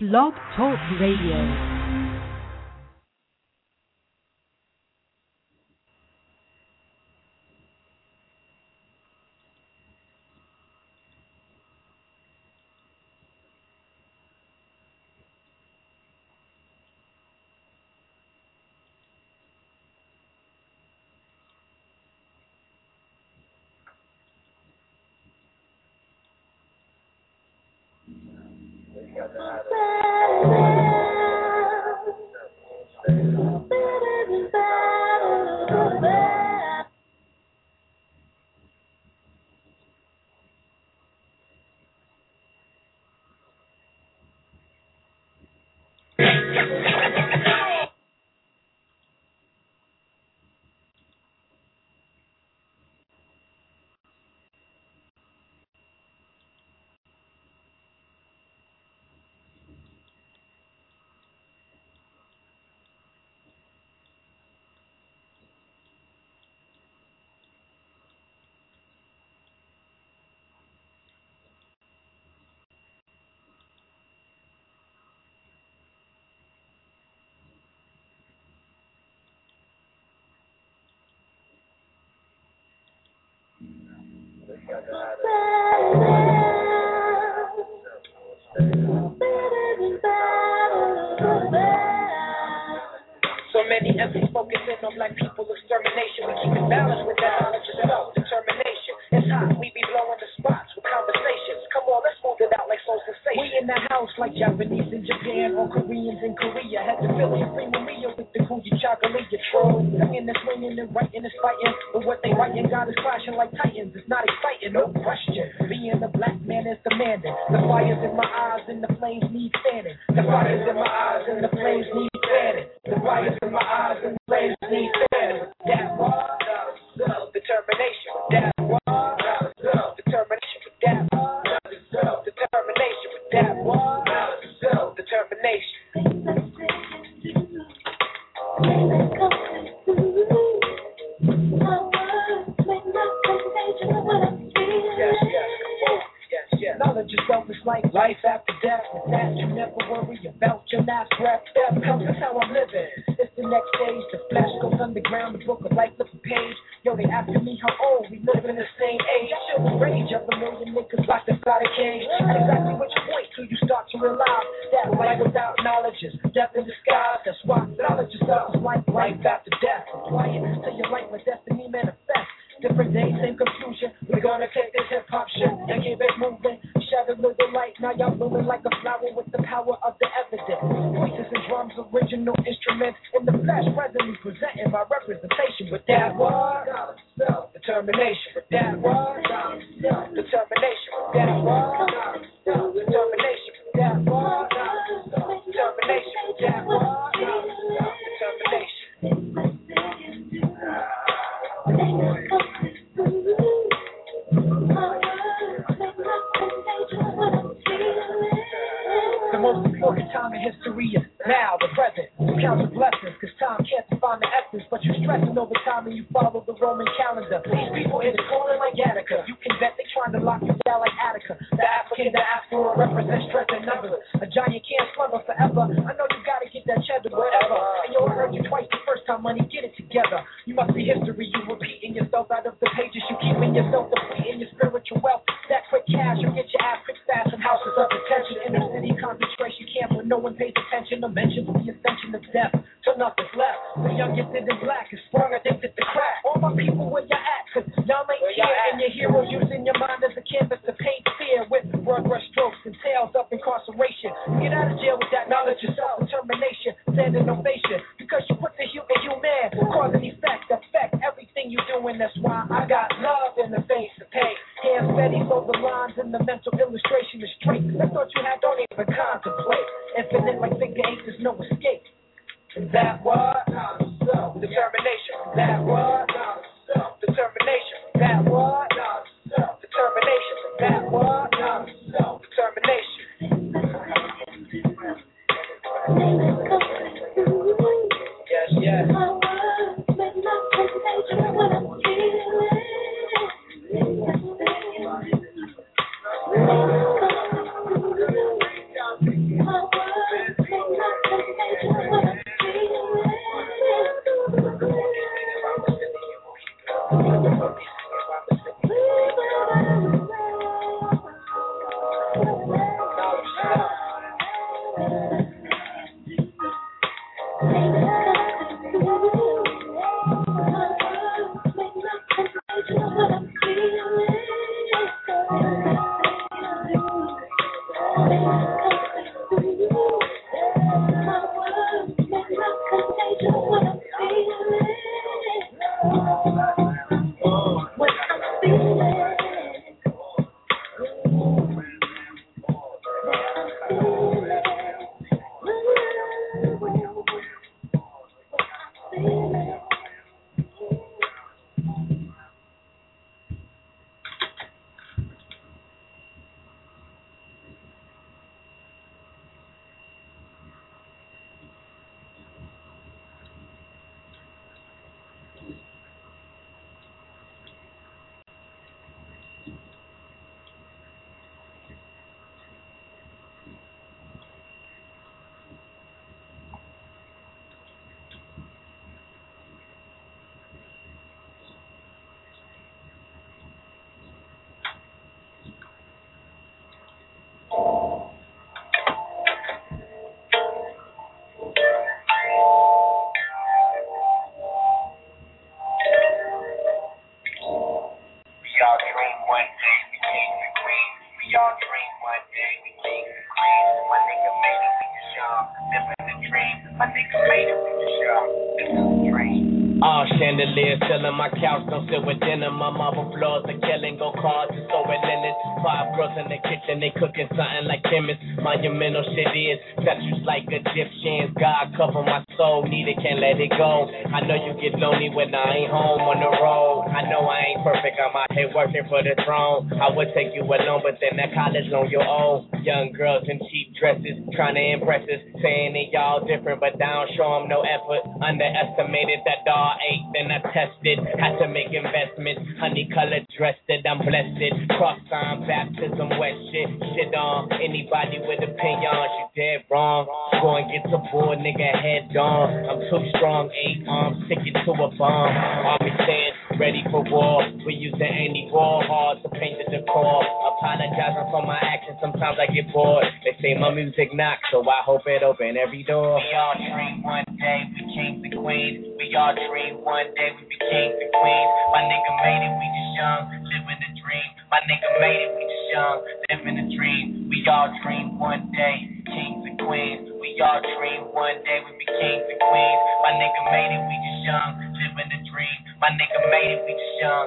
Blog Talk Radio. So many empty focusing on black people extermination. We keep it balanced with that knowledge of self-determination. It's hot, we be blowing the spots with conversations. Come on, let's move it out like soul sensation. We in the house like Japanese in Japan or Koreans in Korea. Had to Philly and free Maria with the Fuji chocolate troll. Singing and swinging and writing and fighting. But what they writing got us clashing like titans. It's not exciting, no question. Being a black man is demanding. The fire's in my eyes and the flames need fanning. The fire's in my eyes and the flames need fanning. The fire's in my eyes and the flames need fanning. That was self-determination. That was self-determination. That was self-determination. That was self-determination. Knowledge yourself is like life after death. With that, you never worry about your last breath. Death comes, that's how I'm living. It's the next stage. The flesh goes underground. The book of life looks a page. Yo, they asking me how old. We live in the same age. I feel the rage of a million niggas locked inside a cage. At exactly which point till you start to realize that life without knowledge is death in disguise. That's why knowledge yourself is like life after death. Apply it to your life where destiny manifests. Different day, same confusion. We're gonna take this hip-hop shit and keep it moving. Shed a little light, now y'all blooming like a flower with the power of the evidence. Voices and drums, original instruments. In the flesh, presently presenting my representation. But that was self-determination. But that was self-determination. But that was self-determination. But that was self-determination. But that was self-determination. The most important time in history is now, the present. You count your blessings, cause time can't define the essence. But you're stressing over time and you follow the Roman calendar. These people in the corner like Attica. You can bet they trying to lock you down like Attica. The African diaspora represents strength and numbers. A giant can't slumber forever. I know you gotta get that cheddar wherever. And yo, I heard you twice the first time, money, get it together. You must be history, you repeating yourself out of the pages. You keeping yourself depleting your spiritual wealth. That quick cash, you get your ass quick fast from houses of attention. Inner city concentration camp where no one pays attention. No mention of the ascension of death till nothing's left. The young gifted in black is sprung, addicted to crack. All my people, where you at? Cause y'all ain't here. And your hero using your mind as a canvas to paint fear with broad brush strokes and tails up incarceration. Get out of jail with that knowledge of self-determination. Standing ovation. Because you put the human cause and effect affect everything you doing. That's why I got love in the face of pain. Hands steady so the lines in the mental illustration is straight. I thought you had, don't even contemplate. Infinite like figure eight, there's no escape. And that was self-determination. That was self-determination. That was self-determination. That was self-determination. Yes, yes. nigga made it, we just young. Living the dream. My nigga made it, we just young. Living the dream. All chandeliers still on my couch, don't sit with dinner. My marble floors are killing, go cards and sewing linens. 5 girls in the kitchen, they cooking something like chemists. Monumental shit is statues like Egyptians. God cover my soul, need it, can't let it go. I know you get lonely when I ain't home on the road. I know I ain't perfect, I'm out here working for the throne. I would take you alone, but then that college on your own. Young girls in cheap dresses, trying to impress us, saying that y'all different, but I don't show them no effort. Underestimated that dog ate, then I tested. Had to make investments, honey colored dressed it, I'm blessed. Cross sign, baptism, wet shit. Shit on anybody with opinions, you dead wrong. Go and get the bull, nigga, head on. I'm too strong, 8 arms, stick it to a bomb. Army stand, ready for war. We using any war hard to paint the decor. Apologizing for my actions, sometimes I get bored. They say my music knocks, so I hope it open every door. We all dream one day we kings and queens. We all dream one day we be kings and queens. My nigga made it, we just young, living the dream. My nigga made it, we just young, living the dream. We all dream one day, kings and queens. We all dream one day we be kings and queens. My nigga made it, we just young, living the dream. My nigga made it, we just young.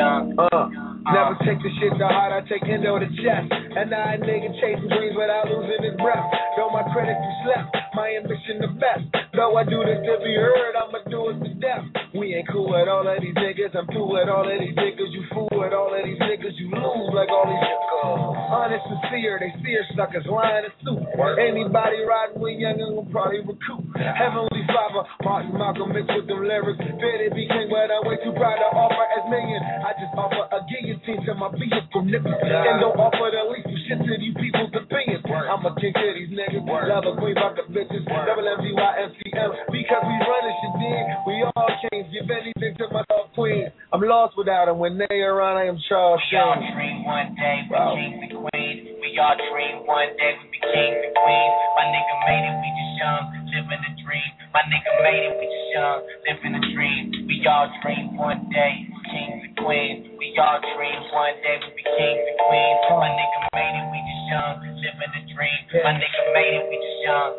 Never take the shit to heart, I take endo to chest. And now a nigga chasing dreams without losing his breath. Though my critics be slept, my ambition the best. Though I do this to be heard, I'ma do it to death. We ain't cool with all of these niggas, I'm through with all of these niggas. You fool with all of these niggas, you lose like all these niggas. Honest, sincere, they see us suckers lying to soup. Anybody riding with youngin' will probably recoup. Heavenly Father, Martin Malcolm mixed with them lyrics. Fit it became, but I'm way too proud to offer as million. I just offer a guillotine to my vehicle niggas. And don't offer the least shit to these people's opinions. I'm a king to these niggas. Love a queen, rock the bitches. Double MGYMCM. Because we run this shit, then we all kings. Give anything to my love queen. I'm lost without them. When they around, I am Charles Shane. We all dream one day we kings and queens. We all dream one day we be kings and queens. My nigga made it, we just young, living the dream. My nigga made it, we just young, living the dream. We all dream one day, kings and queens. We all dream one day we be kings and queens. My nigga made it, we just young, living the dream. My nigga made it, we just young.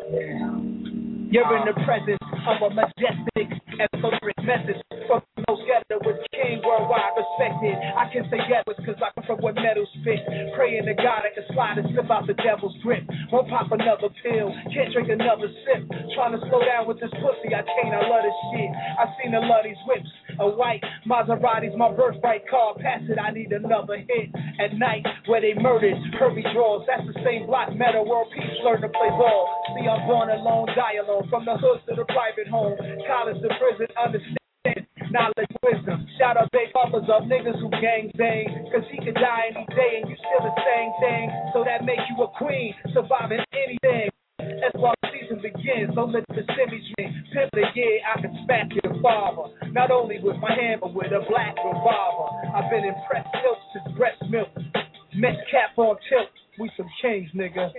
You're in the presence of a majestic and perfect message from the most ghetto with king worldwide respected. I can say that was cause I come from where metal spit. Praying to God I can slide and slip out the devil's grip. Won't pop another pill, can't drink another sip. Trying to slow down with this pussy, I can't, I love this shit. I seen a lot of these whips. A white Maserati's my birthright car. Pass it, I need another hit. At night, where they murdered Herbie Draws. That's the same block Meta World Peace learn to play ball. See, I'm born alone, die alone. From the hood to the private home, college to prison, understand knowledge, wisdom. Shout out big bumpers of niggas who gang bang. Cause he could die any day and you still the same thing. So that makes you a queen, surviving anything. That's why the season begins. Don't let the semis ring. Simply, yeah, I can smack your father. Not only with my hand, but with a black revolver. I've been impressed silk since breast milk. Met cap on tilt. We some kings, nigga.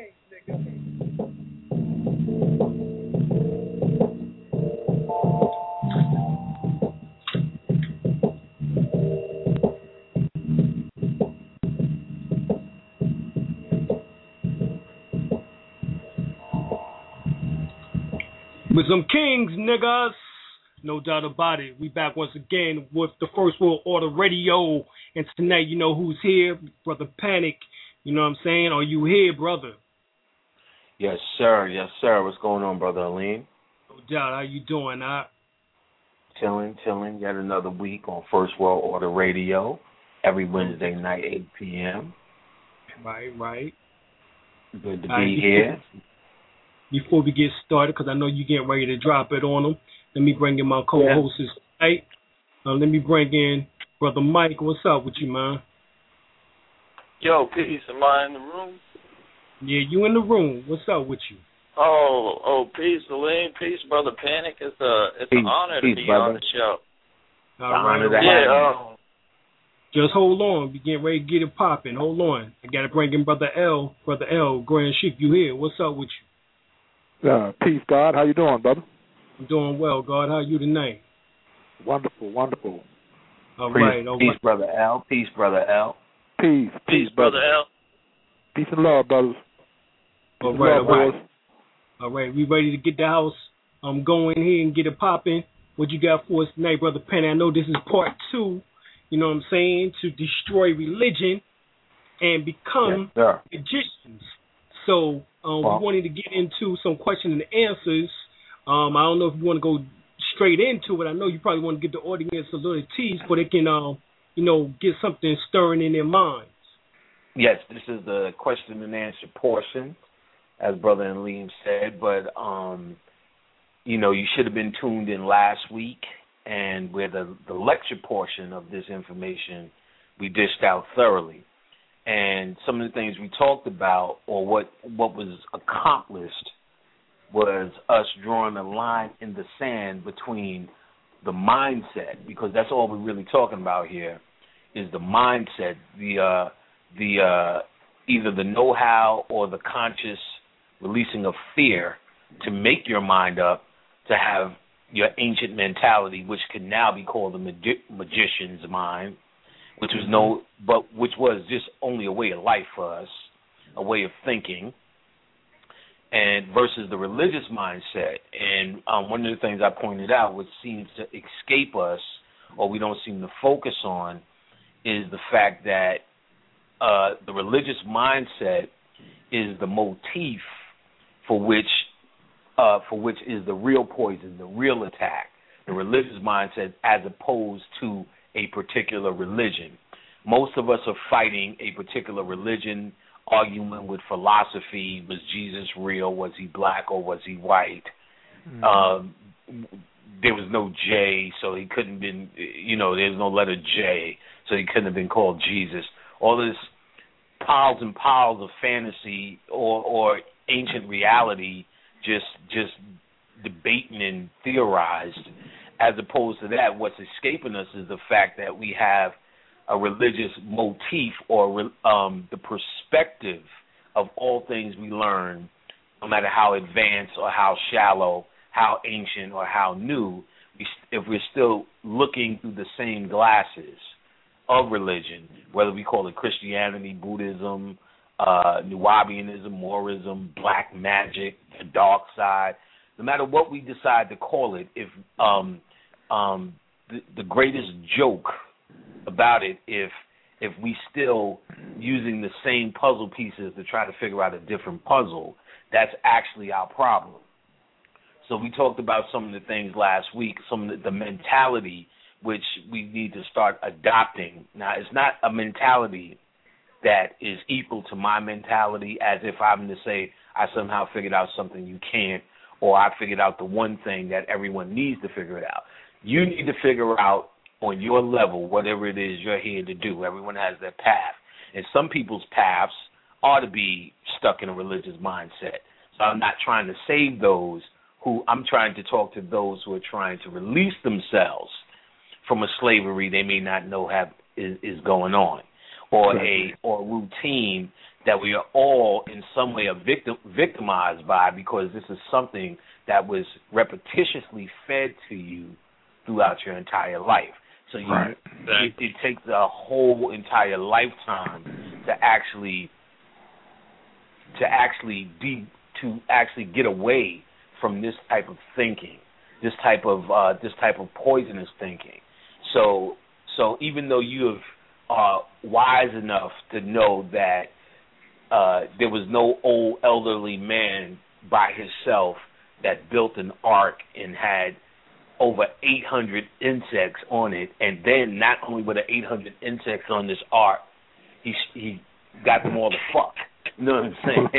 With some kings, niggas. No doubt about it. We back once again with the First World Order Radio. And tonight, you know who's here? Brother Panic. You know what I'm saying? Are you here, brother? Yes, sir. Yes, sir. What's going on, Brother Aline? No doubt. How you doing, Chilling. Yet another week on First World Order Radio. Every Wednesday night, 8 p.m. Right. Good to be here. Before we get started, because I know you're getting ready to drop it on them, let me bring in my co-hosts tonight. Let me bring in Brother Mike. What's up with you, man? Yo, peace. Am I in the room? Yeah, you in the room. What's up with you? Oh, peace, Elaine. Peace, Brother Panic. It's an honor to be brother. on the show. All right. Just hold on. We getting ready to get it popping. Hold on. I got to bring in Brother L. Brother L, Grand Sheik, you here. What's up with you? Peace, God. How you doing, brother? I'm doing well, God. How you tonight? Wonderful. All right. Peace, Brother L. Peace, Brother L. Peace, Brother L. Peace and love, brothers. All right. All right, we ready to get the house going here and get it popping. What you got for us tonight, Brother Penny? I know this is part 2, you know what I'm saying, to destroy religion and become magicians. So we wanted to get into some questions and answers. I don't know if you want to go straight into it. I know you probably want to give the audience a little tease so they can, get something stirring in their minds. Yes, this is the question and answer portion, as Brother Aleem said, but, you should have been tuned in last week, and where the lecture portion of this information we dished out thoroughly. And some of the things we talked about, or what was accomplished, was us drawing a line in the sand between the mindset, because that's all we're really talking about here, is the mindset, the either the know-how or the conscious releasing of fear to make your mind up to have your ancient mentality, which can now be called the magician's mind, which was just only a way of life for us, a way of thinking, and versus the religious mindset. And one of the things I pointed out, which seems to escape us, or we don't seem to focus on, is the fact that the religious mindset is the motif for which is the real poison, the real attack, the religious mindset, as opposed to a particular religion. Most of us are fighting a particular religion, arguing with philosophy. Was Jesus real? Was he black or was he white? There was no J, so he couldn't have been, there's no letter J, so he couldn't have been called Jesus. All this piles and piles of fantasy or ancient reality just debating and theorized. As opposed to that, what's escaping us is the fact that we have a religious motif, or the perspective of all things we learn, no matter how advanced or how shallow, how ancient or how new, if we're still looking through the same glasses of religion, whether we call it Christianity, Buddhism, Nubianism, Moorism, black magic, the dark side, no matter what we decide to call it, if the greatest joke about it, if we still using the same puzzle pieces to try to figure out a different puzzle, that's actually our problem. So we talked about some of the things last week, some of the mentality which we need to start adopting. Now, it's not a mentality that is equal to my mentality, as if I'm to say I somehow figured out something you can't, or I figured out the one thing that everyone needs to figure it out. You need to figure out on your level whatever it is you're here to do. Everyone has their path. And some people's paths are to be stuck in a religious mindset. So I'm not trying to save those I'm trying to talk to those who are trying to release themselves from a slavery they may not know is going on, or a routine that we are all in some way victimized by, because this is something that was repetitiously fed to you throughout your entire life. So it takes a whole entire lifetime to actually get away from this type of thinking, this type of poisonous thinking. So even though you are wise enough to know that there was no old elderly man by himself that built an ark and had over 800 insects on it, and then not only were there 800 insects on this ark, he got them all to fuck. You know what I'm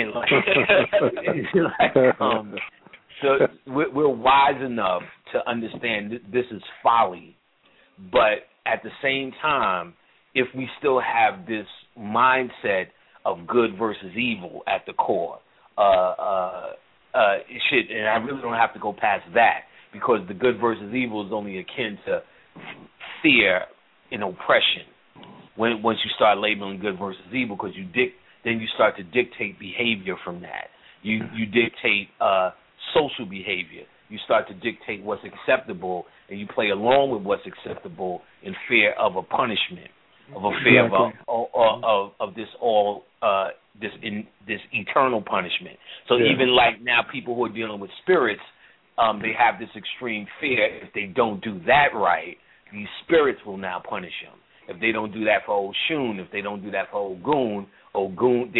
saying? So we're wise enough to understand this is folly, but at the same time, if we still have this mindset of good versus evil at the core, and I really don't have to go past that, because the good versus evil is only akin to fear and oppression. Once you start labeling good versus evil, because then you start to dictate behavior from that. You dictate social behavior. You start to dictate what's acceptable, and you play along with what's acceptable in fear of a punishment, of a fear of this all this eternal punishment. So even like now, people who are dealing with spirits, they have this extreme fear. If they don't do that right, these spirits will now punish them. If they don't do that for old Shun, if they don't do that for Ogun,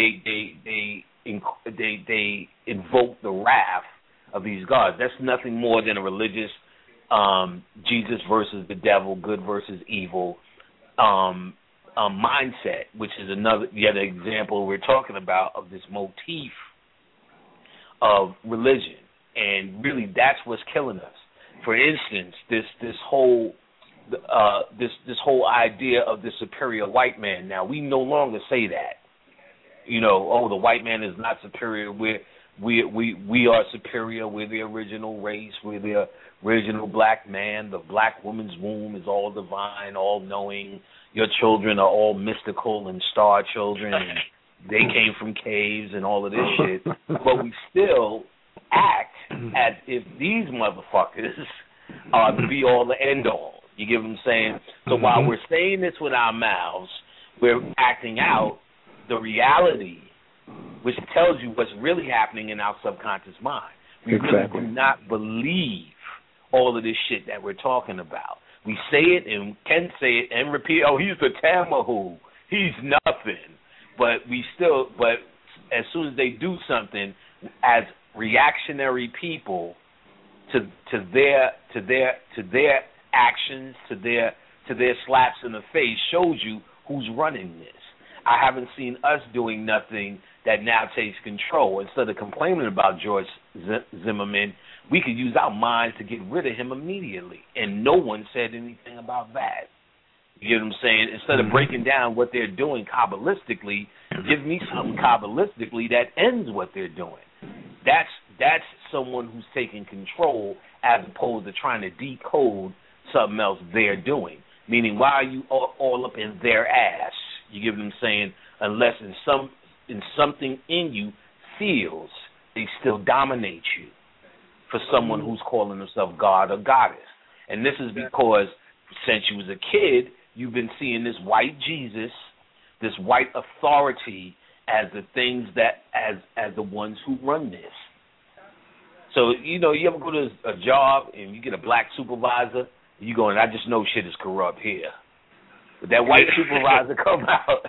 they invoke the wrath of these gods. That's nothing more than a religious Jesus versus the devil, good versus evil mindset, which is yet an example we're talking about of this motif of religion. And really, that's what's killing us. For instance, this whole idea of the superior white man. Now, we no longer say that. The white man is not superior. We are superior. We're the original race. We're the original black man. The black woman's womb is all divine, all knowing. Your children are all mystical and star children. And they came from caves and all of this shit. But we still act as if these motherfuckers are the be all, the end all. You get what I'm saying? So while we're saying this with our mouths, we're acting out the reality, which tells you what's really happening in our subconscious mind. We really do not believe all of this shit that we're talking about. We say it and can say it and repeat, he's a Tamahu. He's nothing. But as soon as they do something, as reactionary people to their actions, to their slaps in the face, shows you who's running this. I haven't seen us doing nothing that now takes control. Instead of complaining about George Zimmerman, we could use our minds to get rid of him immediately, and no one said anything about that. You get what I'm saying? Instead of breaking down what they're doing Kabbalistically, give me something Kabbalistically that ends what they're doing. That's someone who's taking control as opposed to trying to decode something else they're doing. Meaning, why are you all up in their ass? You get what I'm saying? Unless in something in you feels they still dominate you for someone who's calling himself God or Goddess. And this is because since you was a kid, you've been seeing this white Jesus, this white authority as the things that as the ones who run this. So, you ever go to a job and you get a black supervisor, you going, I just know shit is corrupt here. But that white supervisor come out,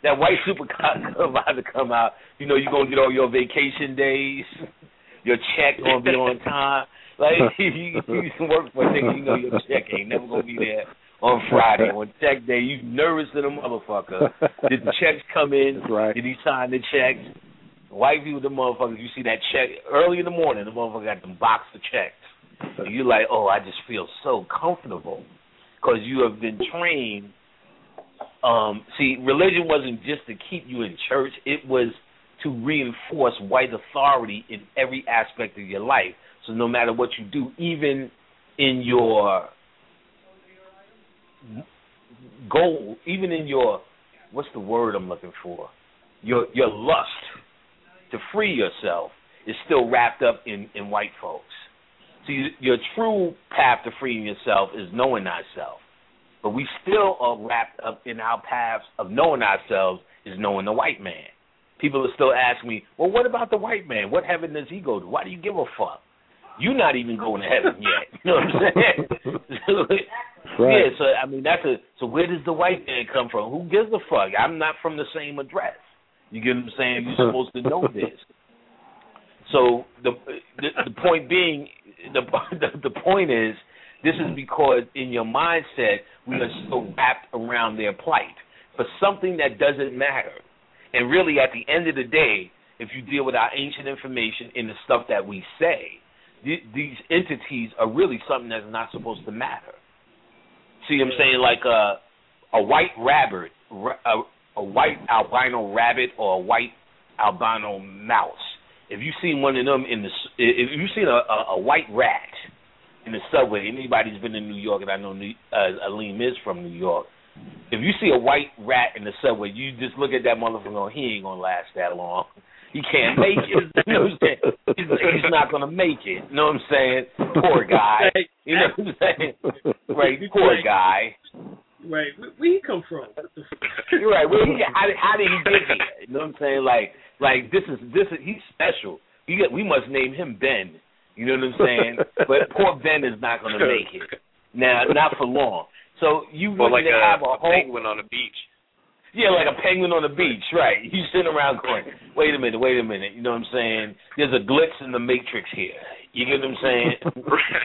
you're going to get all your vacation days, your check going to be on time. Like, you work for a nigga, your check ain't never going to be there on Friday. On check day, you nervous to the motherfucker. Did the checks come in? That's right. Did he sign the checks? White people, the motherfuckers, you see that check early in the morning, the motherfucker got them box of checks. And you're like, I just feel so comfortable because you have been trained. See, religion wasn't just to keep you in church. It was to reinforce white authority in every aspect of your life. So no matter what you do, even in your goal, even in your, what's the word I'm looking for? Your lust to free yourself is still wrapped up in white folks. So your true path to freeing yourself is knowing thyself. But we still are wrapped up in our paths of knowing ourselves is knowing the white man. People are still asking me, well, what about the white man? What heaven does he go to? Why do you give a fuck? You're not even going to heaven yet. You know what I'm saying? Right. Yeah, so, I mean, so where does the white man come from? Who gives a fuck? I'm not from the same address. You get what I'm saying? You're supposed to know this. So the point being, the point is, this is because in your mindset, we are so wrapped around their plight for something that doesn't matter. And really, at the end of the day, if you deal with our ancient information in the stuff that we say, these entities are really something that's not supposed to matter. See what I'm saying? Like a white rabbit, a white albino rabbit, or a white albino mouse. If you've seen one of them if you've seen a white rat in the subway, anybody's been in New York, and I know Aleem is from New York. If you see a white rat in the subway, you just look at that motherfucker. He ain't gonna last that long. He can't make it. You know what I'm saying? He's not gonna make it. You know what I'm saying? Poor guy. You know what I'm saying? Right, poor guy. Right, where he come from? You're right. How did he get here? You know what I'm saying? Like, Like this is he's special. We must name him Ben. You know what I'm saying? But poor Ben is not going to make it. Now, not for long. So you like have a penguin on the beach. Yeah, like a penguin on the beach, right? You sitting around going, wait a minute. You know what I'm saying? There's a glitch in the matrix here. You get what I'm saying?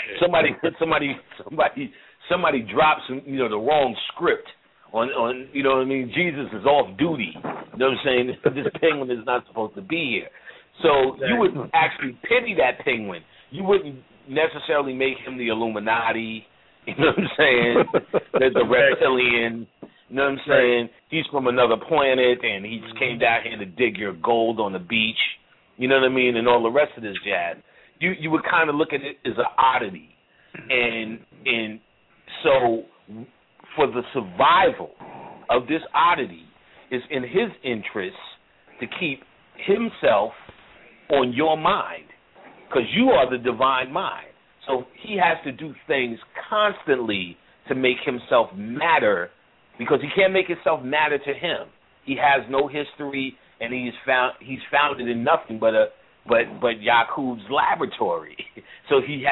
Somebody drops, the wrong script on you know what I mean? Jesus is off duty. You know what I'm saying? This penguin is not supposed to be here. So you would actually pity that penguin. You wouldn't necessarily make him the Illuminati. You know what I'm saying? There's a reptilian. You know what I'm saying? He's from another planet, and he just came down here to dig your gold on the beach. You know what I mean? And all the rest of this jazz. You would kind of look at it as an oddity. And so for the survival of this oddity, it's in his interest to keep himself on your mind, because you are the divine mind. So he has to do things constantly to make himself matter, because he can't make himself matter to him. He has no history, and he's founded in nothing but Yakub's laboratory. So he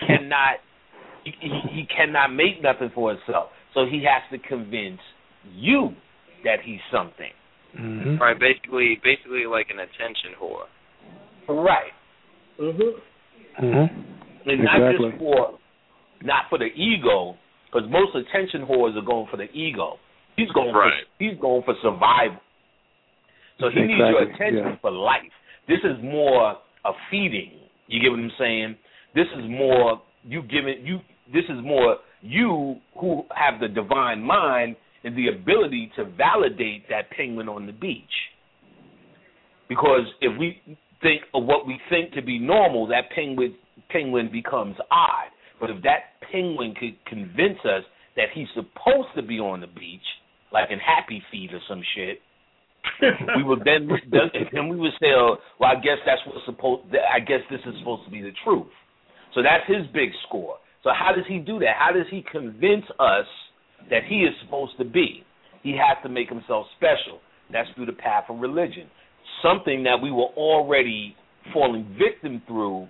cannot make nothing for himself. So he has to convince you that he's something. Mm-hmm. Right, basically like an attention whore. Right. Mm-hmm. Mm-hmm. And not for the ego, because most attention whores are going for the ego. He's going for survival. So he needs your attention for life. This is more a feeding. You get what I'm saying? This is more you who have the divine mind and the ability to validate that penguin on the beach. Because if we think of what we think to be normal, that penguin becomes odd. But if that penguin could convince us that he's supposed to be on the beach, like in Happy Feet or some shit, we would then we would say, well, I guess this is supposed to be the truth. So that's his big score. So how does he do that? How does he convince us that he is supposed to be? He has to make himself special. That's through the path of religion. Something that we were already falling victim through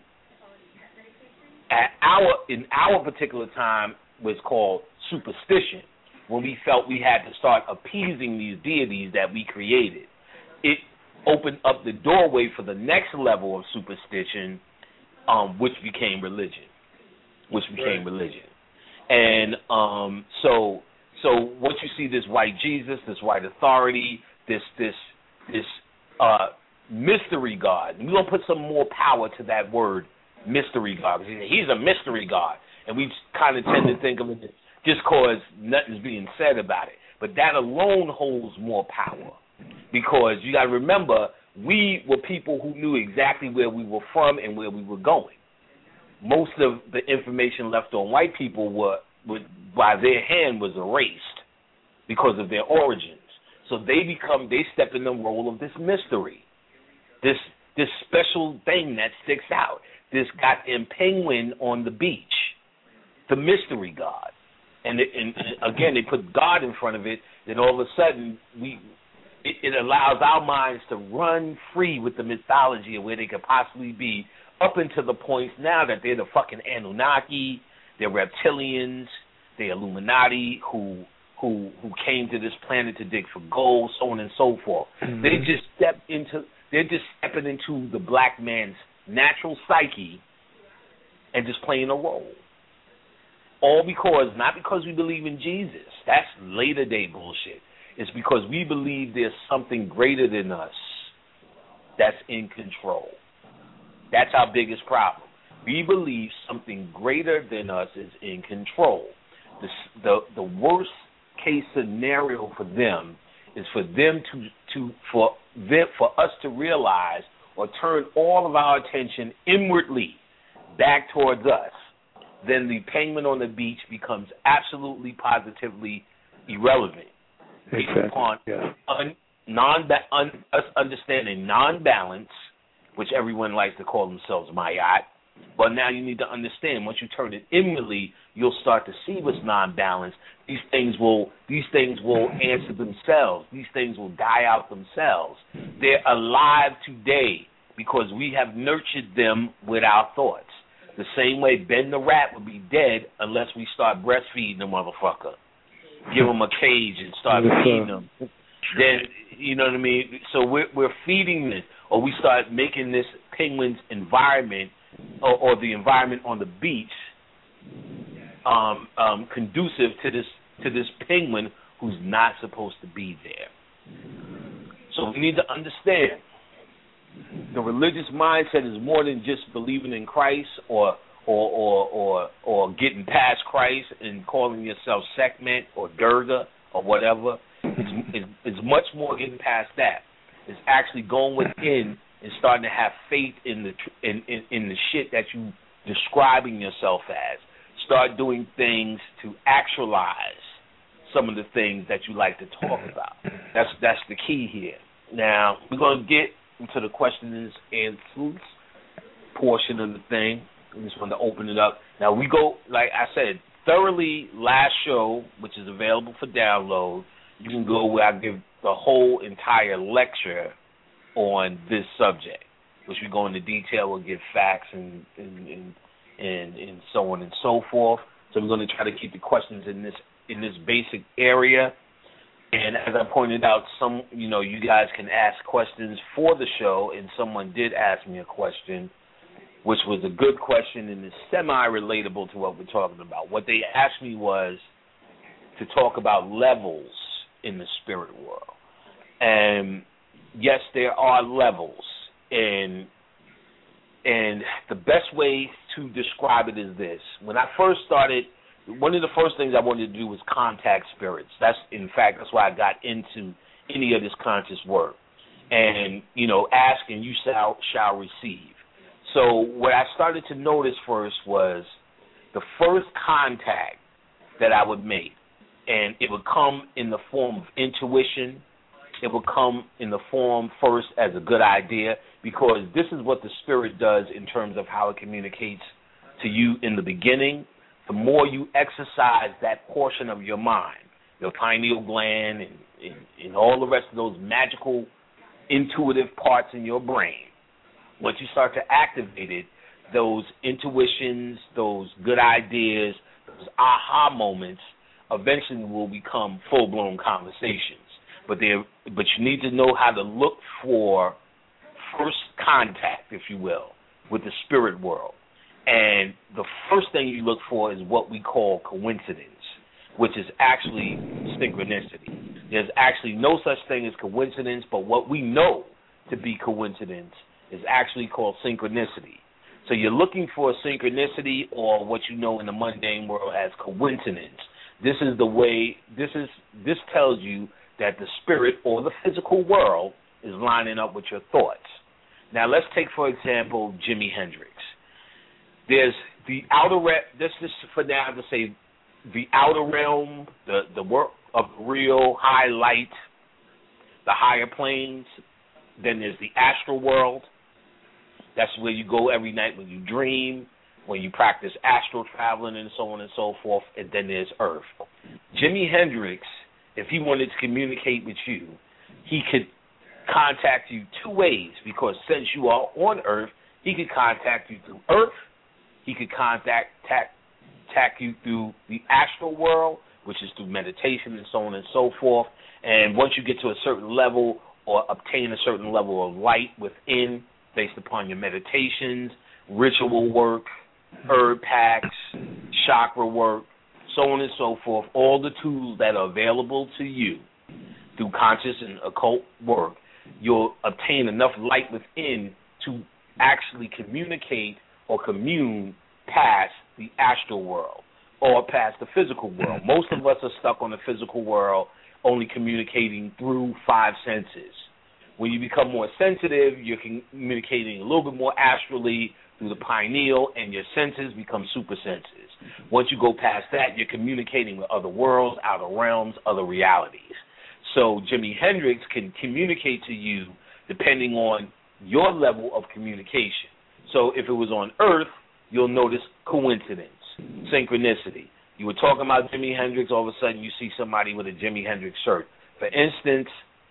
in our particular time was called superstition, when we felt we had to start appeasing these deities that we created. It opened up the doorway for the next level of superstition, which became religion. And so what you see, this white Jesus, this white authority, this mystery God. And we're going to put some more power to that word, mystery God. He's a mystery God. And we kind of tend to think of it just because nothing's being said about it. But that alone holds more power, because you got to remember, we were people who knew exactly where we were from and where we were going. Most of the information left on white people by their hand was erased because of their origins. So they step in the role of this mystery, this special thing that sticks out, this goddamn penguin on the beach, the mystery God. And again, they put God in front of it, then all of a sudden it allows our minds to run free with the mythology of where they could possibly be, up until the point now that they're the fucking Anunnaki, they're reptilians, they're Illuminati who came to this planet to dig for gold, so on and so forth. Mm-hmm. They're just stepping into the black man's natural psyche and just playing a role. All not because we believe in Jesus. That's later day bullshit. It's because we believe there's something greater than us that's in control. That's our biggest problem. We believe something greater than us is in control. The worst case scenario for them is for them for us to realize or turn all of our attention inwardly back towards us. Then the penguin on the beach becomes absolutely, positively irrelevant. Based upon us understanding non-balance, which everyone likes to call themselves Mayat, But now you need to understand, once you turn it inwardly, you'll start to see what's non-balanced. These things will answer themselves. These things will die out themselves. They're alive today because we have nurtured them with our thoughts. The same way Ben the rat would be dead unless we start breastfeeding the motherfucker. Give him a cage and start feeding him. Then, you know what I mean? So we're feeding this, or we start making this penguin's environment or the environment on the beach conducive to this penguin who's not supposed to be there. So we need to understand the religious mindset is more than just believing in Christ or getting past Christ and calling yourself Sekhmet or Durga or whatever. It's much more getting past that. It's actually going within and starting to have faith in the shit that you describing yourself as. Start doing things to actualize some of the things that you like to talk about. That's the key here. Now we're gonna get into the questions and answers portion of the thing. I just wanted to open it up. Now we go, like I said, thoroughly last show, which is available for download. You can go where I give the whole entire lecture on this subject, which we go into detail. We'll give facts and so on and so forth. So we're going to try to keep the questions in this basic area. And as I pointed out, you guys can ask questions for the show, and someone did ask me a question, which was a good question and is semi-relatable to what we're talking about. What they asked me was to talk about levels in the spirit world. And yes, there are levels, and the best way to describe it is this. When I first started, one of the first things I wanted to do was contact spirits. That's why I got into any of this conscious work. And, ask and you shall receive. So what I started to notice first was the first contact that I would make, and it would come in the form of intuition. It would come in the form first as a good idea, because this is what the spirit does in terms of how it communicates to you in the beginning. The more you exercise that portion of your mind, your pineal gland and all the rest of those magical, intuitive parts in your brain, once you start to activate it, those intuitions, those good ideas, those aha moments eventually will become full-blown conversations. But you need to know how to look for first contact, if you will, with the spirit world. And the first thing you look for is what we call coincidence, which is actually synchronicity. There's actually no such thing as coincidence, but what we know to be coincidence is actually called synchronicity. So you're looking for synchronicity, or what you know in the mundane world as coincidence. This is the way, this tells you that the spirit or the physical world is lining up with your thoughts. Now let's take, for example, Jimi Hendrix. There's the outer realm, this is for now to say the outer realm, the work of real high light, the higher planes. Then there's the astral world. That's where you go every night when you dream, when you practice astral traveling and so on and so forth. And then there's Earth. Jimi Hendrix, if he wanted to communicate with you, he could contact you two ways, because since you are on Earth, he could contact you through Earth. He could contact you through the astral world, which is through meditation and so on and so forth. And once you get to a certain level or obtain a certain level of light within, based upon your meditations, ritual work, herb packs, chakra work, so on and so forth, all the tools that are available to you through conscious and occult work, you'll obtain enough light within to actually communicate or commune past the astral world or past the physical world. Most of us are stuck on the physical world, only communicating through five senses. When you become more sensitive, you're communicating a little bit more astrally through the pineal, and your senses become super senses. Once you go past that, you're communicating with other worlds, outer realms, other realities. So Jimi Hendrix can communicate to you depending on your level of communication. So if it was on Earth, you'll notice coincidence, synchronicity. You were talking about Jimi Hendrix, all of a sudden you see somebody with a Jimi Hendrix shirt. For instance,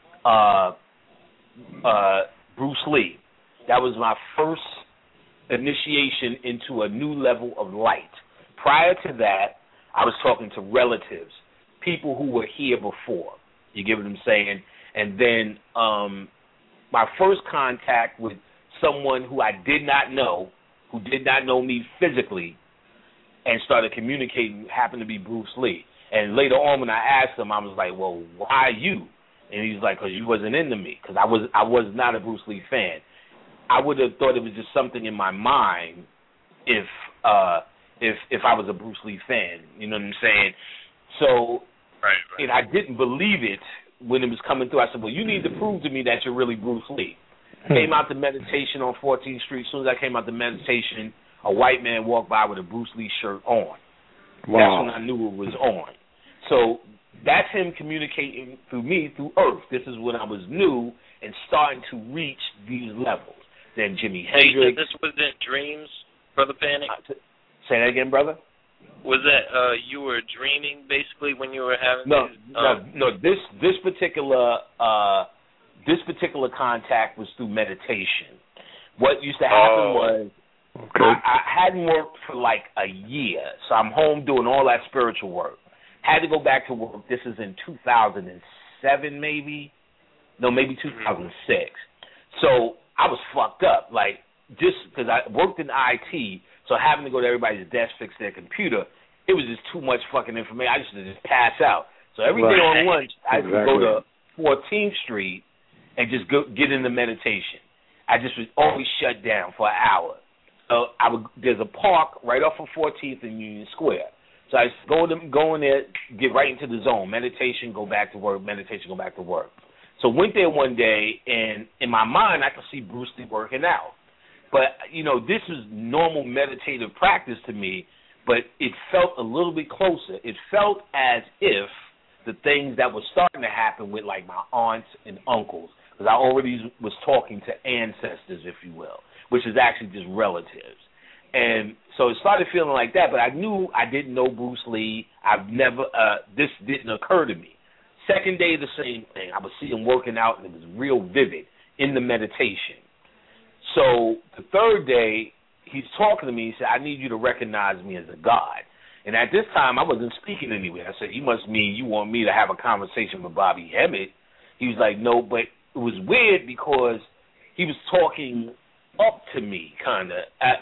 Bruce Lee. That was my first initiation into a new level of light. Prior to that, I was talking to relatives, people who were here before. You get what I'm saying? And then my first contact with someone who I did not know, who did not know me physically, and started communicating happened to be Bruce Lee. And later on when I asked him, I was like, well, why you? And he's like, because you wasn't into me, because I was not a Bruce Lee fan. I would have thought it was just something in my mind if I was a Bruce Lee fan. You know what I'm saying? So, right. And I didn't believe it when it was coming through. I said, well, you need to prove to me that you're really Bruce Lee. Came out to meditation on 14th Street. As soon as I came out to meditation, a white man walked by with a Bruce Lee shirt on. Wow. That's when I knew it was on. So that's him communicating through me, through Earth. This is when I was new and starting to reach these levels. Then Jimi Hendrix. This was in dreams, Brother Panic? Say that again, brother? Was that you were dreaming basically when you were having No. This particular contact was through meditation. What used to happen was I hadn't worked for like a year, so I'm home doing all that spiritual work. Had to go back to work. This is in 2007, maybe 2006. So I was fucked up, like just because I worked in IT. So having to go to everybody's desk, fix their computer, it was just too much fucking information. I used to just pass out. So every day on lunch, I used to go to 14th Street and just get into meditation. I just was always shut down for an hour. So there's a park right off of 14th and Union Square. So I used to go in there, get right into the zone. Meditation, go back to work. Meditation, go back to work. So went there one day, and in my mind, I could see Bruce Lee working out. But, this was normal meditative practice to me, but it felt a little bit closer. It felt as if the things that were starting to happen with, like, my aunts and uncles, because I already was talking to ancestors, if you will, which is actually just relatives. And so it started feeling like that, but I knew I didn't know Bruce Lee. This didn't occur to me. Second day, the same thing. I would see him working out, and it was real vivid in the meditation. So the third day, he's talking to me. He said, I need you to recognize me as a god. And at this time, I wasn't speaking anywhere. I said, you must mean you want me to have a conversation with Bobby Hemmett. He was like, no, but it was weird because he was talking up to me, kind of,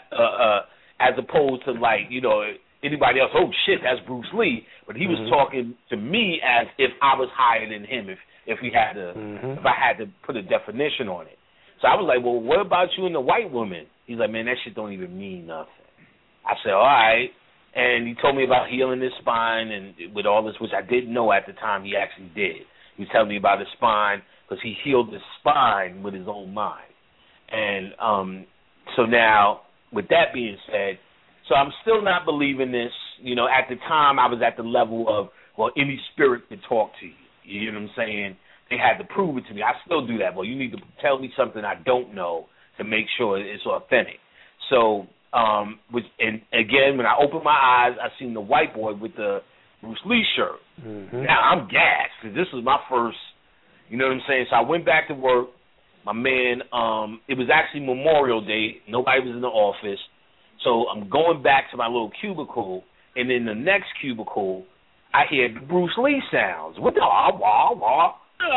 as opposed to, like, anybody else, oh, shit, that's Bruce Lee. But he was talking to me as if I was higher than him, if I had to put a definition on it. So I was like, well, what about you and the white woman? He's like, man, that shit don't even mean nothing. I said, all right. And he told me about healing his spine and with all this, which I didn't know at the time he actually did. He was telling me about his spine because he healed his spine with his own mind. And so now, with that being said, so I'm still not believing this. At the time I was at the level of, well, any spirit could talk to you. You know what I'm saying? They had to prove it to me. I still do that. Well, you need to tell me something I don't know to make sure it's authentic. So, and again, when I opened my eyes, I seen the white boy with the Bruce Lee shirt. Now I'm gassed because this was my first, you know what I'm saying? So I went back to work. My man, it was actually Memorial Day. Nobody was in the office. So I'm going back to my little cubicle, and in the next cubicle, I hear the Bruce Lee sounds. What the wah, wah.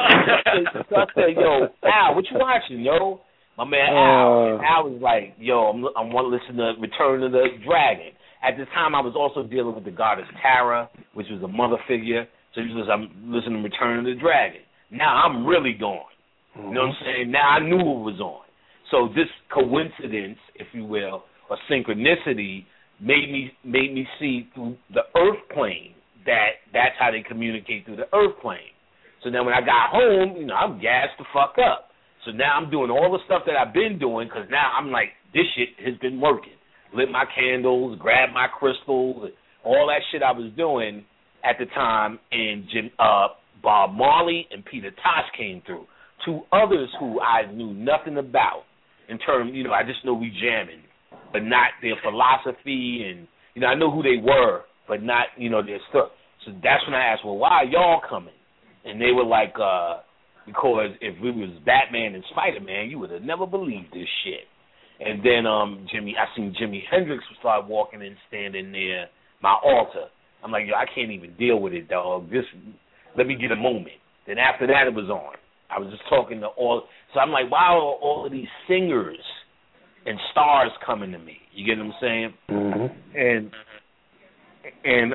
So I said, yo, Al, what you watching, yo? My man Al was like, yo, I want to listen to Return of the Dragon. At this time, I was also dealing with the goddess Tara, which was a mother figure. So I'm listening to Return of the Dragon. Now I'm really going. You know what I'm saying? Now I knew it was on. So this coincidence, if you will, or synchronicity, made me see through the earth plane that's how they communicate through the earth plane. So now when I got home, I'm gassed the fuck up. So now I'm doing all the stuff that I've been doing because now I'm like, this shit has been working. Lit my candles, grabbed my crystals, all that shit I was doing at the time, and Bob Marley and Peter Tosh came through. Two others who I knew nothing about in terms, I just know we jamming. but not their philosophy, and I knew who they were, but not their stuff. So that's when I asked, well, why are y'all coming? And they were like, because if it was Batman and Spider-Man, you would have never believed this shit. And then I seen Jimi Hendrix start walking and standing near my altar. I'm like, yo, I can't even deal with it, dog. Just let me get a moment. Then after that, it was on. I was just talking to all. So I'm like, why are all of these singers and stars coming to me? You get what I'm saying? Mm-hmm. And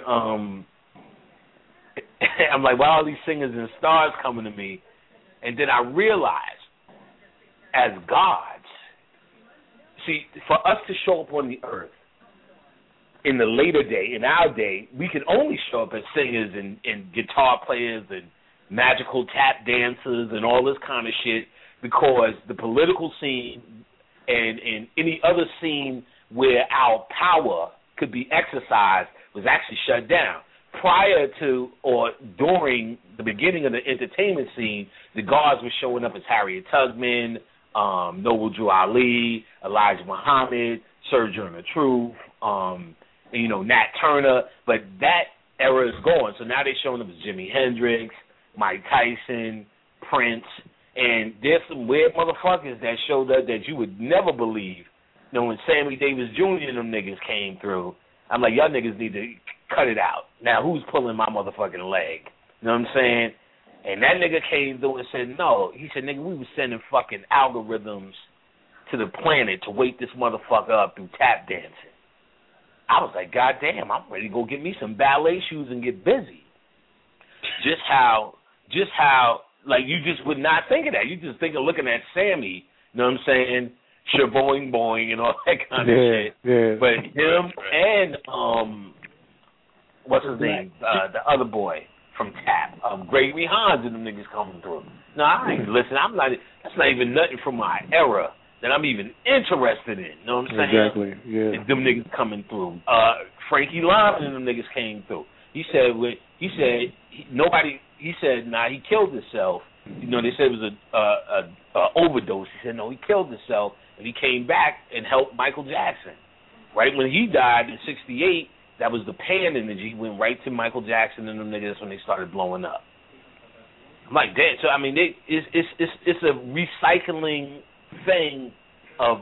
I'm like, why are all these singers and stars coming to me? And then I realized, as gods, see, for us to show up on the earth in the later day, in our day, we can only show up as singers and guitar players and magical tap dancers and all this kind of shit, because the political scene and any other scene where our power could be exercised was actually shut down. Prior to or during the beginning of the entertainment scene, the gods were showing up as Harriet Tubman, Noble Drew Ali, Elijah Muhammad, Sir John the Truth, Nat Turner. But that era is gone. So now they're showing up as Jimi Hendrix, Mike Tyson, Prince, and there's some weird motherfuckers that showed up that you would never believe. When Sammy Davis Jr. and them niggas came through, I'm like, y'all niggas need to cut it out. Now, who's pulling my motherfucking leg? You know what I'm saying? And that nigga came through and said, no. He said, nigga, we was sending fucking algorithms to the planet to wake this motherfucker up through tap dancing. I was like, God damn, I'm ready to go get me some ballet shoes and get busy. Just how, like, you just would not think of that. You just think of looking at Sammy, you know what I'm saying? Shaboing boing and all that kind of shit. Yeah. But him and what's his name? The other boy from Tap, Gregory Hines and them niggas coming through. No, I ain't listen. That's not even nothing from my era that I'm even interested in. You know what I'm saying? Exactly. Yeah. And them niggas coming through. Frankie Lyman and them niggas came through. He said, he killed himself. They said it was a overdose. He said, no, he killed himself, and he came back and helped Michael Jackson. Right when he died in '68, that was the pan energy, went right to Michael Jackson and them niggas when they started blowing up. I'm like, damn. So I mean, it's a recycling thing of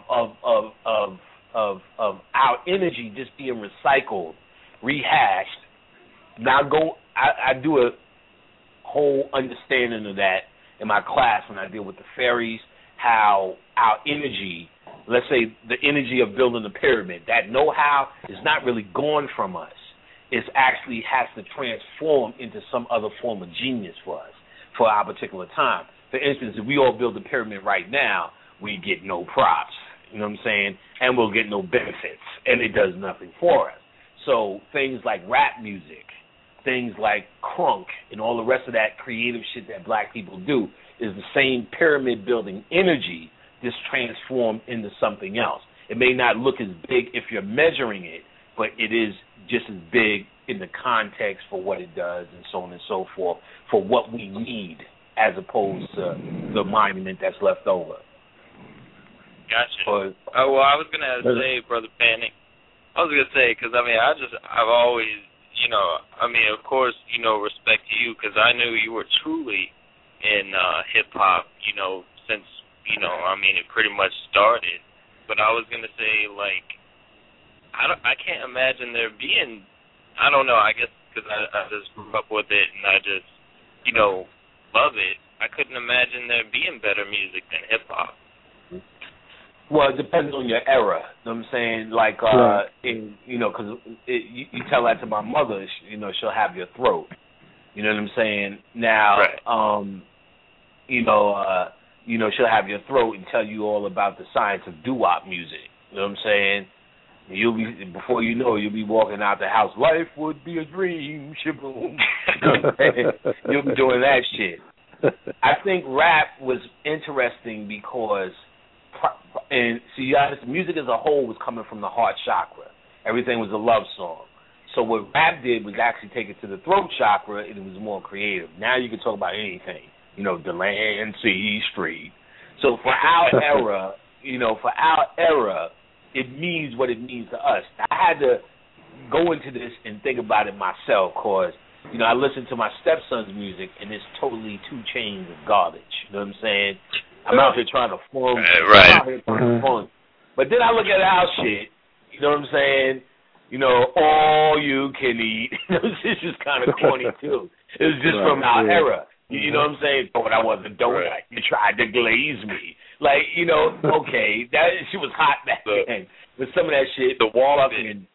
our energy just being recycled, rehashed. Now I do a whole understanding of that in my class when I deal with the fairies, how our energy, let's say the energy of building a pyramid, that know-how is not really gone from us. It actually has to transform into some other form of genius for us, for our particular time. For instance, if we all build a pyramid right now, we get no props, you know what I'm saying, and we'll get no benefits, and it does nothing for us. So things like rap music, things like crunk, and all the rest of that creative shit that black people do is the same pyramid building energy just transformed into something else. It may not look as big if you're measuring it, but it is just as big in the context for what it does and so on and so forth, for what we need as opposed to the monument that's left over. Gotcha. I was going to say, Brother Panic, because, I've always, of course, respect to you, because I knew you were truly in hip-hop, since, it pretty much started. But I was going to say, like, I can't imagine there being, I don't know, I guess because I just grew up with it and I just, love it. I couldn't imagine there being better music than hip-hop. Well, it depends on your era. You know what I'm saying? Like, right. Because you tell that to my mother, she'll have your throat. You know what I'm saying? Now, right. She'll have your throat and tell you all about the science of doo-wop music. You know what I'm saying? Before you know, you'll be walking out the house. Life would be a dream, shaboom. You'll be doing that shit. I think rap was interesting because, and see, music as a whole was coming from the heart chakra. Everything was a love song. So what rap did was actually take it to the throat chakra, and it was more creative. Now you can talk about anything, Delancey Street. So for our era, it means what it means to us. I had to go into this and think about it myself, because, you know, I listen to my stepson's music, and it's totally 2 Chainz of garbage. You know what I'm saying? I'm out here trying to form. Right. But then I look at our shit, you know what I'm saying? You know, all you can eat. This is kind of corny, too. It's just from our era. You know what I'm saying? But I wasn't donut. Right. You tried to glaze me. Like, you know, okay, that shit was hot back then. But some of that shit, the wall up and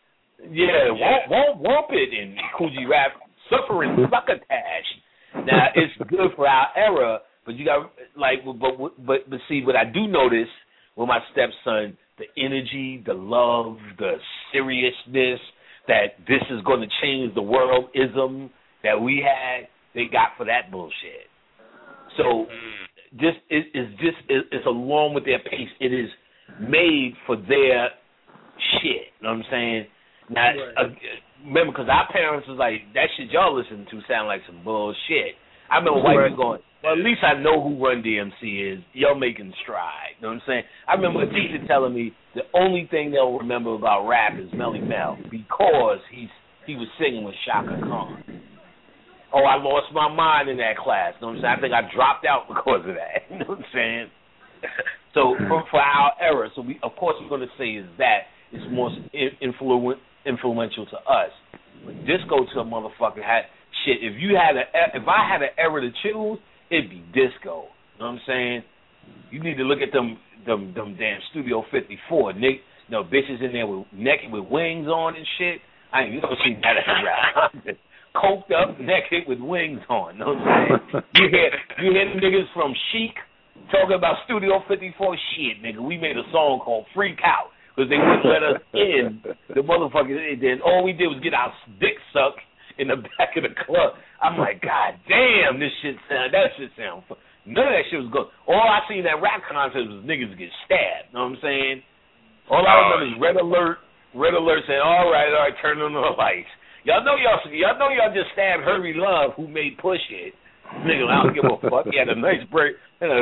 Womp It and Coogee Rap, Suffering Succotash. Now, it's good for our era, but you got, like, but see, what I do notice with my stepson, the energy, the love, the seriousness that this is going to change the world-ism that we had, they got for that bullshit. So this is along with their pace. It is made for their shit. You know what I'm saying? Now, remember, because our parents was like, that shit y'all listen to sound like some bullshit. I remember white people going, well, at least I know who Run DMC is. Y'all making stride. You know what I'm saying? I remember a teacher telling me the only thing they'll remember about rap is Melly Mel, because he was singing with Shaka Khan. Oh, I lost my mind in that class. You know what I'm saying? I think I dropped out because of that. You know what I'm saying? So for our era, so we, of course, we're going to say is that it's more influential to us. But disco to a motherfucker had shit. If I had an era to choose, it'd be disco. You know what I'm saying? You need to look at them damn Studio 54. Bitches in there naked with wings on and shit. I ain't never seen that at a rap. Coked up, naked with wings on. You know what I'm saying? You hear the niggas from Chic talking about Studio 54 shit, nigga. We made a song called Freak Out because they wouldn't let us in. The motherfuckers, then all we did was get our dick sucked in the back of the club. I'm like, God damn, that shit sound fun. None of that shit was good. All I seen at rap concerts was niggas get stabbed. You know what I'm saying? All I remember is Red Alert saying, all right, turn on the lights. Y'all know y'all just stabbed Herbie Love, who made Push It. Nigga, I don't give a fuck. He had a nice break,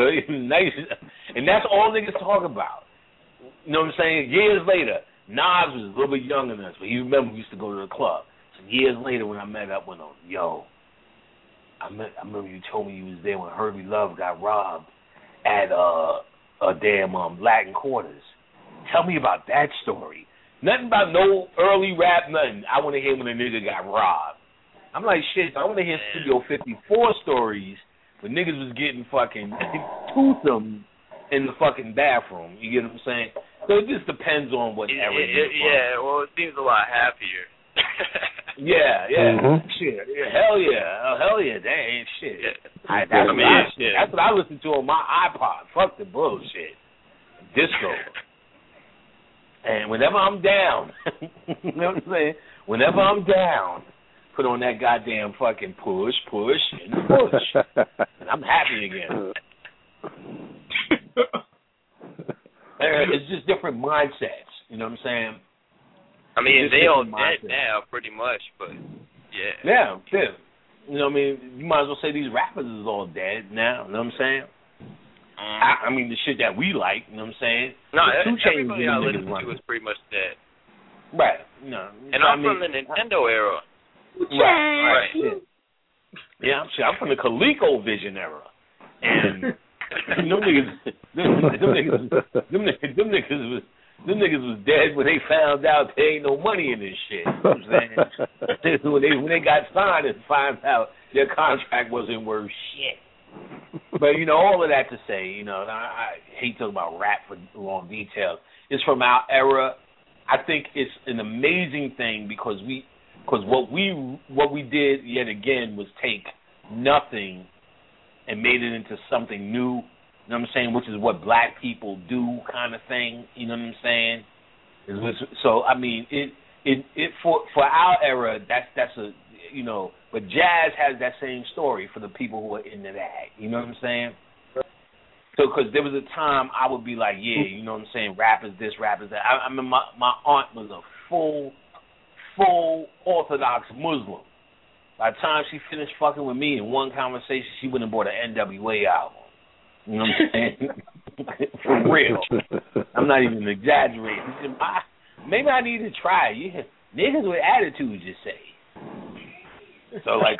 and that's all niggas talk about. You know what I'm saying? Years later, Nas was a little bit younger than us, but you remember we used to go to the club. So years later, when I met up with him, I remember you told me you was there when Herbie Love got robbed at a damn Latin Quarters. Tell me about that story. Nothing about no early rap, nothing. I want to hear when a nigga got robbed. I'm like, shit, I want to hear Studio 54 stories when niggas was getting fucking toothsome in the fucking bathroom. You get what I'm saying? So it just depends on what era it is. Yeah, well, it seems a lot happier. Yeah. Mm-hmm. Shit. Hell yeah. That ain't shit. Yeah. That's what I listen to on my iPod. Fuck the bullshit. Disco. And whenever I'm down, you know what I'm saying? Whenever I'm down, put on that goddamn fucking push, and push. And I'm happy again. It's just different mindsets. You know what I'm saying? I mean, they all dead now, pretty much, but yeah. Yeah. You know what I mean? You might as well say these rappers is all dead now. You know what I'm saying? I mean, the shit that we like, you know what I'm saying? No, everybody I listen to is pretty much dead. Right. No. And I'm from the Nintendo era. Right. Yeah, I'm from the ColecoVision era. And them niggas was dead when they found out there ain't no money in this shit. You know what I'm saying? when they got signed and found out their contract wasn't worth shit. But, all of that to say, I hate talking about rap for long details. It's from our era. I think it's an amazing thing because what we did yet again was take nothing and made it into something new. You know what I'm saying? Which is what black people do, kind of thing. You know what I'm saying? So I mean, it for our era, that's a But jazz has that same story for the people who are into that. You know what I'm saying? So, because there was a time I would be like, you know what I'm saying, rap is this, rap is that. I mean, my aunt was a full Orthodox Muslim. By the time she finished fucking with me in one conversation, she went and bought an NWA album. You know what I'm saying? For real. I'm not even exaggerating. Maybe I need to try it. Yeah. Niggas with attitudes, you say. So, like,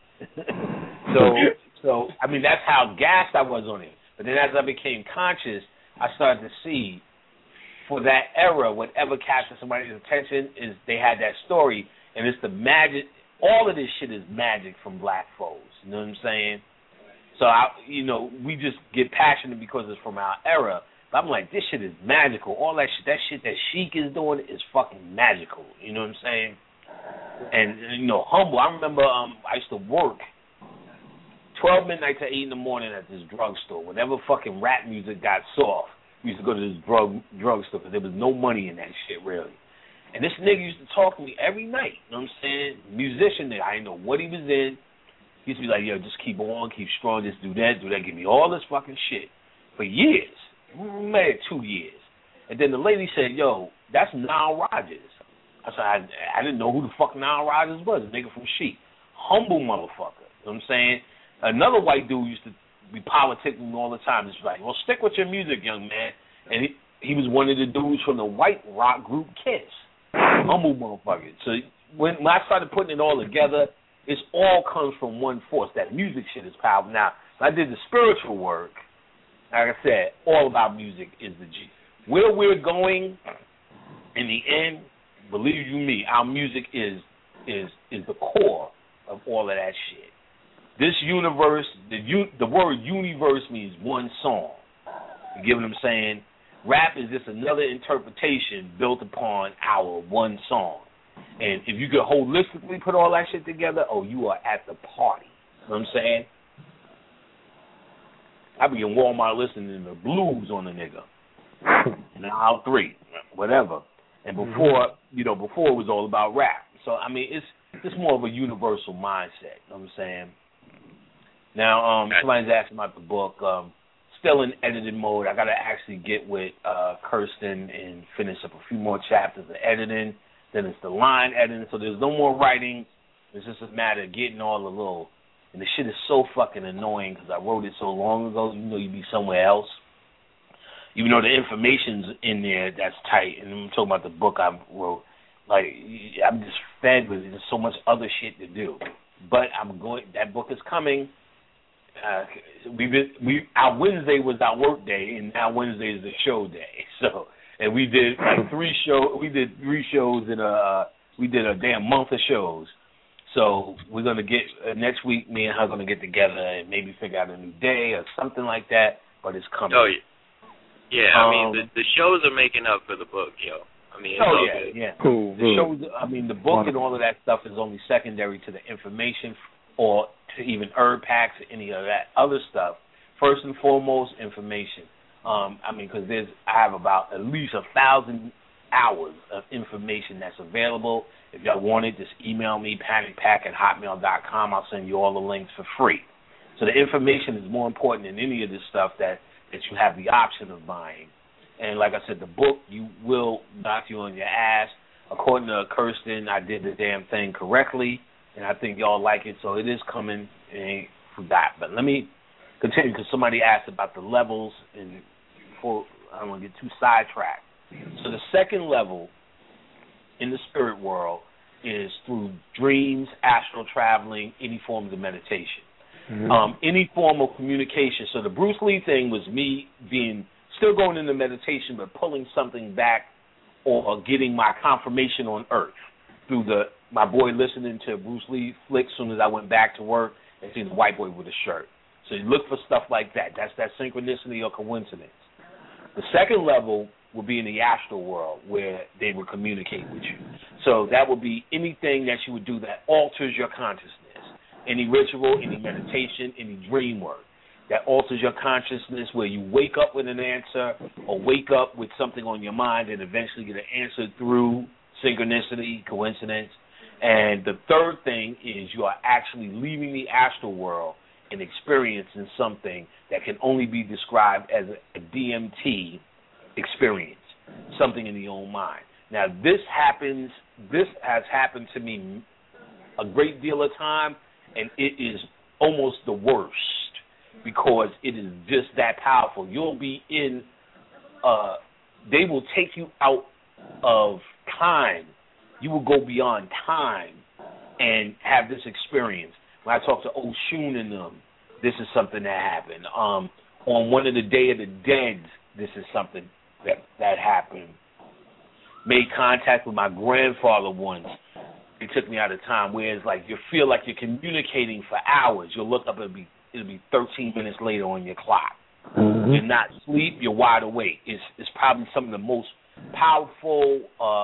so I mean, that's how gassed I was on it. But then as I became conscious, I started to see, for that era, whatever captured somebody's attention is they had that story, and it's the magic. All of this shit is magic from black folks. You know what I'm saying? So, we just get passionate because it's from our era. But I'm like, this shit is magical. All that shit that Sheik is doing is fucking magical. You know what I'm saying? And humble. I remember I used to work 12 midnight to 8 in the morning at this drugstore. Whenever fucking rap music got soft, we used to go to this drugstore because there was no money in that shit, really. And this nigga used to talk to me every night. You know what I'm saying? Musician nigga. I didn't know what he was in. He used to be like, yo, just keep on, keep strong, just do that, give me all this fucking shit. For years. We made it 2 years. And then the lady said, yo, that's Nile Rodgers. I said, I didn't know who the fuck Nile Rodgers was, a nigga from Sheik. Humble motherfucker. You know what I'm saying? Another white dude used to be politicking all the time. Just like, well, stick with your music, young man. And he was one of the dudes from the white rock group Kiss. Humble motherfucker. So when I started putting it all together, it all comes from one force. That music shit is powerful. Now, I did the spiritual work. Like I said, all about music is the G. Where we're going, in the end, believe you me, our music is the core of all of that shit. This universe, the word universe means one song. You get what I'm saying? Rap is just another interpretation built upon our one song. And if you could holistically put all that shit together, you are at the party. You know what I'm saying? I be in Walmart listening to the blues on the nigga. In aisle 3, whatever. And before it was all about rap. So, I mean, it's more of a universal mindset. You know what I'm saying? Now, somebody's asking about the book. Still in editing mode. I got to actually get with Kirsten and finish up a few more chapters of editing. Then it's the line editing. So there's no more writing. It's just a matter of getting all the little... And the shit is so fucking annoying because I wrote it so long ago. You'd be somewhere else. Even though the information's in there, that's tight. And I'm talking about the book I wrote. Like, I'm just fed with it. There's so much other shit to do. But that book is coming. Our Wednesday was our work day, and now Wednesday is the show day. So, and we did like 3 shows. We did 3 shows we did a damn month of shows. So we're gonna get next week. Me and her gonna get together and maybe figure out a new day or something like that. But it's coming. Oh yeah. I mean the shows are making up for the book, yo. I mean, yeah. Cool. The shows. I mean, the book and all of that stuff is only secondary to the information or to even herb packs or any of that other stuff. First and foremost, information. I mean, because I have about at least 1,000 hours of information that's available. If y'all want it, just email me, panicpack@hotmail.com. I'll send you all the links for free. So the information is more important than any of this stuff that you have the option of buying. And like I said, the book will knock you on your ass. According to Kirsten, I did the damn thing correctly, and I think y'all like it, so it is coming. And forgot. But let me continue because somebody asked about the levels, and before I don't want to get too sidetracked. So the second level in the spirit world is through dreams, astral traveling, any forms of meditation, any form of communication. So the Bruce Lee thing was me still going into meditation, but pulling something back or getting my confirmation on Earth through my boy listening to Bruce Lee flick as soon as I went back to work and seeing the white boy with a shirt. So you look for stuff like that. That's that synchronicity or coincidence. The second level will be in the astral world where they will communicate with you. So that would be anything that you would do that alters your consciousness. Any ritual, any meditation, any dream work that alters your consciousness where you wake up with an answer or wake up with something on your mind and eventually get an answer through synchronicity, coincidence. And the third thing is you are actually leaving the astral world and experiencing something that can only be described as a DMT experience, something in your own mind. Now, this has happened to me a great deal of time, and it is almost the worst because it is just that powerful. You'll be in, they will take you out of time. You will go beyond time and have this experience. When I talk to Oshun and them, this is something that happened. On one of the Day of the Dead, this is something that happened. Made contact with my grandfather once. It took me out of time, where it's like you feel like you're communicating for hours. You'll look up, it'll be 13 minutes later on your clock. Mm-hmm. You're not asleep, you're wide awake. It's probably some of the most powerful,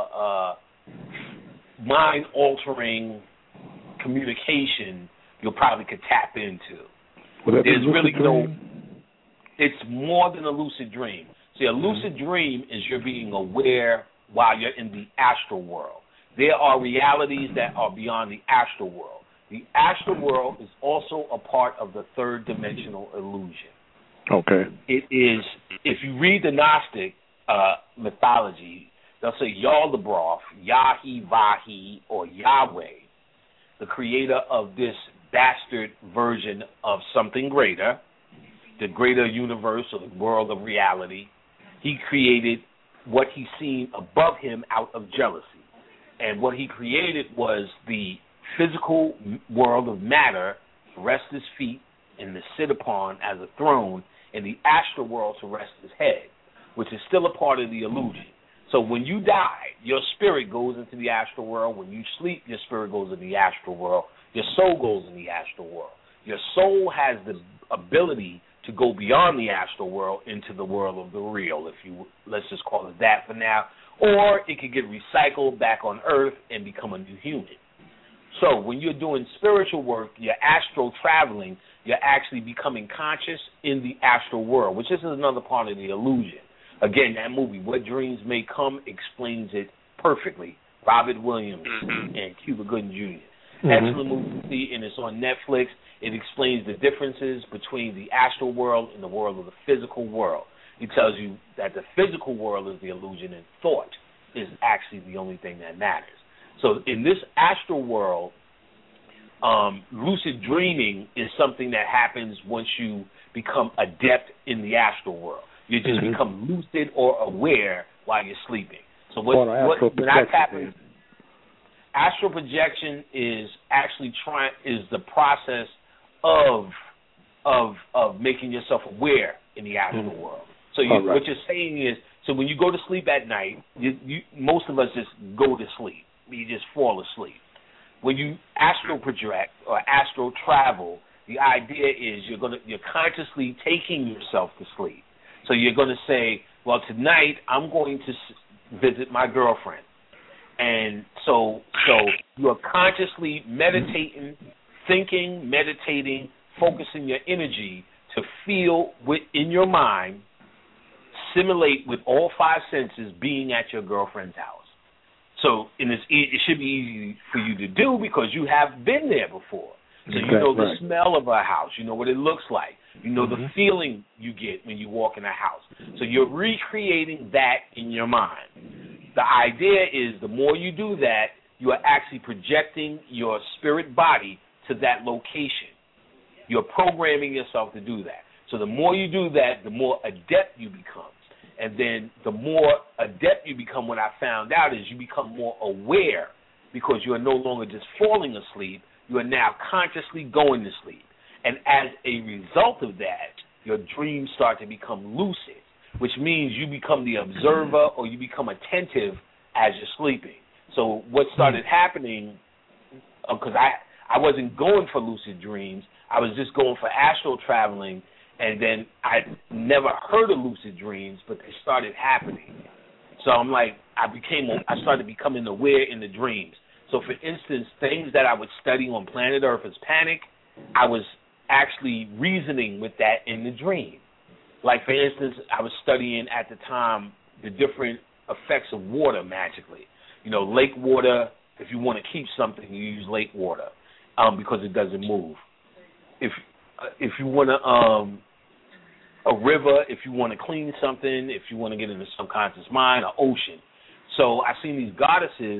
mind-altering communication you probably could tap into. There's really it's more than a lucid dream. See, a lucid dream is you're being aware while you're in the astral world. There are realities that are beyond the astral world. The astral world is also a part of the third dimensional illusion. Okay. It is, if you read the Gnostic mythology, they'll say Yaldabaoth, Yahi-Vahi, or Yahweh, the creator of this bastard version of something greater, the greater universe or the world of reality. He created what he's seen above him out of jealousy. And what he created was the physical world of matter to rest his feet and to sit upon as a throne, and the astral world to rest his head, which is still a part of the illusion. So when you die, your spirit goes into the astral world. When you sleep, your spirit goes into the astral world. Your soul goes in the astral world. Your soul has the ability to go beyond the astral world into the world of the real, let's just call it that for now, or it could get recycled back on Earth and become a new human. So when you're doing spiritual work, you're astral traveling, you're actually becoming conscious in the astral world, which is another part of the illusion. Again, that movie, What Dreams May Come, explains it perfectly. Robert Williams and Cuba Gooding Jr. Excellent movie, and it's on Netflix. It explains the differences between the astral world and the world of the physical world. It tells you that the physical world is the illusion, and thought is actually the only thing that matters. So in this astral world, lucid dreaming is something that happens once you become adept in the astral world. You just become lucid or aware while you're sleeping. So when I tap in, astral projection is actually the process of making yourself aware in the astral world. So what you're saying is, so when you go to sleep at night, most of us just go to sleep. You just fall asleep. When you astral project or astral travel, the idea is you're consciously taking yourself to sleep. So you're going to say, well, tonight I'm going to visit my girlfriend. And so you're consciously meditating, thinking, meditating, focusing your energy to feel within your mind, simulate with all five senses being at your girlfriend's house. So it should be easy for you to do because you have been there before. So you know the smell of a house. You know what it looks like. You know the feeling you get when you walk in a house. So you're recreating that in your mind. The idea is the more you do that, you are actually projecting your spirit body to that location. You're programming yourself to do that. So the more you do that, the more adept you become. And then the more adept you become, what I found out is you become more aware because you are no longer just falling asleep. You are now consciously going to sleep. And as a result of that, your dreams start to become lucid, which means you become the observer or you become attentive as you're sleeping. So what started happening, because I wasn't going for lucid dreams, I was just going for astral traveling, and then I never heard of lucid dreams, but they started happening. So I'm like, I started becoming aware in the dreams. So for instance, things that I would study on planet Earth as panic, I was actually reasoning with that in the dream. Like for instance, I was studying at the time the different effects of water magically. You know, lake water, if you want to keep something, you use lake water because it doesn't move. If you want to, a river, if you want to clean something, if you want to get in the subconscious mind, an ocean. So I've seen these goddesses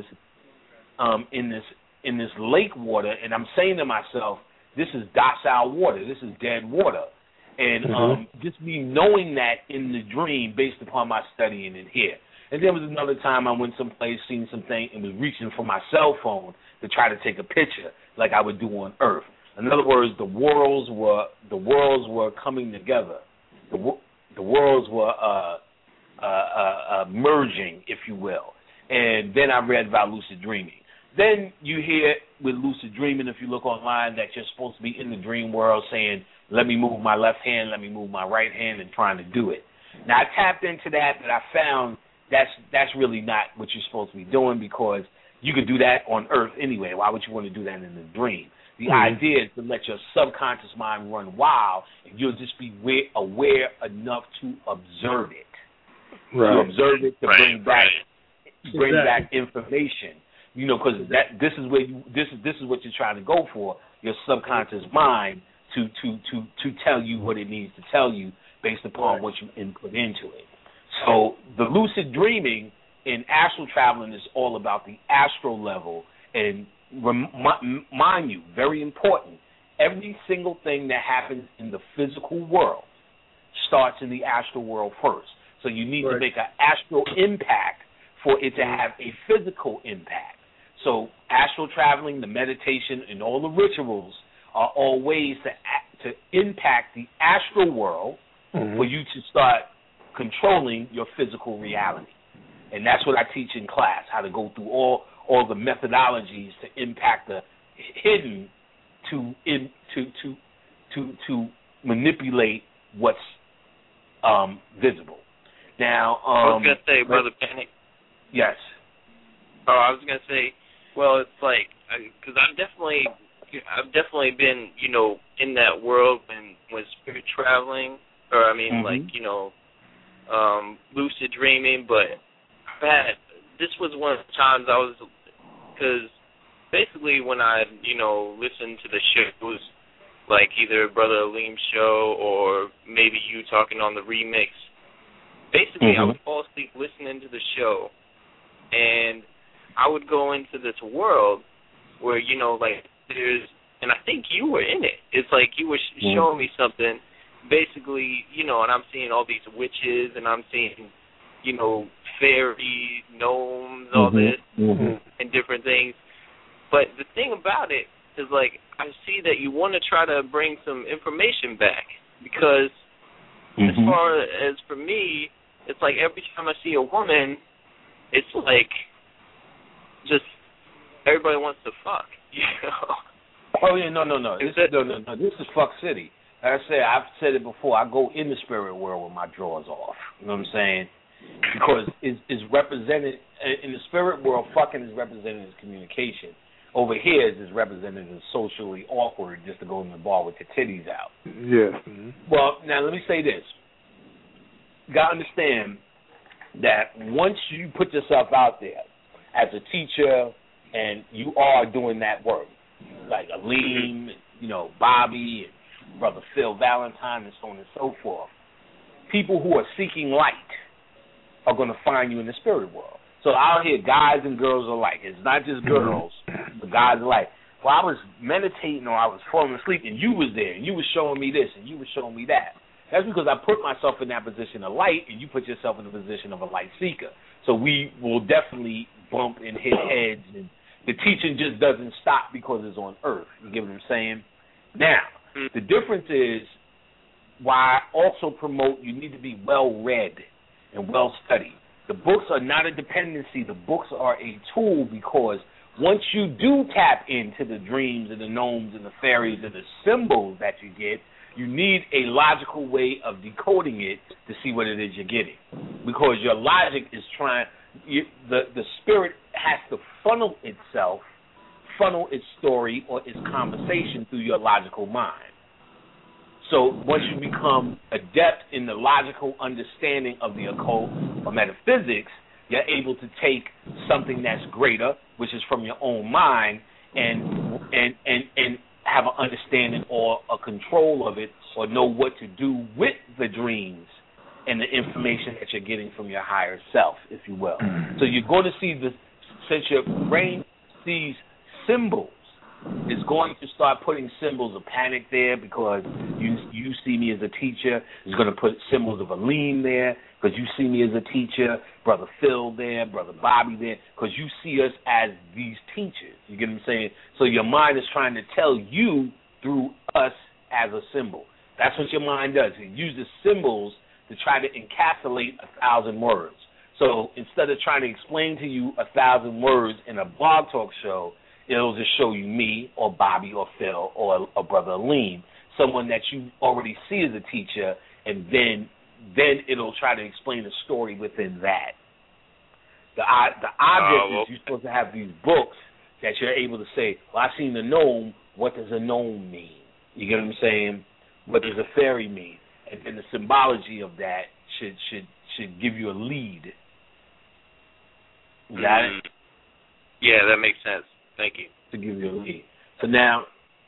in this lake water, and I'm saying to myself, this is docile water. This is dead water. And just me knowing that in the dream based upon my studying in here. And there was another time I went someplace, seen something, and was reaching for my cell phone to try to take a picture like I would do on Earth. In other words, the worlds were coming together. The worlds were merging, if you will. And then I read about lucid dreaming. Then you hear with lucid dreaming, if you look online, that you're supposed to be in the dream world saying, let me move my left hand, let me move my right hand, and trying to do it. Now, I tapped into that, but I found that's really not what you're supposed to be doing, because you could do that on Earth anyway. Why would you want to do that in the dream? The idea is to let your subconscious mind run wild, and you'll just be aware enough to observe it. Right. To observe it, to bring back information. You know, because this is what you're trying to go for. Your subconscious mind to tell you what it needs to tell you based upon what you input into it. So the lucid dreaming in astral traveling is all about the astral level. And mind you, very important, every single thing that happens in the physical world starts in the astral world first. So you need to make an astral impact for it to have a physical impact. So astral traveling, the meditation, and all the rituals are all ways to impact the astral world for you to start controlling your physical reality. And that's what I teach in class, how to go through all the methodologies to impact the hidden to manipulate what's visible. Now, I was going to say, Brother Panic. Yes. Oh, I was going to say, well, it's like, because I've definitely been, you know, in that world when spirit traveling, or I mean, like, you know, lucid dreaming. But this was one of the times I was, because basically when I, you know, listened to the shows, like either Brother Aleem's show or maybe you talking on the remix, basically I would fall asleep listening to the show, and I would go into this world where, you know, like there's, and I think you were in it. It's like you were showing me something, basically, you know, and I'm seeing all these witches, and I'm seeing, you know, fairies, gnomes, all this, and different things. But the thing about it is, like, I see that you want to try to bring some information back, because as far as for me, it's like every time I see a woman, it's like just everybody wants to fuck, you know? Oh, yeah, no. This is fuck city. Like I said, I've said it before, I go in the spirit world with my drawers off. You know what I'm saying? Because it's represented, in the spirit world, fucking is represented as communication. Over here, it's represented as socially awkward just to go in the bar with your titties out. Yes. Well, now let me say this. You got to understand that once you put yourself out there as a teacher and you are doing that work, like Aleem, you know, Bobby, and Brother Phil Valentine, and so on and so forth, people who are seeking light are going to find you in the spirit world. So out here, guys and girls alike. It's not just girls, but guys alike. Well, I was meditating or I was falling asleep, and you was there, and you was showing me this, and you was showing me that. That's because I put myself in that position of light, and you put yourself in the position of a light seeker. So we will definitely bump and hit heads, and the teaching just doesn't stop because it's on Earth. You get what I'm saying? Now, the difference is why I also promote you need to be well-read and well-studied. The books are not a dependency. The books are a tool, because once you do tap into the dreams and the gnomes and the fairies and the symbols that you get, you need a logical way of decoding it to see what it is you're getting. Because your logic is the spirit has to funnel its story or its conversation through your logical mind. So once you become adept in the logical understanding of the occult or metaphysics, you're able to take something that's greater, which is from your own mind, and have an understanding or a control of it, or know what to do with the dreams and the information that you're getting from your higher self, if you will. So you're going to see since your brain sees symbols, is going to start putting symbols of panic there, because you see me as a teacher, is going to put symbols of Aleem there, because you see me as a teacher, Brother Phil there, Brother Bobby there, because you see us as these teachers. You get what I'm saying? So your mind is trying to tell you through us as a symbol. That's what your mind does. It uses symbols to try to encapsulate 1,000 words. So instead of trying to explain to you 1,000 words in a blog talk show, it'll just show you me or Bobby or Phil or Brother Aleem, someone that you already see as a teacher, and then it'll try to explain the story within that. The object is you're supposed to have these books that you're able to say, well, I've seen the gnome. What does a gnome mean? You get what I'm saying? What does a fairy mean? And then the symbology of that should give you a lead. You got it? Yeah, that makes sense. Thank you. To give you a lead. So now,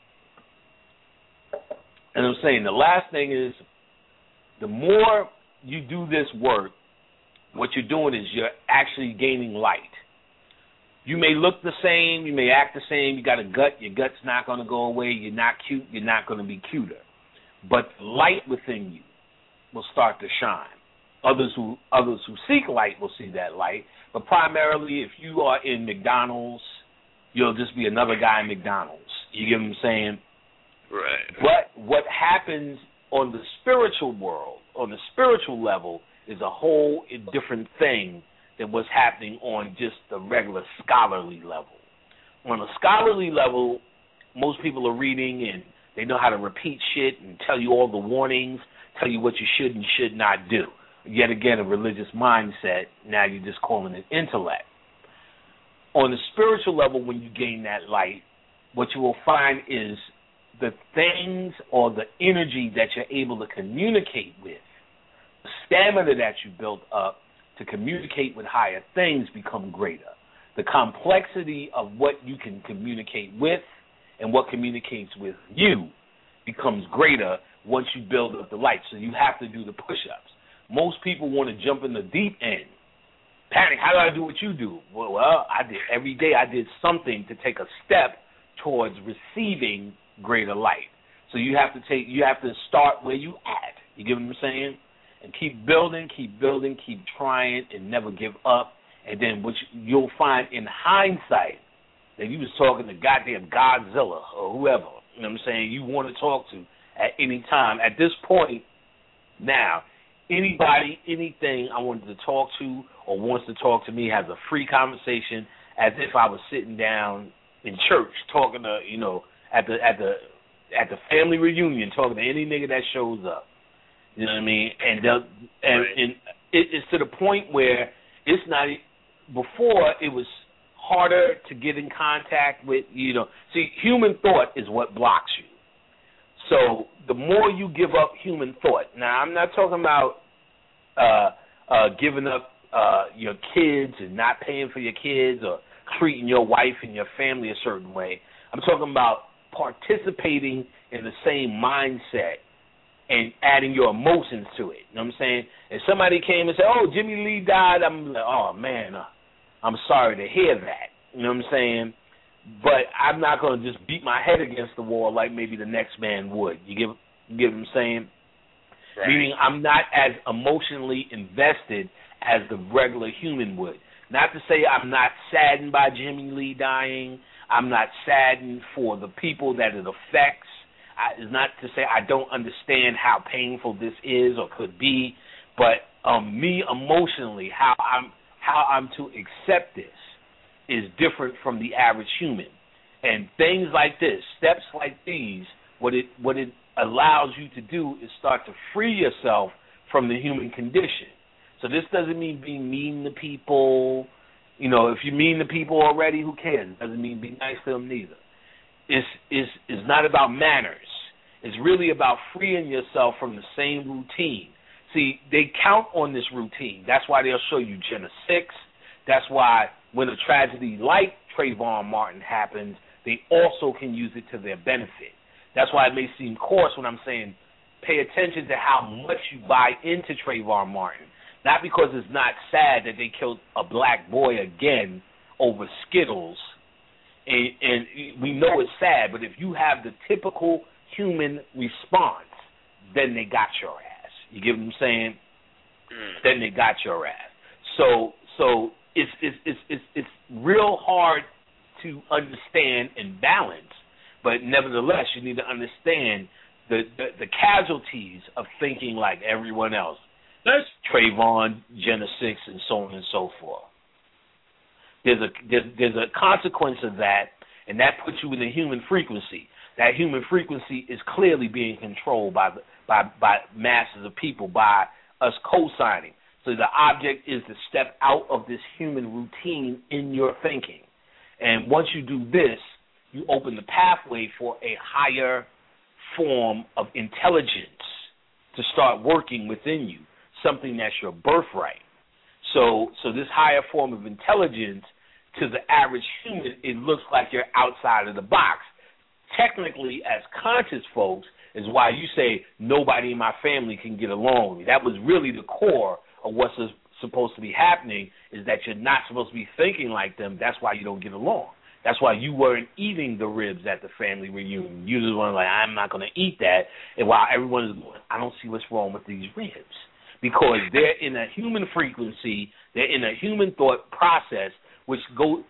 and I'm saying the last thing is, the more you do this work, what you're doing is you're actually gaining light. You may look the same, you may act the same, you got a gut, your gut's not going to go away, you're not cute, you're not going to be cuter. But the light within you will start to shine. Others who seek light will see that light, but primarily if you are in McDonald's, you'll just be another guy in McDonald's. You get what I'm saying? Right. But what happens on the spiritual world, on the spiritual level, is a whole different thing than what's happening on just the regular scholarly level. On a scholarly level, most people are reading and they know how to repeat shit and tell you all the warnings, tell you what you should and should not do. Yet again, a religious mindset, now you're just calling it intellect. On the spiritual level, when you gain that light, what you will find is the things or the energy that you're able to communicate with, the stamina that you built up to communicate with higher things become greater. The complexity of what you can communicate with and what communicates with you becomes greater once you build up the light. So you have to do the push-ups. Most people want to jump in the deep end. Panic, how do I do what you do? Well, I did every day. I did something to take a step towards receiving greater light. So you have to start where you at. You get what I'm saying? And keep building, keep trying, and never give up. And then what you'll find in hindsight that you was talking to goddamn Godzilla or whoever, you know what I'm saying, you want to talk to at any time. At this point now, anybody, anything I wanted to talk to or wants to talk to me has a free conversation as if I was sitting down in church talking to, at the family reunion, talking to any nigga that shows up. You know what I mean? And it's to the point where it's not. Before it was harder to get in contact with. See, human thought is what blocks you. So the more you give up human thought. Now I'm not talking about giving up your kids and not paying for your kids or treating your wife and your family a certain way. I'm talking about participating in the same mindset and adding your emotions to it. You know what I'm saying? If somebody came and said, oh, Jimmy Lee died, I'm like, oh, man, I'm sorry to hear that. You know what I'm saying? But I'm not going to just beat my head against the wall like maybe the next man would. You get what I'm saying? Right. Meaning I'm not as emotionally invested as the regular human would. Not to say I'm not saddened by Jimmy Lee dying. I'm not saddened for the people that it affects. It's not to say I don't understand how painful this is or could be, but me emotionally, how I'm to accept this is different from the average human. And things like this, steps like these, what it allows you to do is start to free yourself from the human condition. So this doesn't mean being mean to people. If you're mean to people already, who cares? It doesn't mean be nice to them neither. It's not about manners. It's really about freeing yourself from the same routine. See, they count on this routine. That's why they'll show you Jenna 6. That's why when a tragedy like Trayvon Martin happens, they also can use it to their benefit. That's why it may seem coarse when I'm saying pay attention to how much you buy into Trayvon Martin. Not because it's not sad that they killed a black boy again over Skittles, and we know it's sad, but if you have the typical human response, then they got your ass. You get what I'm saying? Then they got your ass. So it's real hard to understand and balance, but nevertheless, you need to understand the casualties of thinking like everyone else. Trayvon, Jenna Six, and so on and so forth. There's a consequence of that, and that puts you in the human frequency. That human frequency is clearly being controlled by masses of people, by us co-signing. So the object is to step out of this human routine in your thinking. And once you do this, you open the pathway for a higher form of intelligence to start working within you, something that's your birthright. So this higher form of intelligence, to the average human, it looks like you're outside of the box. Technically, as conscious folks, is why you say nobody in my family can get along with me. That was really the core of what's supposed to be happening, is that you're not supposed to be thinking like them. That's why you don't get along. That's why you weren't eating the ribs at the family reunion. You just were like, I'm not going to eat that. And while everyone is going, I don't see what's wrong with these ribs. Because they're in a human frequency, they're in a human thought process, which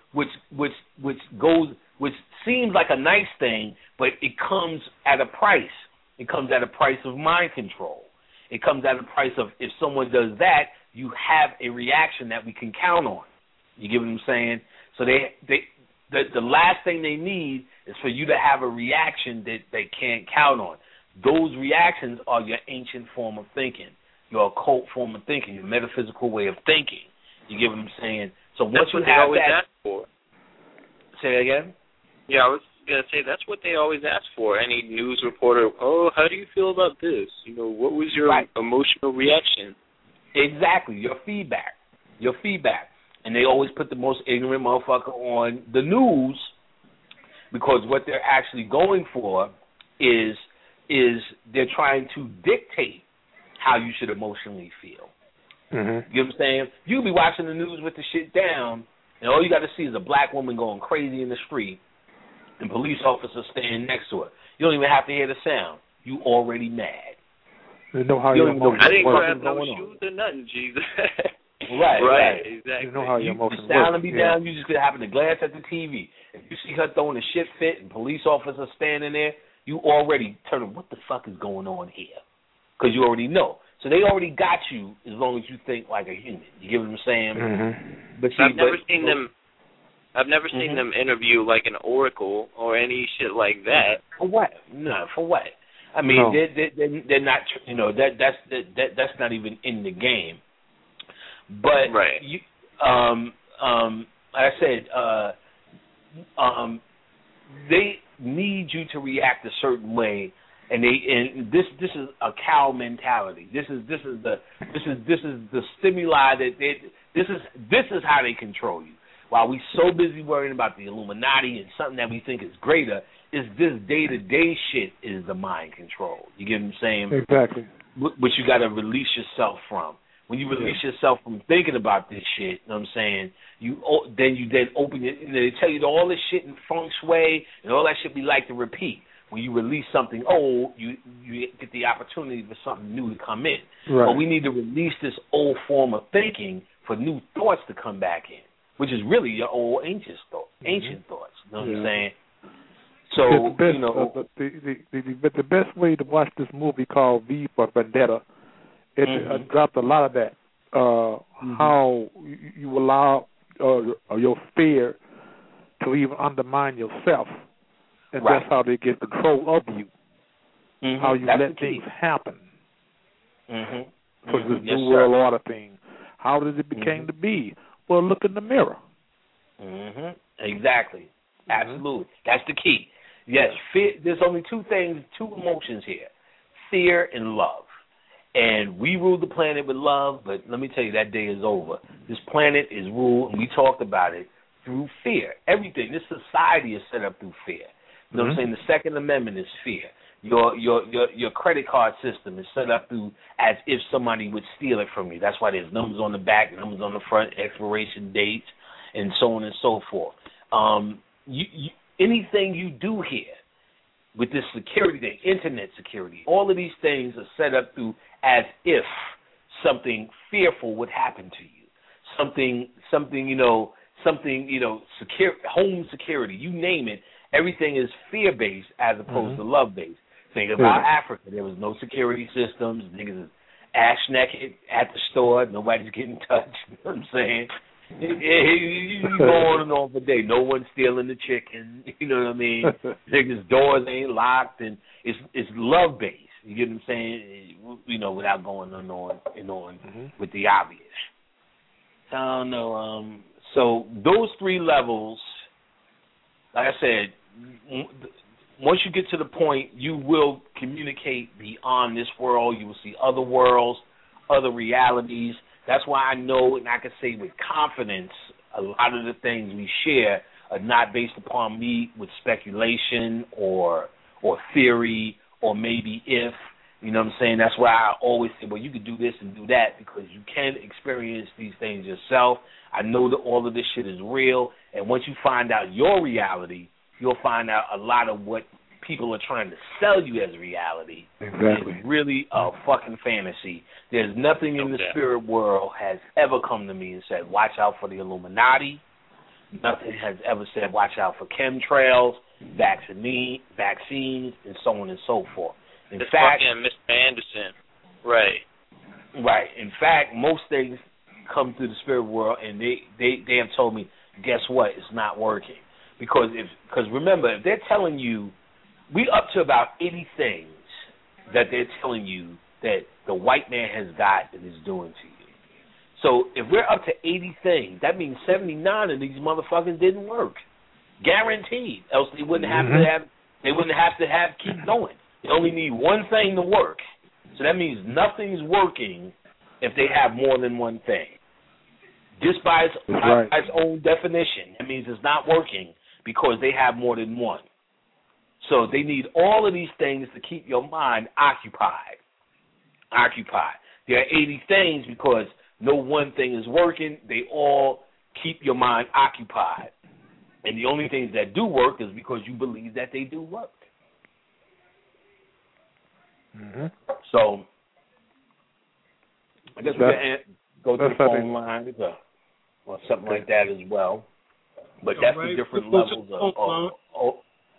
seems like a nice thing, but it comes at a price. It comes at a price of mind control. It comes at a price of, if someone does that, you have a reaction that we can count on. You get what I'm saying? So the last thing they need is for you to have a reaction that they can't count on. Those reactions are your ancient form of thinking, your occult form of thinking, your metaphysical way of thinking. You get what I'm saying? So once that's you what have they always that, ask for. Say that again? Yeah, I was going to say that's what they always ask for. Any news reporter, how do you feel about this? What was your emotional reaction? Exactly, your feedback. And they always put the most ignorant motherfucker on the news, because what they're actually going for is they're trying to dictate how you should emotionally feel. Mm-hmm. You know what I'm saying? You could be watching the news with the shit down, and all you got to see is a black woman going crazy in the street and police officers standing next to her. You don't even have to hear the sound. You already mad. You know how your emotions work. I didn't grab no shoes or nothing, Jesus. Right, exactly. You know how your emotions work. The sound work. will be down, you just gonna happen to glance at the TV. If you see her throwing a shit fit and police officers standing there, you already turn, what the fuck is going on here? Because you already know. So they already got you as long as you think like a human. You get what I'm saying? Mm-hmm. But see, I've never seen them interview like an oracle or any shit like that. For what? No, for what? I mean, no. they're not. That's not even in the game. But right. Like I said, they need you to react a certain way. And this is a cow mentality. This is the stimuli that this is how they control you. While we so busy worrying about the Illuminati and something that we think is greater, is this day-to-day shit is the mind control. You get what I'm saying? Exactly. Which you got to release yourself from. When you release yourself from thinking about this shit, you know what I'm saying, you then open it, and they tell you all this shit in feng shui and all that shit we like to repeat. When you release something old, you get the opportunity for something new to come in. Right. But we need to release this old form of thinking for new thoughts to come back in, which is really your old ancient thoughts. You know what I'm saying? So, the best way to watch this movie called V for Vendetta, it dropped a lot of that. How you allow your fear to even undermine yourself. And that's how they get control of you. How you let things happen. For this New World Order thing. How did it become to be? Well, look in the mirror. Exactly. Absolutely. That's the key. Yes, fear, there's only two emotions here. Fear and love. And we rule the planet with love, but let me tell you, that day is over. This planet is ruled, and we talked about it, through fear. Everything. This society is set up through fear. You know what I'm saying? The Second Amendment is fear. Your credit card system is set up through as if somebody would steal it from you. That's why there's numbers on the back, numbers on the front, expiration dates, and so on and so forth. Anything you do here with this security thing, internet security, all of these things are set up through as if something fearful would happen to you. Something, secure, home security, you name it, everything is fear-based as opposed to love-based. Think about Africa. There was no security systems. Niggas is ass naked at the store. Nobody's getting touched. You know what I'm saying? You go on and on for day. No one's stealing the chicken. You know what I mean? Niggas' doors ain't locked, and it's love-based. You get what I'm saying? Without going on and on with the obvious. I don't know. So those three levels, like I said, once you get to the point, you will communicate beyond this world. You will see other worlds, other realities. That's why I know and I can say with confidence a lot of the things we share are not based upon me with speculation or theory or maybe if. You know what I'm saying? That's why I always say, well, you can do this and do that because you can experience these things yourself. I know that all of this shit is real, and once you find out your reality, you'll find out a lot of what people are trying to sell you as reality is really a fucking fantasy. There's nothing in the spirit world has ever come to me and said, watch out for the Illuminati. Nothing has ever said, watch out for chemtrails, vaccines, and so on and so forth. In fact, Mr. Anderson. Right. In fact, most things come through the spirit world, and they have told me, guess what? It's not working. Because remember, if they're telling you, we up to about 80 things that they're telling you that the white man has got and is doing to you. So if we're up to 80 things, that means 79 of these motherfuckers didn't work. Guaranteed. Else they wouldn't have to keep going. They only need one thing to work. So that means nothing's working if they have more than one thing. Just by its own definition, that means it's not working because they have more than one. So they need all of these things to keep your mind occupied. There are 80 things because no one thing is working. They all keep your mind occupied. And the only things that do work is because you believe that they do work. So I guess we can go to the phone line or something like that as well. But that's the different levels of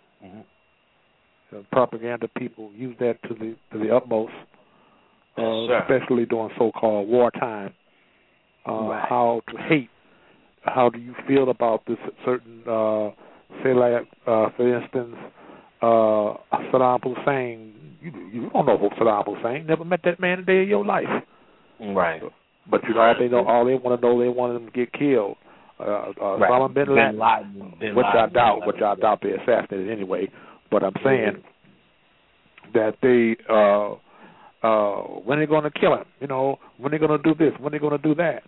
the propaganda people use that to the utmost, especially during so-called wartime. How to hate. How do you feel about this certain, say like, for instance, Saddam Hussein? You don't know who Saddam Hussein. Never met that man a day of your life. Right. But all they want to know, they want him to get killed. Osama bin Laden, which I doubt they assassinated anyway. But I'm saying that they, when they're going to kill him, when they're going to do this, when they're going to do that,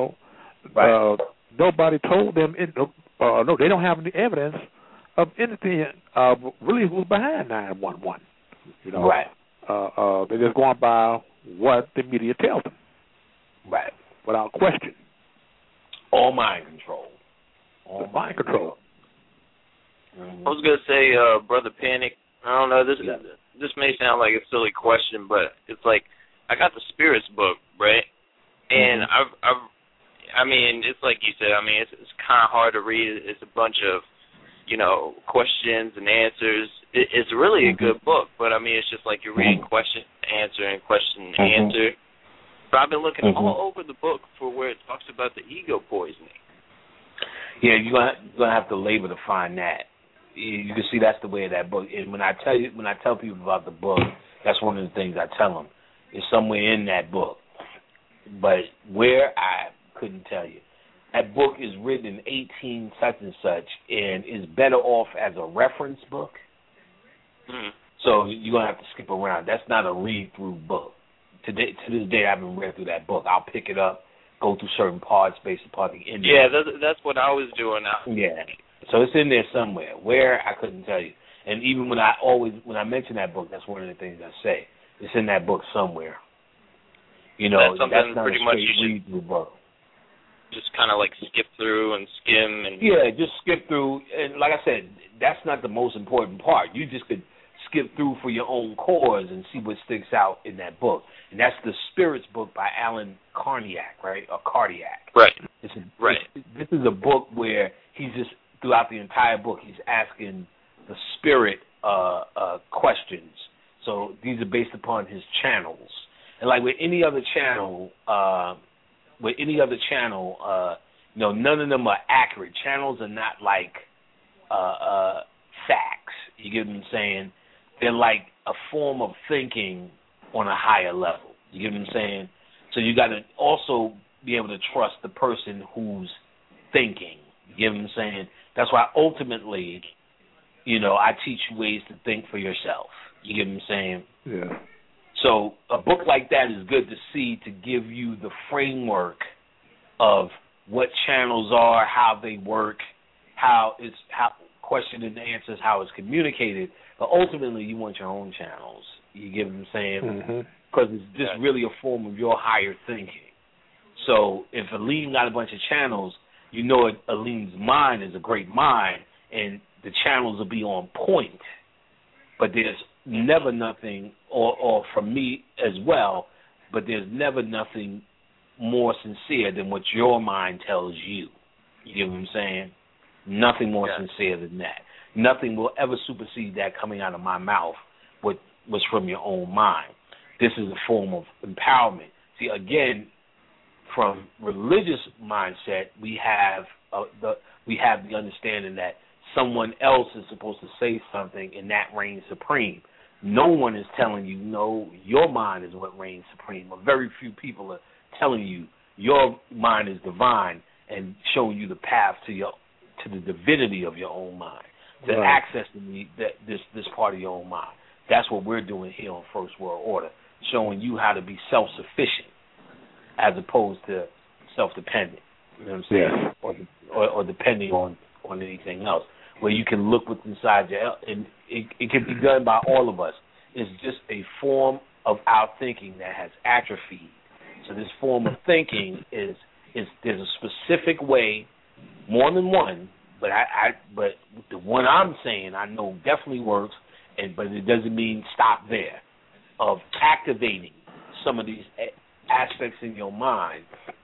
nobody told them. No, they don't have any evidence of anything really who's behind 9/11. They're just going by what the media tells them. Right. Without question. All mind control. Mind control. I was gonna say, Brother Panic. I don't know. This may sound like a silly question, but it's like I got the Spirits book, right? And I mean, it's like you said. I mean, it's kind of hard to read. It's a bunch of questions and answers. It's really a good book, but I mean, it's just like you're reading question, answer, and question, answer. But I've been looking all over the book for where it talks about the ego poisoning. Yeah, you're gonna have to labor to find that. You can see that's the way of that book. And when I tell people about the book, that's one of the things I tell them. It's somewhere in that book, but where I couldn't tell you. That book is written in 18 such and such, and is better off as a reference book. So you're gonna have to skip around. That's not a read-through book. To this day, I haven't read through that book. I'll pick it up, go through certain parts based upon the ending. Yeah, that's what I was doing now. Yeah. So it's in there somewhere. Where, I couldn't tell you. And even when I mention that book, that's one of the things I say. It's in that book somewhere. That's something that's not pretty a much straight you read-through book. Just kind of like skip through and skim and just skip through. And like I said, that's not the most important part. You just could skip through for your own cause and see what sticks out in that book. And that's the Spirits book by Alan Cardiac, right? Or Cardiac. Right. This is a book where he's just, throughout the entire book, he's asking the spirit questions. So these are based upon his channels. And like with any other channel, none of them are accurate. Channels are not like facts. You get what I'm saying? They're like a form of thinking on a higher level. You get what I'm saying? So you got to also be able to trust the person who's thinking. You get what I'm saying? That's why ultimately, I teach you ways to think for yourself. You get what I'm saying? Yeah. So a book like that is good to see, to give you the framework of what channels are, how they work, how question and answers, how it's communicated. But ultimately, you want your own channels. You get what I'm saying? Because it's just really a form of your higher thinking. So if Aleem got a bunch of channels, Aleem's mind is a great mind, and the channels will be on point. But there's never nothing, or from me as well, but there's never nothing more sincere than what your mind tells you. You get what I'm saying? Nothing more sincere than that. Nothing will ever supersede that coming out of my mouth, what was from your own mind. This is a form of empowerment. See, again, from religious mindset, we have the understanding that someone else is supposed to say something, and that reigns supreme. No one is telling you, no, your mind is what reigns supreme. Or very few people are telling you your mind is divine and showing you the path to the divinity of your own mind, to access this part of your own mind. That's what we're doing here on First World Order, showing you how to be self-sufficient as opposed to self-dependent. You know what I'm saying? Yeah. Or depending on anything else, where you can look what's inside you, and it can be done by all of us. It's just a form of our thinking that has atrophied. So this form of thinking is there's a specific way, more than one, but the one I'm saying I know definitely works, but it doesn't mean stop there, of activating some of these aspects in your mind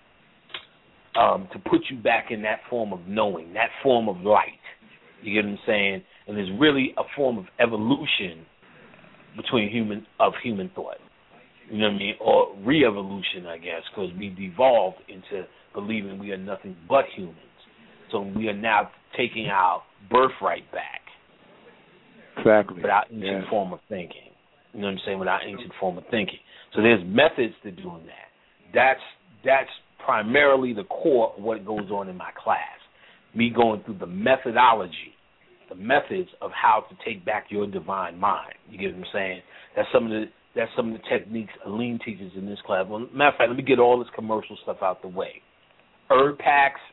to put you back in that form of knowing, that form of light. You get what I'm saying? And there's really a form of evolution between human thought. You know what I mean? Or re-evolution, I guess, because we've evolved into believing we are nothing but humans. So we are now taking our birthright back. Exactly. With our ancient form of thinking. You know what I'm saying? With our ancient form of thinking. So there's methods to doing that. That's primarily the core of what goes on in my class. Me going through the methodology, the methods of how to take back your divine mind. You get what I'm saying? That's some of the techniques Aleem teaches in this class. Well, matter of fact, let me get all this commercial stuff out the way. Herb packs.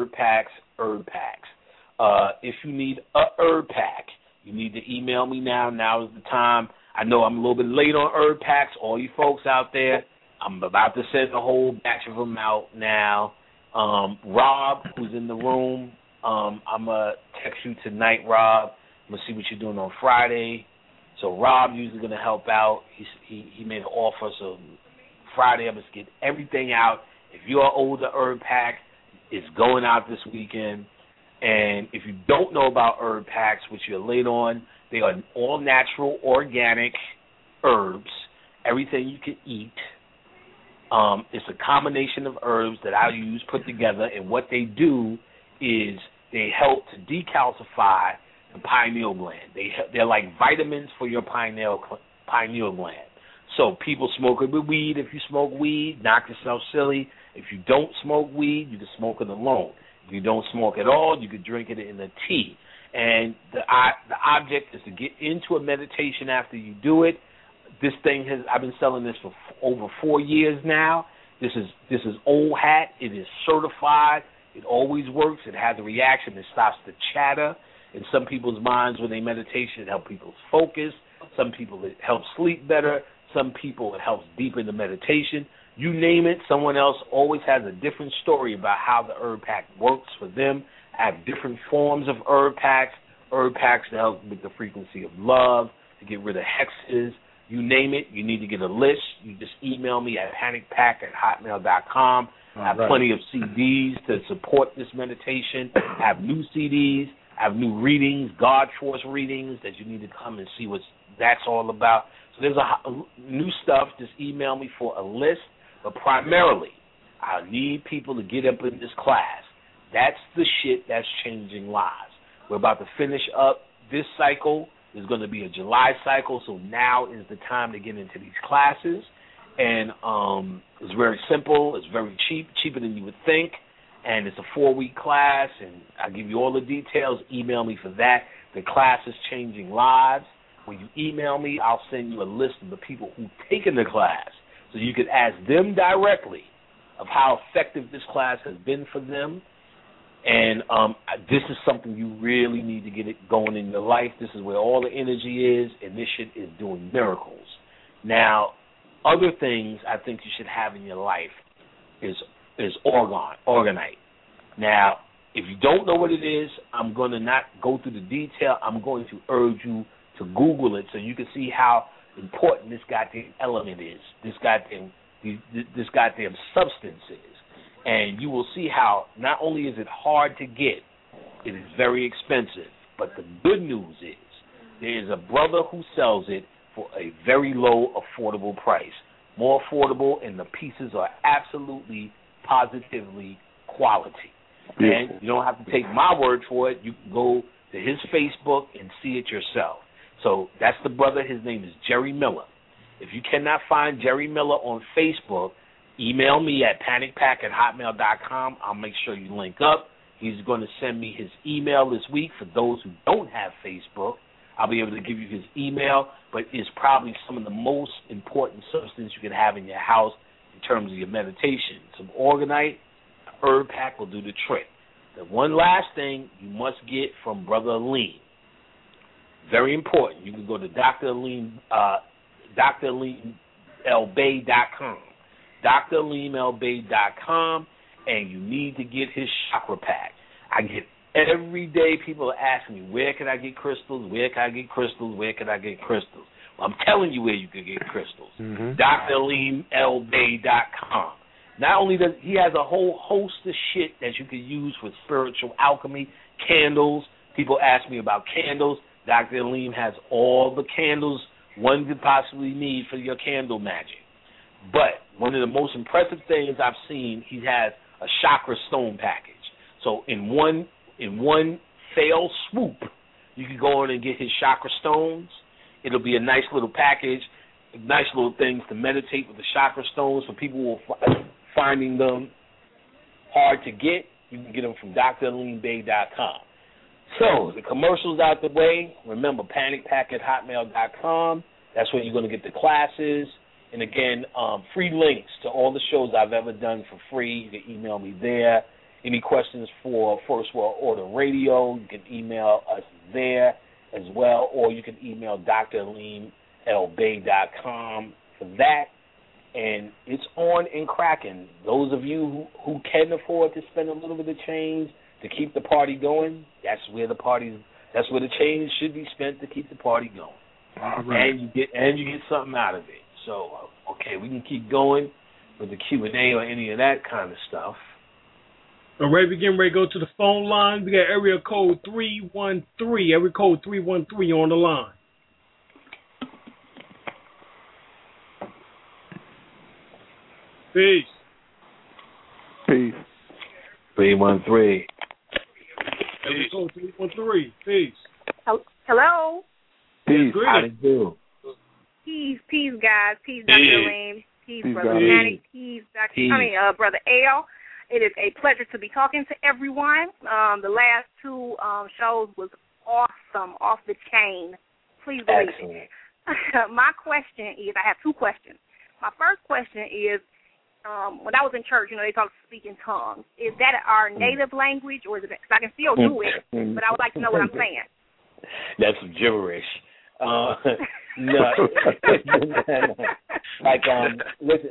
If you need a herb pack, you need to email me now. Now is the time. I know I'm a little bit late on herb packs. All you folks out there, I'm about to send a whole batch of them out now. Rob, who's in the room, I'm going to text you tonight, Rob. I'm going to see what you're doing on Friday. So Rob usually going to help out. He made an offer, so Friday I'm going to get everything out. If you're an older herb pack, it's going out this weekend. And if you don't know about herb packs, which you're late on, they are all natural, organic herbs, everything you can eat. It's a combination of herbs that I use put together, and what they do is they help to decalcify the pineal gland. They're like vitamins for your pineal gland. So people smoking with weed. If you smoke weed, knock yourself silly. If you don't smoke weed, you can smoke it alone. If you don't smoke at all, you can drink it in a tea. And the object is to get into a meditation after you do it. This thing I've been selling this for over 4 years now. This is old hat. It is certified. It always works. It has a reaction. It stops the chatter in some people's minds when they meditate. It helps people focus. Some people it helps sleep better. Some people it helps deepen the meditation. You name it, someone else always has a different story about how the herb pack works for them. I have different forms of herb packs to help with the frequency of love, to get rid of hexes, you name it. You need to get a list. You just email me at panicpack@hotmail.com. I have plenty of CDs to support this meditation. I have new CDs. I have new readings, God Force readings that you need to come and see what that's all about. So there's a new stuff. Just email me for a list. But primarily, I need people to get up in this class. That's the shit that's changing lives. We're about to finish up this cycle. There's going to be a July cycle, so now is the time to get into these classes. And it's very simple. It's very cheap, cheaper than you would think. And it's a 4-week class, and I'll give you all the details. Email me for that. The class is changing lives. When you email me, I'll send you a list of the people who've taken the class, so you can ask them directly of how effective this class has been for them. And this is something you really need to get it going in your life. This is where all the energy is, and this shit is doing miracles. Now, other things I think you should have in your life is Orgonite. Now, if you don't know what it is, I'm going to not go through the detail. I'm going to urge you to Google it so you can see how important this goddamn element is, this goddamn substance is. And you will see how not only is it hard to get, it is very expensive. But the good news is there is a brother who sells it for a very low, affordable price. More affordable, and the pieces are absolutely, positively quality. And you don't have to take my word for it. You can go to his Facebook and see it yourself. So that's the brother. His name is Jerry Miller. If you cannot find Jerry Miller on Facebook, email me at panicpack@hotmail.com. I'll make sure you link up. He's going to send me his email this week. For those who don't have Facebook, I'll be able to give you his email, but it's probably some of the most important substance you can have in your house in terms of your meditation. Some Orgonite, herb pack will do the trick. The one last thing you must get from Brother Aleem. Very important. You can go to draleembay.com. draleembay.com, and you need to get his chakra pack. I get every day people are asking me, where can I get crystals? Where can I get crystals? Where can I get crystals? Well, I'm telling you where you can get crystals. draleembay.com. Not only does he has a whole host of shit that you can use for spiritual alchemy, candles. People ask me about candles. Dr. Aleem has all the candles one could possibly need for your candle magic. But one of the most impressive things I've seen, he has a chakra stone package. So in one fell swoop, you can go in and get his chakra stones. It'll be a nice little package, nice little things to meditate with the chakra stones. For people who are finding them hard to get, you can get them from draleembay.com. So the commercials out the way. Remember, panicpack@hotmail.com. That's where you're going to get the classes. And again, free links to all the shows I've ever done for free. You can email me there. Any questions for First World Order Radio, you can email us there as well, or you can email draleembay.com for that. And it's on and cracking. Those of you who can afford to spend a little bit of change to keep the party going, that's where the change should be spent to keep the party going. Right. And you get something out of it. So, okay, we can keep going with the Q&A or any of that kind of stuff. All right, we getting ready to go to the phone line. We got area code 313. Area code 313 on the line. Peace. 313. Area code 313. Peace. Hello. Peace. How do you do? Peace, guys. Peace, Dr. Aleem. Peace, Brother Manny. Peace, Brother L. It is a pleasure to be talking to everyone. The last two shows was awesome, off the chain. Please believe it. My question is, I have two questions. My first question is, when I was in church, they talk speak in tongues. Is that our native language, or is it? Because I can still do it, but I would like to know what I'm saying. That's some gibberish. No, like listen.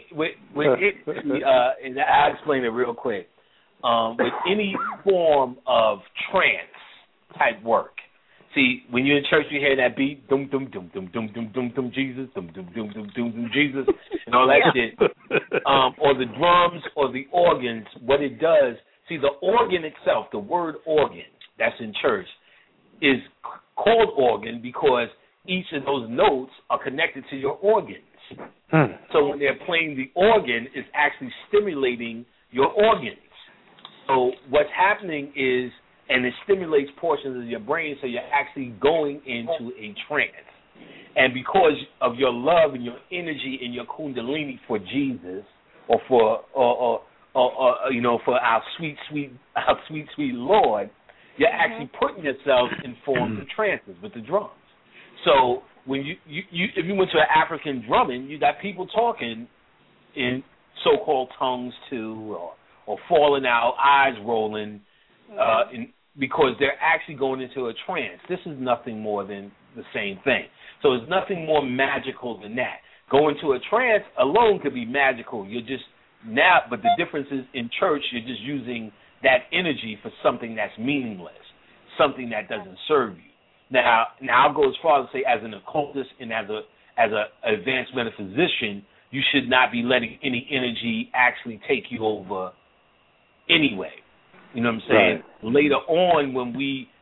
And I'll explain it real quick. With any form of trance type work, See, when you're in church, you hear that beat, dum dum dum dum dum dum dum dum Jesus, dum dum dum dum dum dum Jesus, and all that shit. Or the drums or the organs. What it does, see, the organ itself, the word organ that's in church, is called organ because each of those notes are connected to your organs. So when they're playing the organ, it's actually stimulating your organs. So what's happening is, and it stimulates portions of your brain, so you're actually going into a trance. And because of your love and your energy and your kundalini for Jesus, or for for our sweet Lord, you're actually putting yourself in forms of trances with the drums. So when you if you went to an African drumming, you got people talking in so-called tongues too, or falling out, eyes rolling, because they're actually going into a trance. This is nothing more than the same thing. So it's nothing more magical than that. Going to a trance alone could be magical. You're just but the difference is in church, you're just using that energy for something that's meaningless, something that doesn't serve you. Now I'll go as far as to say, as an occultist and as a advanced metaphysician, you should not be letting any energy actually take you over anyway. You know what I'm saying? Right. Later on, when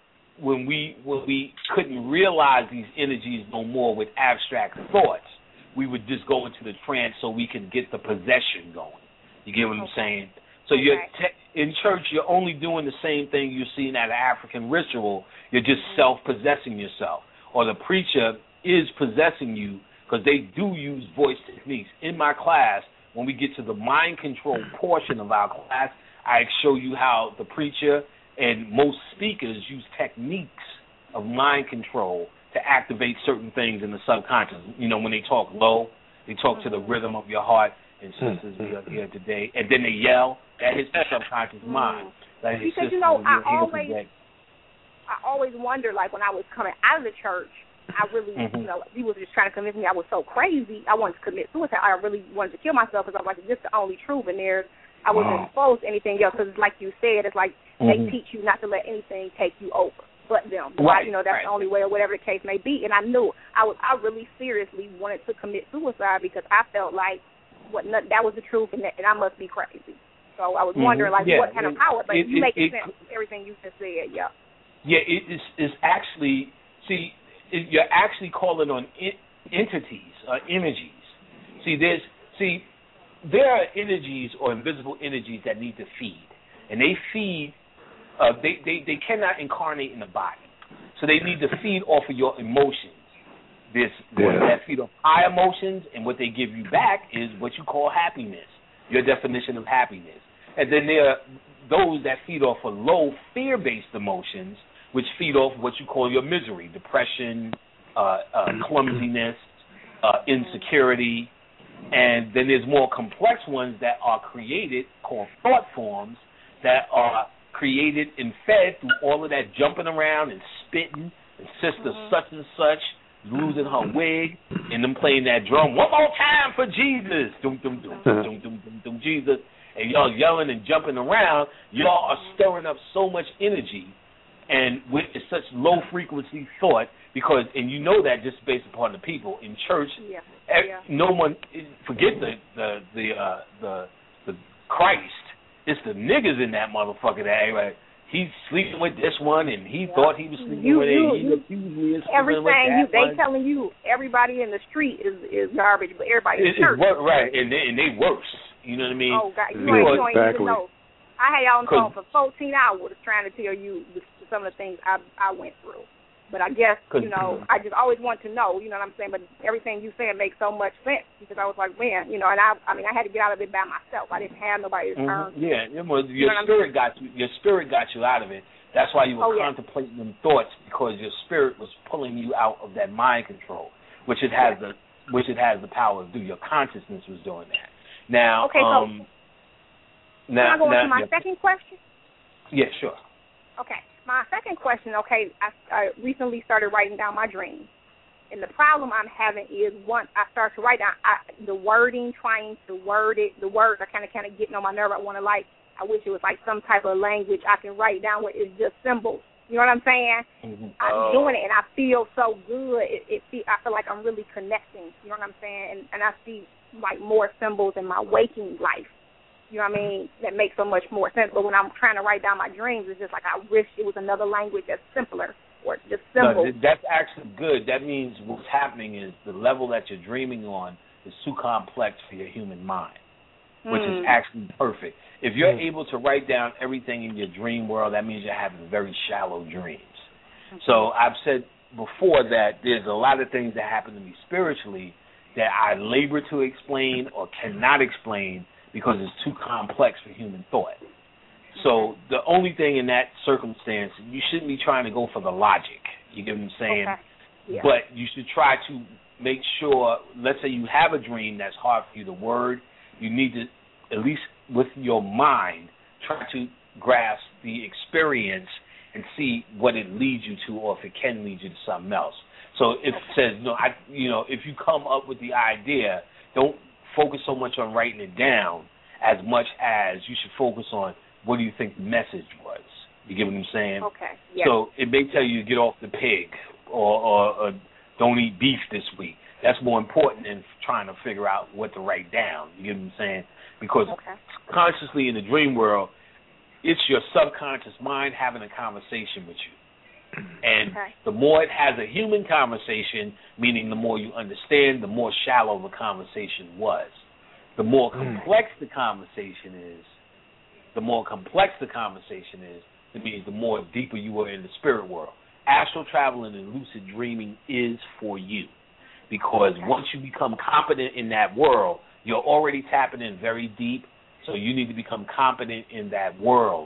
we couldn't realize these energies no more with abstract thoughts, we would just go into the trance so we could get the possession going. You get what I'm saying? So you're in church, you're only doing the same thing you're seeing at an African ritual. You're just self-possessing yourself. Or the preacher is possessing you, because they do use voice techniques. In my class, when we get to the mind control portion of our class, I show you how the preacher and most speakers use techniques of mind control to activate certain things in the subconscious. You know, when they talk low, they talk to the rhythm of your heart, and sisters, we are here today. And then they yell. That hits the subconscious mind. Like, because, I always wonder, like, when I was coming out of the church, I really, people were just trying to convince me I was so crazy. I wanted to commit suicide. I really wanted to kill myself because I was like, this is the only truth, and I wasn't exposed to anything else. Because, like you said, it's like they teach you not to let anything take you over but them. Right. That's the only way, or whatever the case may be. And I knew I really seriously wanted to commit suicide because I felt like that was the truth, and I must be crazy. So I was wondering, like, what kind of power? But you make sense with everything you just said, Yeah, it's actually, you're actually calling on entities or energies. There are energies or invisible energies that need to feed, and they feed. They cannot incarnate in the body, so they need to feed off of your emotions. That feed off high emotions, and what they give you back is what you call happiness, your definition of happiness. And then there are those that feed off of low fear-based emotions, which feed off what you call your misery, depression, clumsiness, insecurity. And then there's more complex ones that are created, called thought forms, that are created and fed through all of that jumping around and spitting, and sister such and such losing her wig, and them playing that drum, one more time for Jesus, dum dum dum dum dum dum dum Jesus, and y'all yelling and jumping around. Y'all are stirring up so much energy, and with such low frequency thought, because, and you know that just based upon the people in church, no one forget the Christ. It's the niggas in that motherfucker that like, he's sleeping with this one, and he thought he was sleeping with it. Everything they telling you, everybody in the street is garbage, but everybody in church. Right, and they worse. You know what I mean? Oh God, you ain't even know. I had y'all on the phone for 14 hours trying to tell you some of the things I went through. But I guess, I just always want to know, you know what I'm saying? But everything you saying makes so much sense because I was like, man, and I had to get out of it by myself. I didn't have nobody to turn to. Yeah, your spirit got you. Your spirit got you out of it. That's why you were contemplating them thoughts, because your spirit was pulling you out of that mind control, which it has the power to do. Your consciousness was doing that. Now, okay, so can I go on to my second question? Yeah, sure. Okay. My second question, I recently started writing down my dreams. And the problem I'm having is once I start to write down the wording, trying to word it, the words are kind of getting on my nerve. I wish it was like some type of language I can write down where it's just symbols You know what I'm saying? Mm-hmm. I'm doing it, and I feel so good. I feel like I'm really connecting. You know what I'm saying? And I see, like, more symbols in my waking life. You know what I mean? That makes so much more sense. But when I'm trying to write down my dreams, it's just like I wish it was another language that's simpler or just simple. No, that's actually good. That means what's happening is the level that you're dreaming on is too complex for your human mind, which is actually perfect. If you're able to write down everything in your dream world, that means you're having very shallow dreams. So I've said before that there's a lot of things that happen to me spiritually that I labor to explain or cannot explain because it's too complex for human thought. So the only thing in that circumstance, you shouldn't be trying to go for the logic. You get what I'm saying? Okay. Yeah. But you should try to make sure, let's say you have a dream that's hard for you to word, you need to, at least with your mind, try to grasp the experience and see what it leads you to or if it can lead you to something else. So if it says, if you come up with the idea, don't focus so much on writing it down as much as you should focus on what do you think the message was. You get what I'm saying? Okay. Yeah. So it may tell you to get off the pig or don't eat beef this week. That's more important than trying to figure out what to write down. You get what I'm saying? Because consciously in the dream world, it's your subconscious mind having a conversation with you. And the more it has a human conversation, meaning the more you understand, the more shallow the conversation was. The more complex the conversation is, it means the more deeper you are in the spirit world. Astral traveling and lucid dreaming is for you. Because once you become competent in that world, you're already tapping in very deep, so you need to become competent in that world.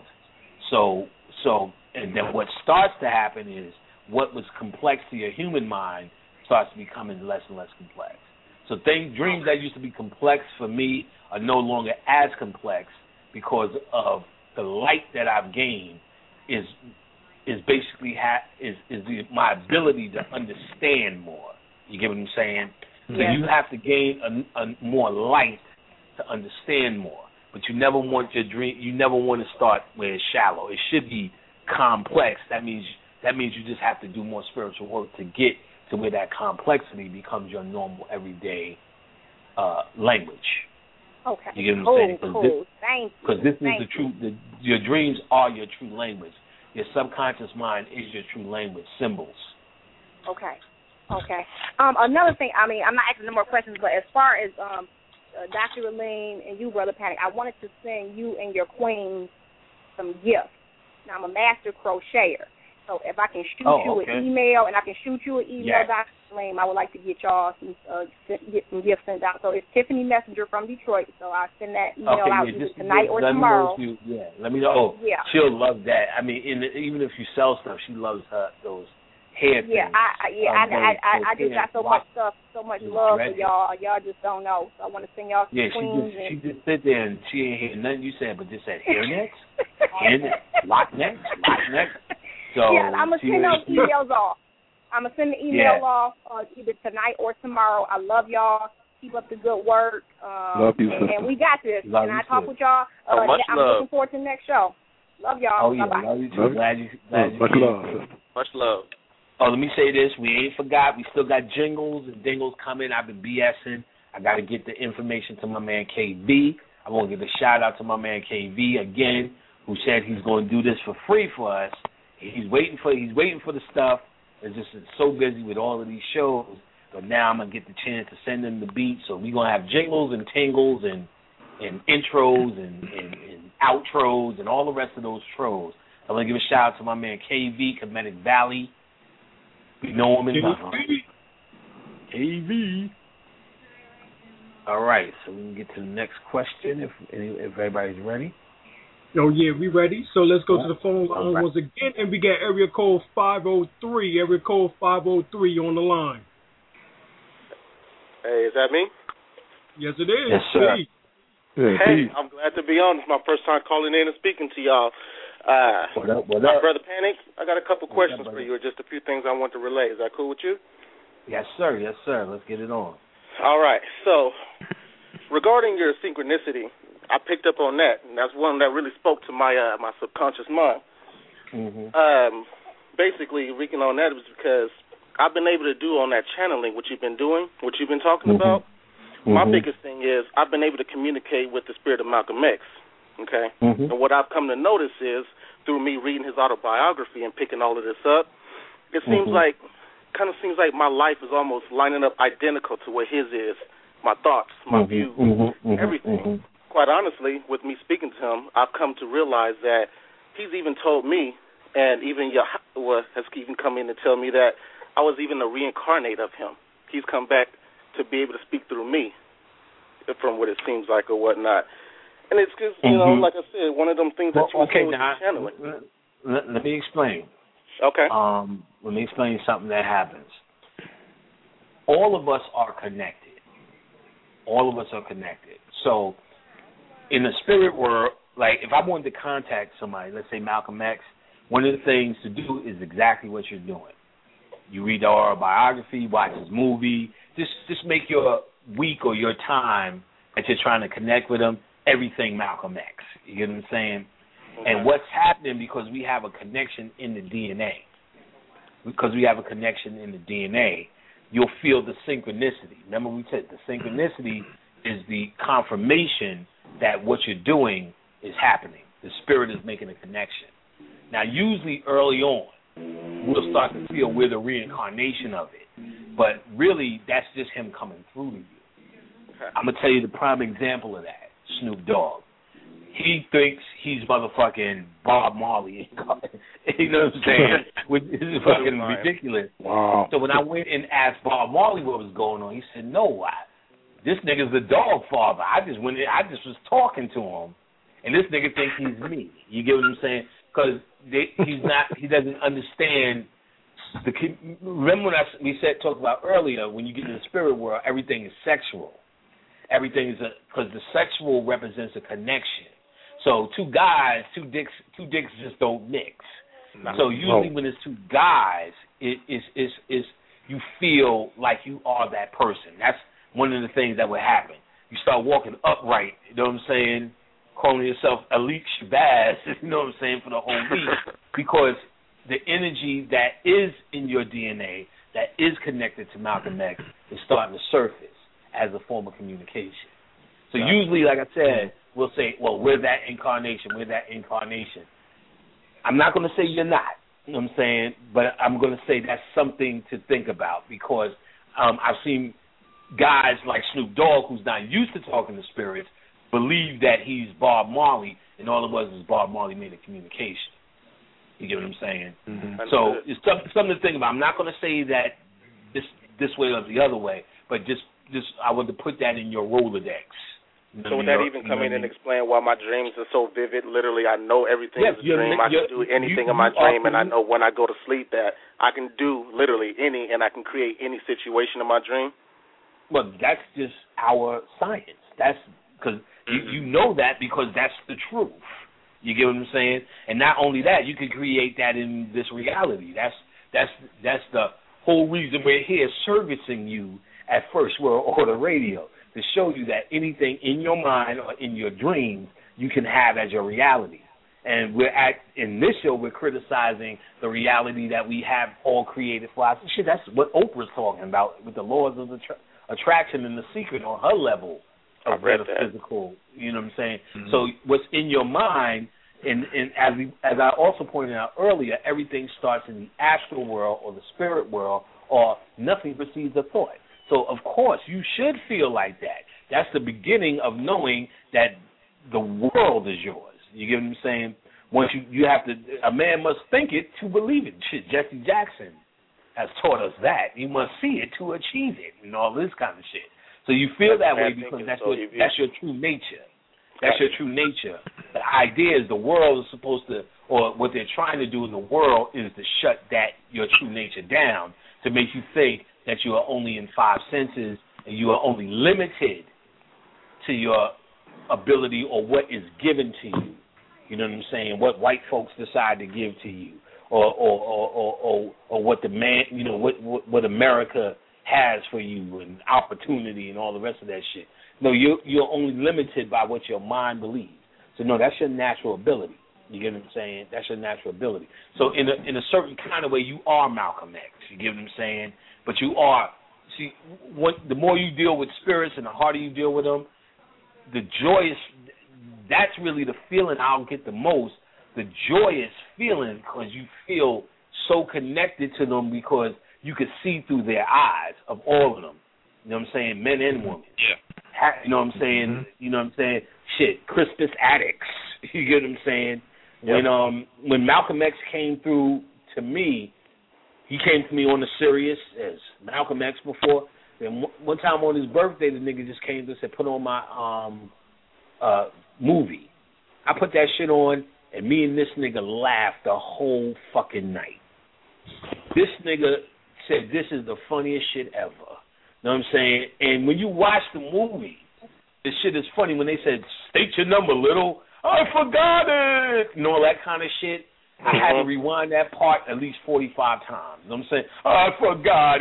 And then what starts to happen is what was complex to your human mind starts becoming less and less complex. So dreams that used to be complex for me are no longer as complex because of the light that I've gained is basically my ability to understand more. You get what I'm saying? So you have to gain a more light to understand more. But you never want to start where it's shallow. It should be complex. That means you just have to do more spiritual work to get to where that complexity becomes your normal everyday language. Okay. You get what I'm saying? Cool. Thank you. Because this is the truth. Your dreams are your true language. Your subconscious mind is your true language. Symbols. Okay. Another thing, I'm not asking no more questions, but as far as Dr. Elaine and you, Brother Panic, I wanted to send you and your queen some gifts. Now, I'm a master crocheter, so if I can shoot you an email, Dr. Elaine, I would like to get y'all get some gifts sent out. So it's Tiffany Messenger from Detroit, so I'll send that email out either tonight or tomorrow. Let me know. She'll love that. I mean, even if you sell stuff, she loves those hair things. I just got so much stuff, so much love for y'all. Y'all just don't know. So I want to send y'all some queens. She just sit there and she ain't hear nothing you said, but just said hairnets, lock necks. So I'm going to send those emails off. I'm going to send the email off either tonight or tomorrow. I love y'all. Keep up the good work. Love you, sister. And we got this. Love and I talk with y'all. I'm looking forward to the next show. Love y'all. Oh, yeah. Bye-bye. Love you too. Glad you much love, sister. Much love. Oh, let me say this. We ain't forgot. We still got jingles and dingles coming. I've been BSing. I got to get the information to my man KB. I want to give a shout-out to my man KB again, who said he's going to do this for free for us. He's waiting for the stuff. It's just so busy with all of these shows. But now I'm going to get the chance to send him the beats. So we're going to have jingles and tingles and intros and outros and all the rest of those tros. I want to give a shout-out to my man KB, Comedic Valley. We know him in KV. All right, so we can get to the next question if everybody's ready. Oh, yeah, we ready. So let's go to the phone line once again, and we got area code 503. Area code 503 on the line. Hey, is that me? Yes, it is. Yes, sir. Hey, I'm glad to be on. It's my first time calling in and speaking to y'all. What up? Brother Panic, I got a couple questions for you, or just a few things I want to relay. Is that cool with you? Yes, sir. Let's get it on. All right. So, regarding your synchronicity, I picked up on that, and that's one that really spoke to my my subconscious mind. Mm-hmm. basically, Rican, on that is because I've been able to do on that channeling what you've been doing, what you've been talking about. My biggest thing is I've been able to communicate with the spirit of Malcolm X, okay? And what I've come to notice is, through me reading his autobiography and picking all of this up, it seems like my life is almost lining up identical to what his is, my thoughts, my views, everything. Quite honestly, with me speaking to him, I've come to realize that he's even told me, and even Yahweh has even come in to tell me that I was even a reincarnate of him. He's come back to be able to speak through me, from what it seems like or whatnot. And it's just, you know, like I said, one of them things that you do with channeling. Let me explain. Okay. Let me explain something that happens. All of us are connected. All of us are connected. So, in the spirit world, like if I wanted to contact somebody, let's say Malcolm X, one of the things to do is exactly what you're doing. You read the autobiography, watch his movie. Just make your week or your time that you're trying to connect with him, everything Malcolm X. You get what I'm saying? Okay. And what's happening, because we have a connection in the DNA. Because we have a connection in the DNA, you'll feel the synchronicity. Remember we said the synchronicity is the confirmation that what you're doing is happening. The spirit is making a connection. Now, usually early on, we'll start to feel we're the reincarnation of it. But really, that's just him coming through to you. Okay. I'm going to tell you the prime example of that, Snoop Dogg. He thinks he's motherfucking Bob Marley. You know what I'm saying? Which is fucking ridiculous. Wow. So when I went and asked Bob Marley what was going on, he said, no, this nigga's the dog father. I just was talking to him, and this nigga thinks he's me. You get what I'm saying? Because he doesn't understand. Remember when we talked about earlier, when you get in the spirit world, everything is sexual. Everything is because the sexual represents a connection. So two dicks just don't mix. So usually when it's two guys, it's you feel like you are that person. That's one of the things that would happen. You start walking upright, you know what I'm saying, calling yourself Elite Shabazz, you know what I'm saying, for the whole week, because the energy that is in your DNA, that is connected to Malcolm X, is starting to surface as a form of communication. So usually, like I said, we'll say, well, we're that incarnation, I'm not going to say you're not, you know what I'm saying, but I'm going to say that's something to think about, because I've seen guys like Snoop Dogg, who's not used to talking to spirits, believe that he's Bob Marley, and all it was Bob Marley made a communication. You get what I'm saying? Mm-hmm. So it's something to think about. I'm not going to say that this way or the other way, but just I want to put that in your Rolodex. So would that even come in and explain why my dreams are so vivid? Literally, I know everything is a dream. I can do anything in my dream, and I know when I go to sleep that I can do literally and I can create any situation in my dream. Well, that's just our science. That's because you know that because that's the truth. You get what I'm saying? And not only that, you can create that in this reality. That's the whole reason we're here servicing you at First World Order Radio, to show you that anything in your mind or in your dreams you can have as your reality. And in this show, we're criticizing the reality that we have all created for us. Shit, that's what Oprah's talking about with the laws of attraction and The Secret on her level of metaphysical. You know what I'm saying? Mm-hmm. So what's in your mind, and as I also pointed out earlier, everything starts in the astral world or the spirit world, or nothing precedes a thought. So, of course, you should feel like that. That's the beginning of knowing that the world is yours. You get what I'm saying? Once you have to, a man must think it to believe it. Shit, Jesse Jackson has taught us that. You must see it to achieve it and all this kind of shit. So you feel that way because that's your true nature. That's your true nature. The idea is the world is supposed to, or what they're trying to do in the world is to shut your true nature down, to make you think that you are only in five senses and you are only limited to your ability or what is given to you. You know what I'm saying? What white folks decide to give to you, or what the man, you know, what America has for you and opportunity and all the rest of that shit. No, you're only limited by what your mind believes. So no, that's your natural ability. You get what I'm saying? That's your natural ability. So in a certain kind of way, you are Malcolm X. You get what I'm saying? But you are. See, the more you deal with spirits and the harder you deal with them, the joyous. That's really the feeling I'll get the most. The joyous feeling, because you feel so connected to them because you can see through their eyes of all of them. You know what I'm saying? Men and women. Yeah. You know what I'm saying? Mm-hmm. You know what I'm saying? Shit, Crispus Attucks. You get what I'm saying? Yep. When Malcolm X came through to me, he came to me on the serious as Malcolm X before. Then one time on his birthday, the nigga just came to and said, put on my movie. I put that shit on, and me and this nigga laughed the whole fucking night. This nigga said, this is the funniest shit ever. You know what I'm saying? And when you watch the movie, this shit is funny. When they said, state your number, little, I forgot it, and all that kind of shit. I had to rewind that part at least 45 times. You know what I'm saying? I forgot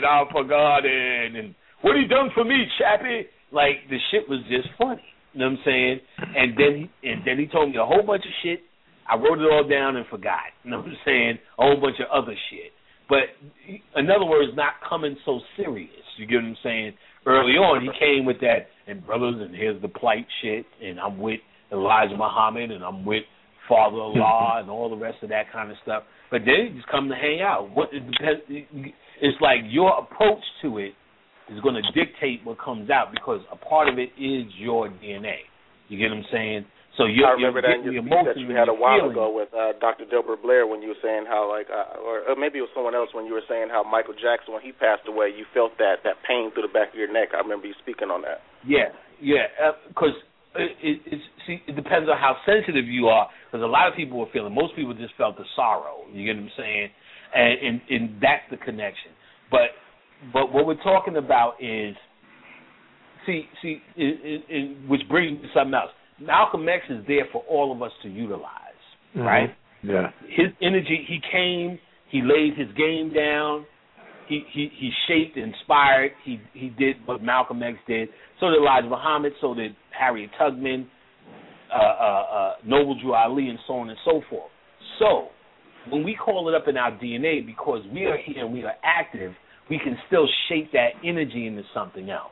it. And what he done for me, Chappie? Like, the shit was just funny. You know what I'm saying? And then he told me a whole bunch of shit. I wrote it all down and forgot. You know what I'm saying? A whole bunch of other shit. But in other words, not coming so serious. You get what I'm saying? Early on, he came with that, and brothers, and here's the plight shit, and I'm with Elijah Muhammad, and I'm with Father Allah, and all the rest of that kind of stuff. But then he just come to hang out. It's like your approach to it is going to dictate what comes out, because a part of it is your DNA. You get what I'm saying? So I remember that in your speech that you had a while ago with Dr. Delbert Blair, when you were saying how, like, or maybe it was someone else, when you were saying how Michael Jackson, when he passed away, you felt that pain through the back of your neck. I remember you speaking on that. Yeah, because it depends on how sensitive you are, because a lot of people were feeling, most people just felt the sorrow. You get what I'm saying? And that's the connection. But what we're talking about is, which brings me to something else. Malcolm X is there for all of us to utilize, right? Yeah. His energy, he came, he laid his game down, he shaped, inspired, he did what Malcolm X did. So did Elijah Muhammad, so did Harriet Tubman, Noble Drew Ali, and so on and so forth. So when we call it up in our DNA, because we are here and we are active, we can still shape that energy into something else.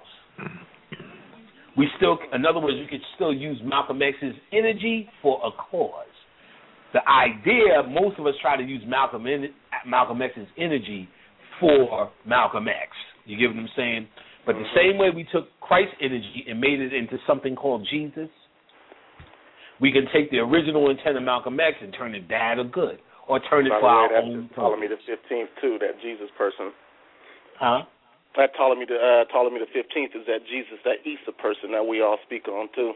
In other words, you could still use Malcolm X's energy for a cause. The idea, most of us try to use Malcolm X's energy for Malcolm X. You get what I'm saying? But the same way we took Christ's energy and made it into something called Jesus, we can take the original intent of Malcolm X and turn it bad or good, or turn it for our own purpose. Ptolemy the 15th, too, that Jesus person. Huh? That Ptolemy the 15th is that Jesus, that Isa person that we all speak on, too.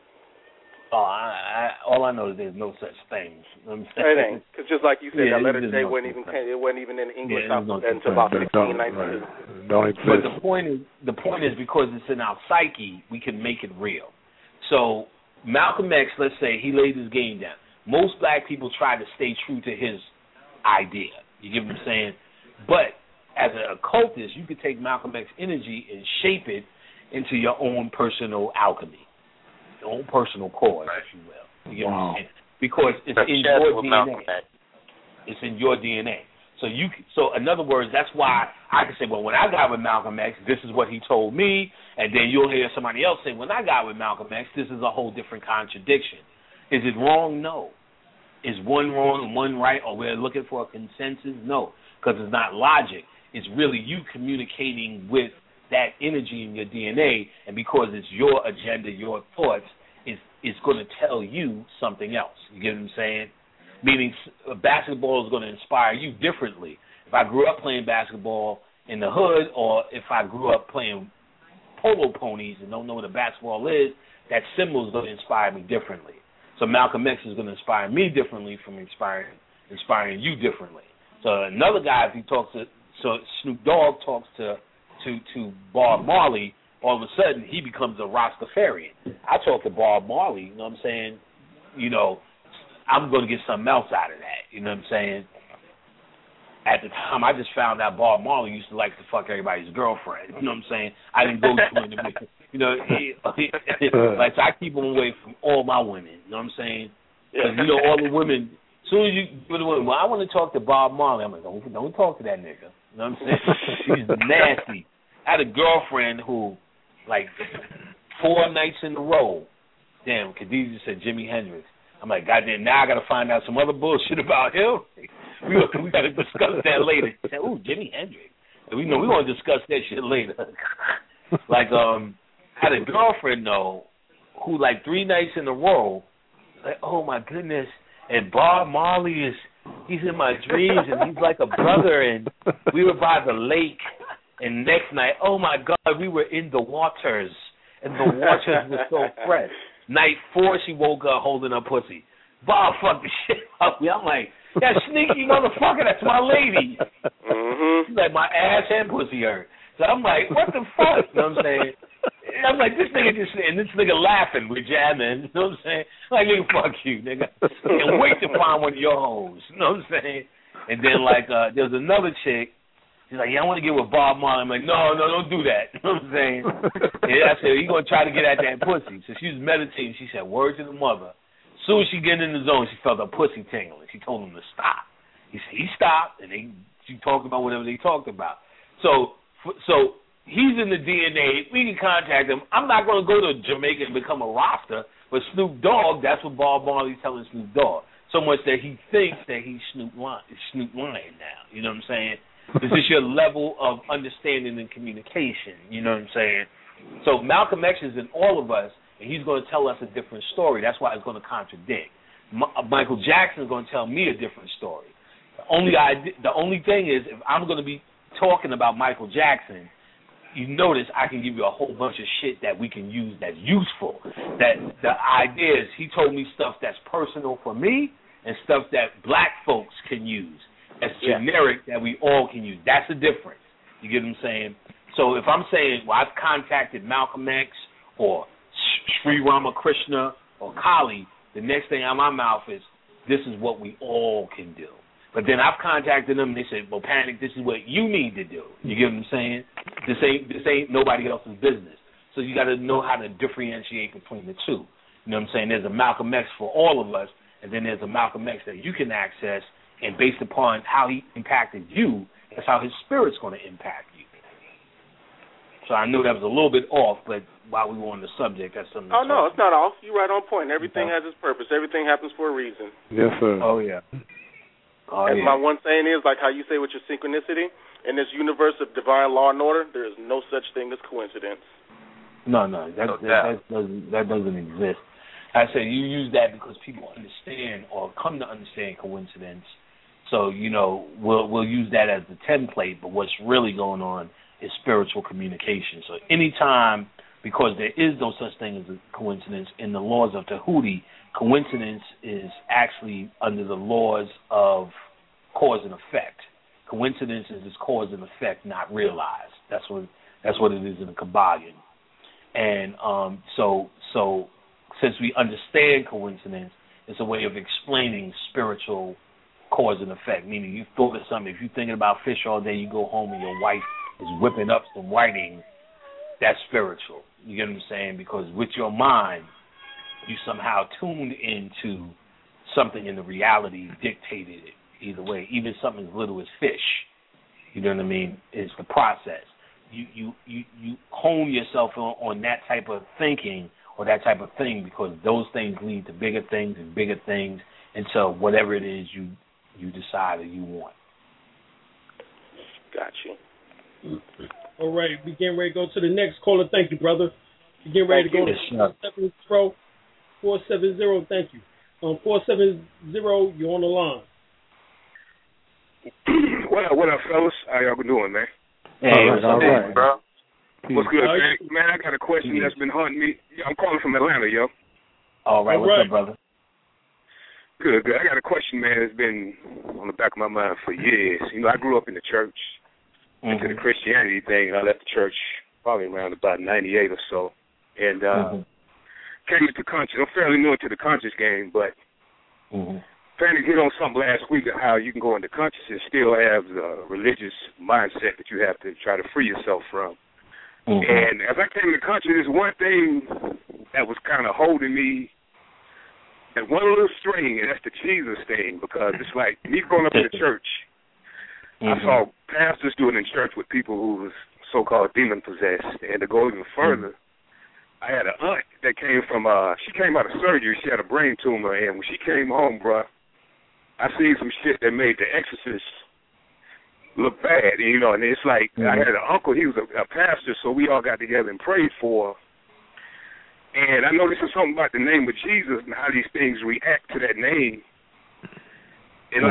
All I know is there's no such thing. You know what I'm saying? It ain't. Because just like you said, that letter J wasn't even in the English alphabet until about 1692. Don't exist. But the point is because it's in our psyche, we can make it real. So Malcolm X, let's say, he laid his game down. Most black people try to stay true to his idea. You get what I'm saying? But as an occultist, you could take Malcolm X energy and shape it into your own personal alchemy, your own personal cause, if you will. You get what I'm saying? Because it's in your DNA. It's in your DNA. So in other words, that's why I can say, well, when I got with Malcolm X, this is what he told me, and then you'll hear somebody else say, when I got with Malcolm X, this is a whole different contradiction. Is it wrong? No. Is one wrong and one right, or we're looking for a consensus? No, because it's not logic. It's really you communicating with that energy in your DNA, and because it's your agenda, your thoughts, it's going to tell you something else. You get what I'm saying? Meaning basketball is going to inspire you differently. If I grew up playing basketball in the hood, or if I grew up playing polo ponies and don't know what a basketball is, that symbol is going to inspire me differently. So Malcolm X is going to inspire me differently from inspiring you differently. So another guy, if he talks to, so Snoop Dogg talks to Bob Marley, all of a sudden he becomes a Rastafarian. I talk to Bob Marley, you know what I'm saying? You know, I'm going to get something else out of that, you know what I'm saying? At the time, I just found out Bob Marley used to like to fuck everybody's girlfriend, you know what I'm saying? I didn't go to him, you know, like, so I keep him away from all my women, you know what I'm saying? Because, you know, all the women, as soon as you go to women, well, I want to talk to Bob Marley. I'm like, don't talk to that nigga. You know what I'm saying? She's nasty. I had a girlfriend who, like, 4 nights in a row, damn, Khadijah said Jimi Hendrix. I'm like, goddamn, now I got to find out some other bullshit about him. We got to discuss that later. She said, ooh, Jimi Hendrix. And we want to discuss that shit later. Like, I had a girlfriend, though, who, like, 3 nights in a row, like, oh, my goodness, and Bob Marley he's in my dreams, and he's like a brother, and we were by the lake, and next night, oh, my God, we were in the waters, and the waters were so fresh. Night 4, she woke up holding her pussy. Bob fucked the shit up. I'm like, that sneaky motherfucker, that's my lady. Mm-hmm. She's like, my ass and pussy hurt. So I'm like, what the fuck? You know what I'm saying? I'm like, this nigga laughing, we're jamming. You know what I'm saying? Like, nigga, fuck you, nigga. And wait to find one of your hoes. You know what I'm saying? And then, like, there was another chick. She's like, yeah, I want to get with Bob Marley. I'm like, no, don't do that. You know what I'm saying? And I said, you going to try to get at that pussy. So she was meditating. She said, word to the mother. As soon as she get in the zone, she felt her pussy tingling. She told him to stop. He stopped, and she talked about whatever they talked about. So he's in the DNA. We can contact him. I'm not going to go to Jamaica and become a Rasta, but Snoop Dogg, that's what Bob Marley's telling Snoop Dogg. So much that he thinks that he's Snoop Lion now. You know what I'm saying? This is your level of understanding and communication. You know what I'm saying? So Malcolm X is in all of us, and he's going to tell us a different story. That's why it's going to contradict. Michael Jackson is going to tell me a different story. The only thing is, if I'm going to be talking about Michael Jackson, you notice I can give you a whole bunch of shit that we can use that's useful. That the idea is he told me stuff that's personal for me and stuff that black folks can use. That's generic that we all can use. That's the difference. You get what I'm saying? So if I'm saying, well, I've contacted Malcolm X or Sri Ramakrishna or Kali, the next thing out of my mouth is, this is what we all can do. But then I've contacted them and they said, well, Panic, this is what you need to do. You get what I'm saying? This ain't nobody else's business. So you got to know how to differentiate between the two. You know what I'm saying? There's a Malcolm X for all of us, and then there's a Malcolm X that you can access, and based upon how he impacted you, that's how his spirit's going to impact you. So I knew that was a little bit off, but while we were on the subject, that's something. Oh, no, it's not off. You're right on point. Everything has its purpose. Everything happens for a reason. Yes, sir. Oh, yeah. My one saying is, like how you say with your synchronicity, in this universe of divine law and order, there is no such thing as coincidence. No, that doesn't exist. I say you use that because people understand or come to understand coincidence. So, you know, we'll use that as the template, but what's really going on is spiritual communication. So anytime, because there is no such thing as a coincidence, in the laws of Tahuti, coincidence is actually under the laws of cause and effect. Coincidence is this cause and effect not realized. That's what it is in the Kabbalion. And so since we understand coincidence, it's a way of explaining spiritual cause and effect, meaning you thought of something. If you're thinking about fish all day, you go home and your wife is whipping up some whiting, that's spiritual. You get what I'm saying? Because with your mind, you somehow tuned into something in the reality dictated it either way. Even something as little as fish, you know what I mean, is the process. You hone yourself on that type of thinking or that type of thing because those things lead to bigger things and bigger things until whatever it is you decide or you want. Got you. All right, we getting ready to go to the next caller. Thank you, brother. We getting ready to go to 470. Thank you. 470, you're on the line. What up, fellas? How y'all doing, man? Hey, what's up, bro? What's good, man? I got a question that's been haunting me. I'm calling from Atlanta, yo. All right, what's up, brother? Good. I got a question, man, that's been on the back of my mind for years. You know, I grew up in the church, into the Christianity thing. I left the church probably around about 98 or so, and came into conscious. I'm fairly new into the conscious game, but Fanny hit on something last week of how you can go into consciousness and still have the religious mindset that you have to try to free yourself from. And as I came into consciousness, one thing that was kind of holding me and one little string, and that's the Jesus thing, because it's like me growing up in the church, I saw pastors doing it in church with people who was so-called demon-possessed. And to go even further, I had an aunt that came from, she came out of surgery. She had a brain tumor, and when she came home, bro, I seen some shit that made the exorcist look bad, you know, and it's like I had an uncle, he was a pastor, so we all got together and prayed for her. And I noticed something about the name of Jesus and how these things react to that name. And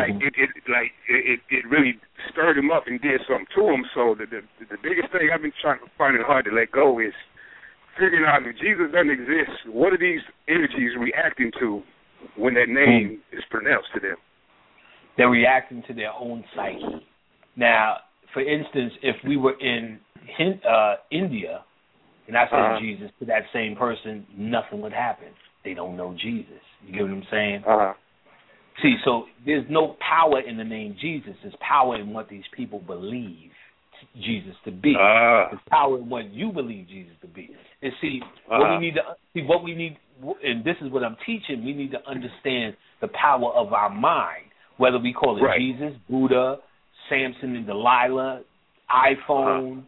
it really stirred him up and did something to him. So the biggest thing I've been finding hard to let go is figuring out if Jesus doesn't exist, what are these energies reacting to when that name is pronounced to them? They're reacting to their own psyche. Now, for instance, if we were in India and I said Jesus to that same person, nothing would happen. They don't know Jesus. You get what I'm saying? See, so there's no power in the name Jesus. There's power in what these people believe Jesus to be. There's power in what you believe Jesus to be. And see, what we need, and this is what I'm teaching, we need to understand the power of our mind, whether we call it Jesus, Buddha, Samson and Delilah, iPhone,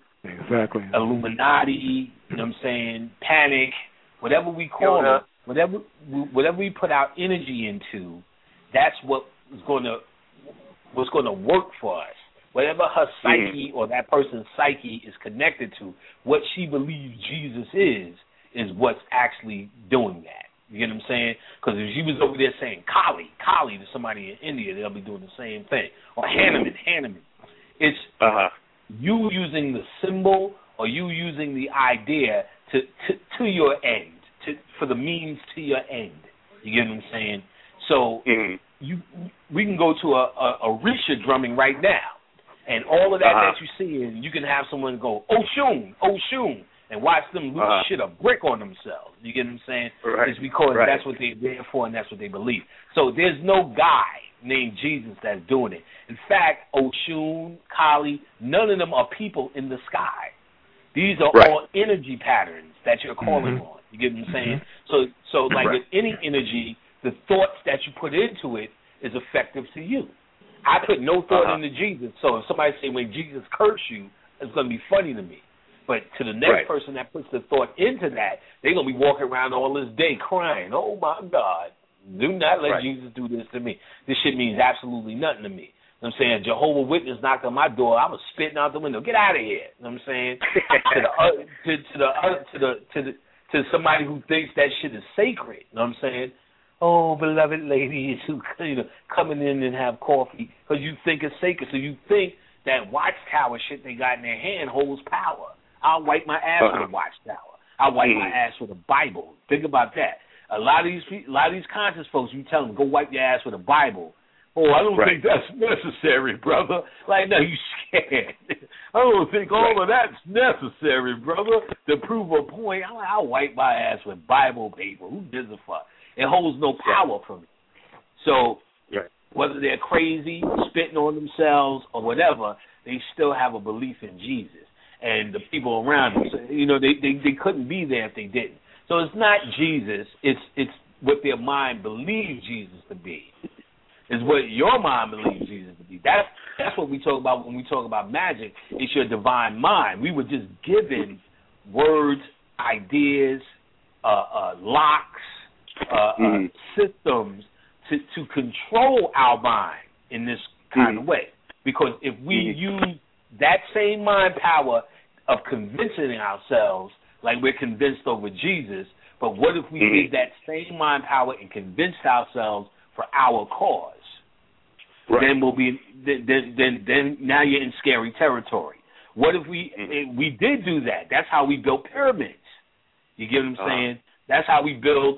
Illuminati, you know what I'm saying, panic, whatever we call it, whatever we put our energy into, that's what's going to work for us. Whatever her psyche or that person's psyche is connected to, what she believes Jesus is what's actually doing that. You get what I'm saying? Because if she was over there saying Kali to somebody in India, they'll be doing the same thing. Or Hanuman. It's you using the symbol or you using the idea to your end, for the means to your end. You get what I'm saying? So we can go to a Risha drumming right now, and all of that you see, and you can have someone go Oshun, and watch them lose shit a brick on themselves. You get what I'm saying? It's because that's what they're there for and that's what they believe. So there's no guy named Jesus that's doing it. In fact, Oshun, Kali, none of them are people in the sky. These are all energy patterns that you're calling on. You get what I'm saying? So like with any energy, the thoughts that you put into it is effective to you. I put no thought into Jesus, so if somebody say when Jesus cursed you, it's going to be funny to me. But to the next person that puts the thought into that, they're going to be walking around all this day crying, oh, my God, do not let Jesus do this to me. This shit means absolutely nothing to me. You know what I'm saying? Jehovah's Witness knocked on my door, I was spitting out the window. Get out of here. You know what I'm saying? to somebody who thinks that shit is sacred. You know what I'm saying? Oh, beloved ladies who coming in and have coffee because you think it's sacred. So you think that watchtower shit they got in their hand holds power. I'll wipe my ass with a watchtower. I'll wipe my ass with a Bible. Think about that. A lot of these conscious folks, you tell them, go wipe your ass with a Bible. Oh, I don't think that's necessary, brother. Like, no, you scared. I don't think all of that's necessary, brother, to prove a point. I'll wipe my ass with Bible paper. Who gives a fuck? It holds no power for me. So whether they're crazy, spitting on themselves, or whatever, they still have a belief in Jesus. And the people around them, they couldn't be there if they didn't. So it's not Jesus. It's what their mind believes Jesus to be. It's what your mind believes Jesus to be. That's what we talk about when we talk about magic. It's your divine mind. We were just given words, ideas, locks, systems to control our mind in this kind of way. Because if we use that same mind power of convincing ourselves like we're convinced over Jesus, but what if we did that same mind power and convinced ourselves for our cause? Then we'll be then now you're in scary territory. What if we did do that? That's how we built pyramids. You get what I'm saying? That's how we built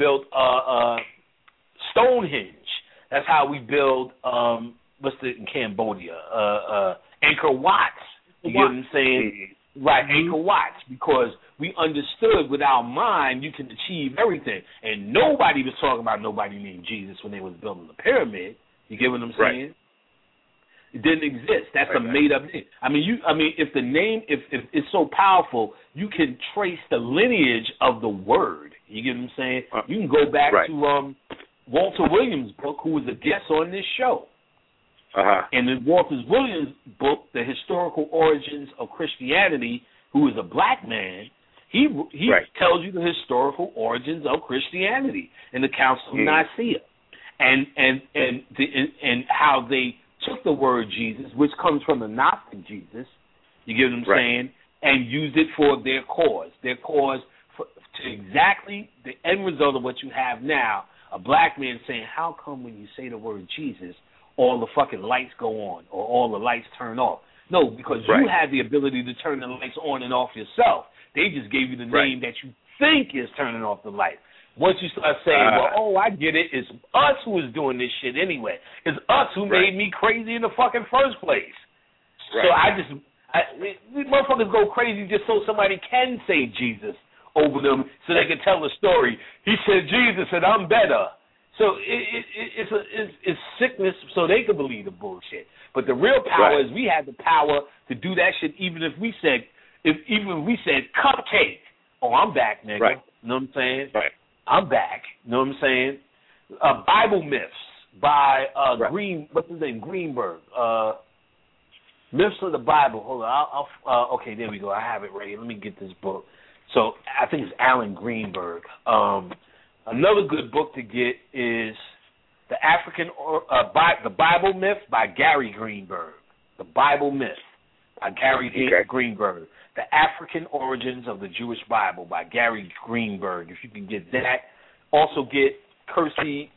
Stonehenge. That's how we build in Cambodia? Angkor Wat. You get what I'm saying? Right, Angkor Wat, because we understood with our mind you can achieve everything. And nobody was talking about nobody named Jesus when they was building the pyramid. You get what I'm saying? It didn't exist. That's a made up name. I mean, if the name, if it's so powerful, you can trace the lineage of the word. You get what I'm saying? You can go back to Walter Williams' book, who was a guest on this show. And in Walter Williams' book, The Historical Origins of Christianity, who is a black man, he tells you the historical origins of Christianity in the Council of Nicaea, and how they took the word Jesus, which comes from the Gnostic Jesus, you get what I'm saying, and used it for their cause. Their cause to exactly the end result of what you have now, a black man saying, how come when you say the word Jesus, all the fucking lights go on or all the lights turn off? No, because you have the ability to turn the lights on and off yourself. They just gave you the name that you think is turning off the light. Once you start saying, I get it, it's us who is doing this shit anyway. It's us who made me crazy in the fucking first place. So these motherfuckers go crazy just so somebody can say Jesus over them so they can tell the story. He said Jesus and I'm better. So it's sickness so they can believe the bullshit. But the real power is we have the power to do that shit even if we said cupcake. Oh, I'm back, nigga. You know what I'm saying? I'm back. You know what I'm saying? Bible myths by what's his name? Greenberg. Myths of the Bible. Hold on. Okay, there we go. I have it right here. Let me get this book. So I think it's Alan Greenberg. Another good book to get is the Bible Myth by Gary Greenberg. The Bible Myth by Gary Greenberg. The African Origins of the Jewish Bible by Gary Greenberg. If you can get that. Also get Kersey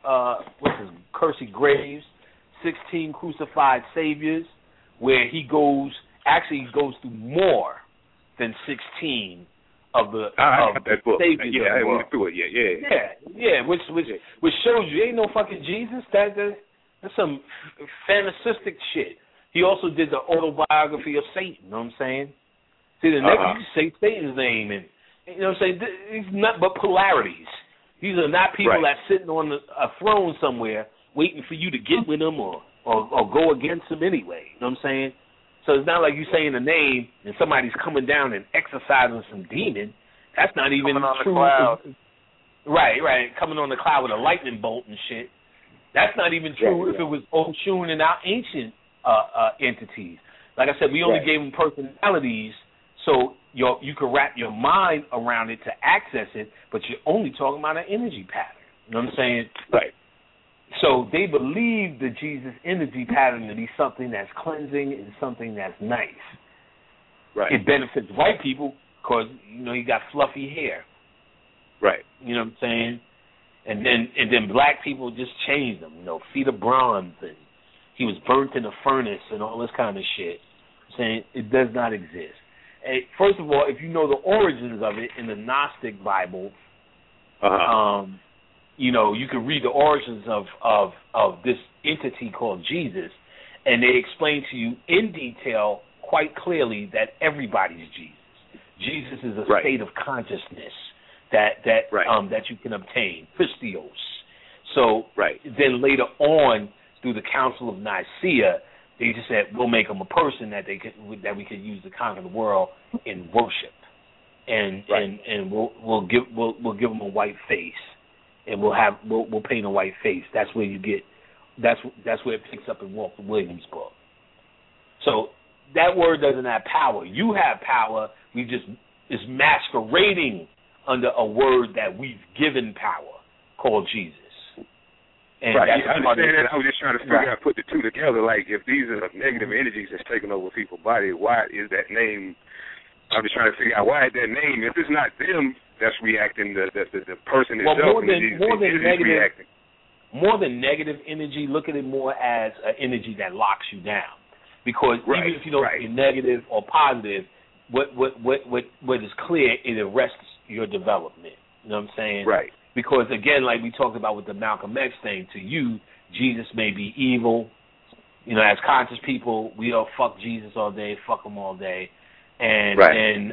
Graves, 16 Crucified Saviors, where he goes through more than 16 of the that book. Saviors. I went through it. Which shows you ain't no fucking Jesus. That's some fantastic shit. He also did the autobiography of Satan. You know what I'm saying? See, the next you say Satan's name, and you know what I'm saying. These not but polarities. These are not people that's sitting on a throne somewhere waiting for you to get with them or go against them anyway. You know what I'm saying? So it's not like you saying a name and somebody's coming down and exorcising some demon. That's not even true. Right. Coming on the cloud with a lightning bolt and shit. That's not even true if it was Oshun and our ancient entities. Like I said, we only gave them personalities so you can wrap your mind around it to access it, but you're only talking about an energy pattern. You know what I'm saying? Right. So they believe the Jesus energy pattern to be something that's cleansing and something that's nice. Right. It benefits white people because, you got fluffy hair. Right. You know what I'm saying? And then black people just changed them. Feet of bronze, and he was burnt in a furnace and all this kind of shit. I'm saying it does not exist. Hey, first of all, if you know the origins of it in the Gnostic Bible, you can read the origins of this entity called Jesus, and they explain to you in detail, quite clearly, that everybody's Jesus. Jesus is a state of consciousness that you can obtain, pistios. So then later on, through the Council of Nicaea, they just said we'll make him a person that we could use to conquer the world in worship, and we'll give him a white face. And we'll paint a white face. That's where you get. That's where it picks up in Walter Williams' book. So that word doesn't have power. You have power. It's masquerading under a word that we've given power called Jesus. And I understand that. I was just trying to figure out, put the two together. Like if these are negative energies that's taking over people's body, why is that name? I'm just trying to figure out why is that name. If it's not them that's reacting, the person itself is reacting. More than negative energy, look at it more as an energy that locks you down. Because even if you don't be negative or positive, what is clear, it arrests your development. You know what I'm saying? Right. Because again, like we talked about with the Malcolm X thing, to you, Jesus may be evil. As conscious people, we all fuck Jesus all day, fuck him all day. And then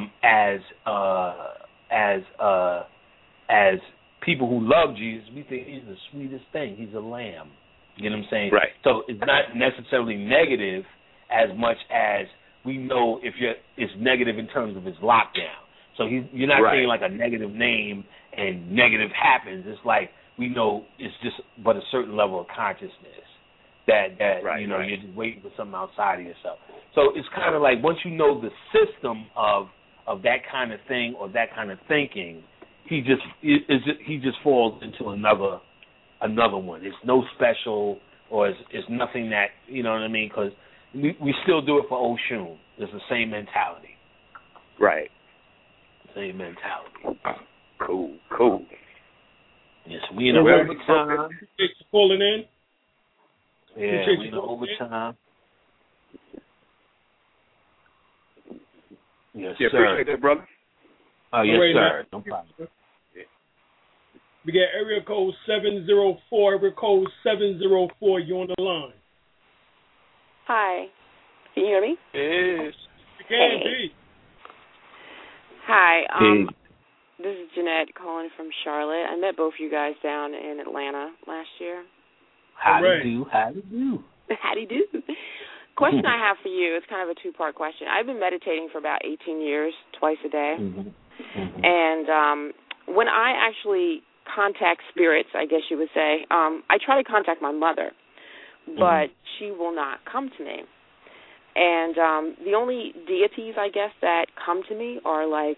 as people who love Jesus, we think he's the sweetest thing. He's a lamb. You know what I'm saying? Right. So it's not necessarily negative as much as we know it's negative in terms of his lockdown. So you're not saying like a negative name and negative happens. It's like we know it's just but a certain level of consciousness that you know, you're just waiting for something outside of yourself. So it's kind of like once you know the system of that kind of thing or that kind of thinking, he just falls into another one. It's no special, or it's nothing that, you know what I mean? Because we still do it for Oshun. It's the same mentality. Right. Same mentality. Cool. Yes, we in overtime. Appreciate you calling in. Yeah, we in overtime. Yes, yeah, sir. Appreciate that, brother. Oh, yes, right, sir. man. No problem. We got area code 704. Area code 704. You on the line? Hi. Can you hear me? Yes. You can be. Hi. This is Jeanette calling from Charlotte. I met both you guys down in Atlanta last year. How do you do? How do you do? Question I have for you is kind of a two-part question. I've been meditating for about 18 years, twice a day. And when I actually contact spirits, I guess you would say, I try to contact my mother, but she will not come to me. And the only deities, I guess, that come to me are like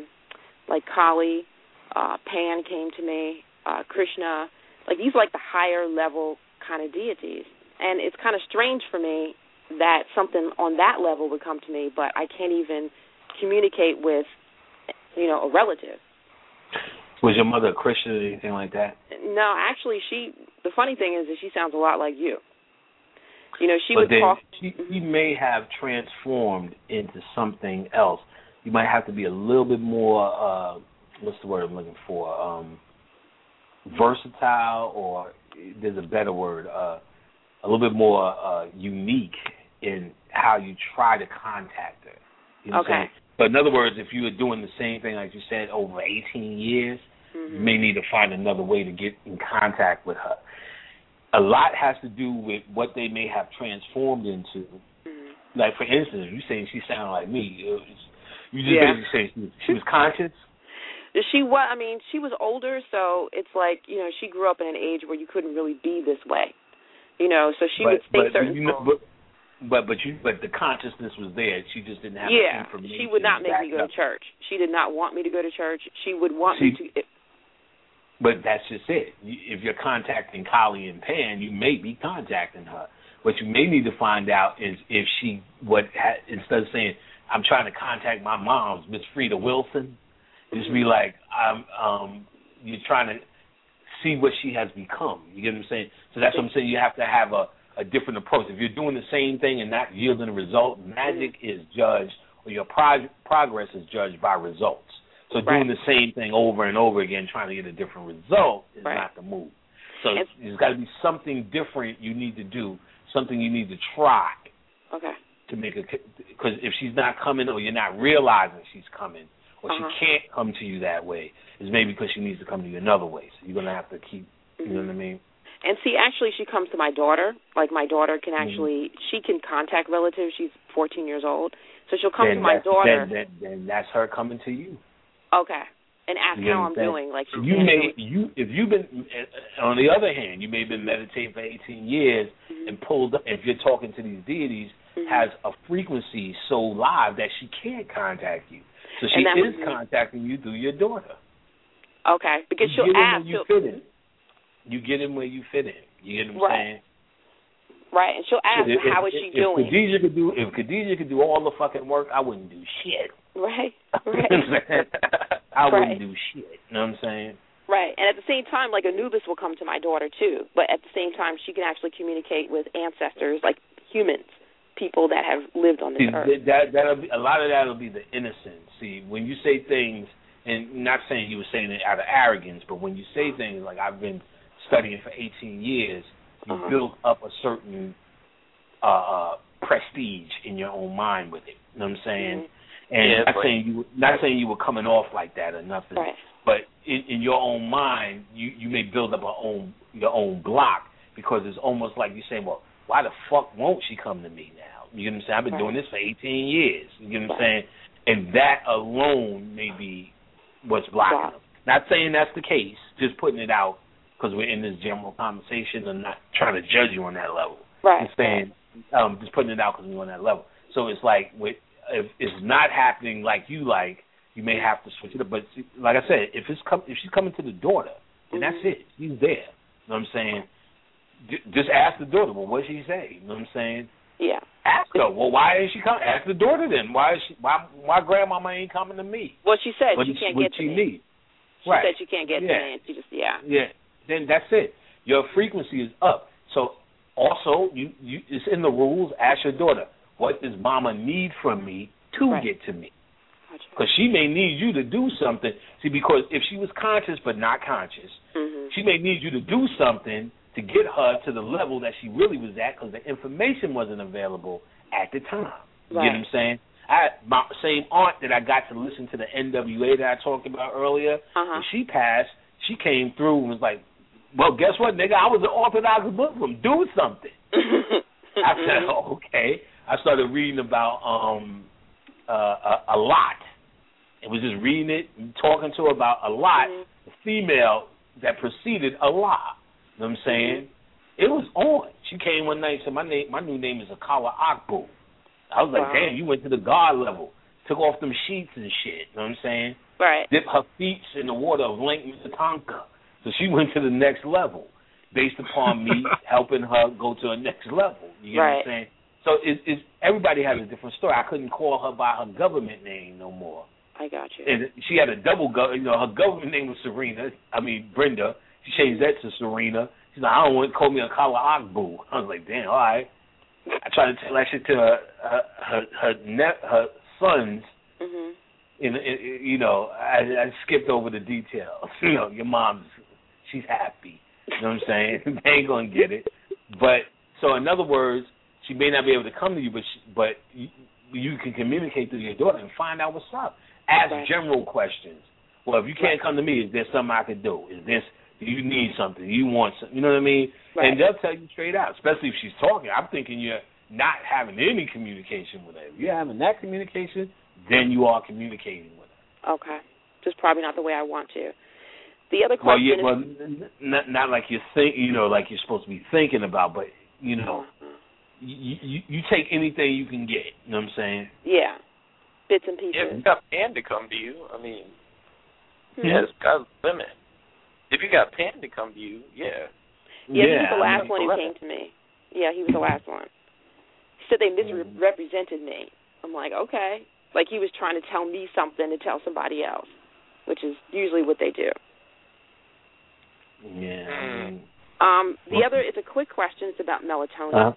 Kali, Pan came to me, Krishna. Like these are like the higher level kind of deities. And it's kind of strange for me that something on that level would come to me, but I can't even communicate with, you know, a relative. Was your mother a Christian or anything like that? No, actually, the funny thing is that she sounds a lot like you. You know, she but would talk. She may have transformed into something else. You might have to be a little bit more, what's the word I'm looking for, versatile, or there's a better word, a little bit more unique in how you try to contact her. You know what I'm saying? But in other words, if you were doing the same thing, like you said, over 18 years, you may need to find another way to get in contact with her. A lot has to do with what they may have transformed into. Like, for instance, you saying she sounded like me. You just basically say she was conscious? She was older, so it's like, you know, she grew up in an age where you couldn't really be this way. You know, so she would think certain things. But the consciousness was there. She just didn't have the information. She would not make me go to church. She did not want me to go to church. She would want me to. But that's just it. If you're contacting Kali and Pan, you may be contacting her. What you may need to find out is if she instead of saying I'm trying to contact my mom, Miss Frida Wilson, just be like you're trying to see what she has become. You get what I'm saying? So that's what I'm saying. You have to have a different approach. If you're doing the same thing and not yielding a result, magic is judged, or your progress is judged by results. So doing the same thing over and over again, trying to get a different result, is not the move. So there's got to be something different you need to do, something you need to try to make it. Because if she's not coming, or you're not realizing she's coming, or she can't come to you that way, it's maybe because she needs to come to you another way. So you're going to have to keep, you know what I mean? And see, actually, she comes to my daughter. Like, my daughter can actually, she can contact relatives. She's 14 years old. So she'll come to my daughter. Then that's her coming to you. Okay. And ask how I'm doing. Like, if you've been, on the other hand, you may have been meditating for 18 years and pulled up, if you're talking to these deities, has a frequency so live that she can't contact you. So she is contacting you through your daughter. Okay. Because she'll ask. You get in where you fit in. You get what I'm saying? Right, and she'll ask, how is she doing? If Khadijah could do all the fucking work, I wouldn't do shit. Right. I wouldn't do shit. You know what I'm saying? Right, and at the same time, like, Anubis will come to my daughter, too. But at the same time, she can actually communicate with ancestors, like humans, people that have lived on this earth. A lot of that will be the innocence. See, when you say things, and not saying you were saying it out of arrogance, but when you say things like, I've been studying for 18 years, you build up a certain prestige in your own mind with it. You know what I'm saying? And not saying you were coming off like that or nothing, but in your own mind, you may build up your own block, because it's almost like you say, well, why the fuck won't she come to me now? You know what I'm saying? I've been doing this for 18 years. You know what I'm saying? And that alone may be what's blocking them. Not saying that's the case, just putting it out, because we're in this general conversation and not trying to judge you on that level. Right. Just saying, just putting it out because we're on that level. So it's like, if it's not happening like, you may have to switch it up. But see, like I said, if she's coming to the daughter, then that's it. She's there. You know what I'm saying? Just ask the daughter. Well, what did she say? You know what I'm saying? Yeah. Ask her. Well, why is she coming? Ask the daughter then. Why grandmama ain't coming to me? Well, she said she can't get to me. Need? She right. said she can't get to me, and she just Yeah. Then that's it. Your frequency is up. So also, you it's in the rules. Ask your daughter, what does mama need from me to get to me? Because she may need you to do something. See, because if she was conscious but not conscious, she may need you to do something to get her to the level that she really was at, because the information wasn't available at the time. You get what I'm saying? My same aunt that I got to listen to the NWA that I talked about earlier, when she passed, she came through and was like, well, guess what, nigga? I was an Orthodox Muslim. Do something. I said, oh, okay. I started reading about a lot. It was just reading it and talking to her about a lot, the female that preceded Allah. You know what I'm saying? It was on. She came one night and said, my new name is Akala Akbu. I was like, damn, you went to the God level. Took off them sheets and shit. You know what I'm saying? Right. Dipped her feet in the water of Lake Minnetonka. So she went to the next level based upon me helping her go to a next level. You get what I'm saying? So it's everybody has a different story. I couldn't call her by her government name no more. I got you. And she had a double her government name was Brenda. She changed that to Serena. She's like, I don't want to call me a Kala Akbu. I was like, damn, all right. I tried to tell that shit to her sons. I skipped over the details. Your mom's, she's happy. You know what I'm saying? They ain't gonna get it. But so in other words, she may not be able to come to you, but you can communicate to your daughter and find out what's up. Ask general questions. Well, if you can't come to me, is there something I could do? Do you need something? Do you want something? You know what I mean? Right. And they'll tell you straight out, especially if she's talking. I'm thinking you're not having any communication with her. If you're having that communication, then you are communicating with her. Okay. Just probably not the way I want to. The other question is... not like you think, like you're supposed to be thinking about, but, you take anything you can get. You know what I'm saying? Yeah. Bits and pieces. If you got Pan to come to you, I mean, it's got a limit. If you got Pan to come to you, Yeah, he was the last one who came to me. Yeah, he was the last one. He said they misrepresented me. I'm like, okay. Like he was trying to tell me something to tell somebody else, which is usually what they do. Yeah. The other is a quick question. It's about melatonin.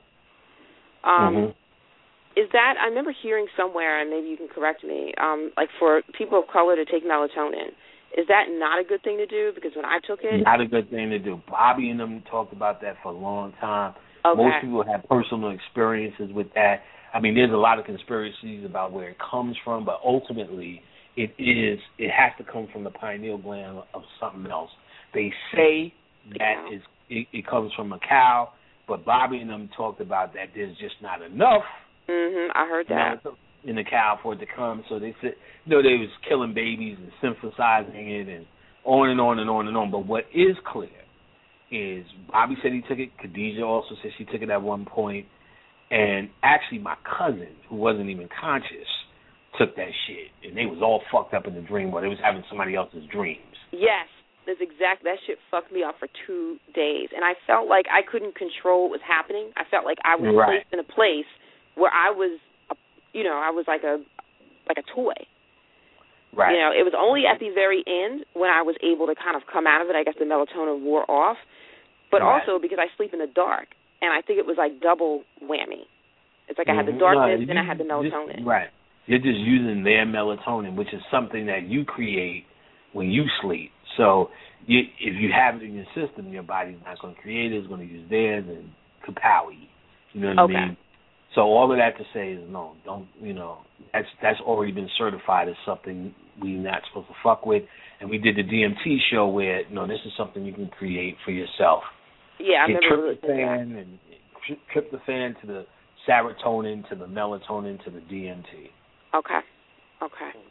Is that, I remember hearing somewhere, and maybe you can correct me, like for people of color to take melatonin, is that not a good thing to do? Because when I took it... Not a good thing to do. Bobby and them talked about that for a long time. Okay. Most people have personal experiences with that. I mean, there's a lot of conspiracies about where it comes from, but ultimately it has to come from the pineal gland of something else. They say that it comes from a cow, but Bobby and them talked about that there's just not enough. I heard that. In the cow for it to come. So they said, they was killing babies and synthesizing it and on and on and on and on. But what is clear is Bobby said he took it. Khadijah also said she took it at one point. And actually my cousin, who wasn't even conscious, took that shit. And they was all fucked up in the dream while they was having somebody else's dreams. Yes. That shit fucked me up for 2 days. And I felt like I couldn't control what was happening. I felt like I was placed in a place where I was, I was like a toy. Right. It was only at the very end when I was able to kind of come out of it. I guess the melatonin wore off. But also because I sleep in the dark. And I think it was like double whammy. It's like I had the darkness and I had the melatonin. Right. You're just using their melatonin, which is something that you create when you sleep. So if you have it in your system, your body's not going to create it. It's going to use theirs and kapowie. You know what I mean? So all of that to say is no, don't, that's already been certified as something we're not supposed to fuck with. And we did the DMT show where, this is something you can create for yourself. Yeah, I remember tryptophan and tryptophan to the serotonin to the melatonin to the DMT. Okay.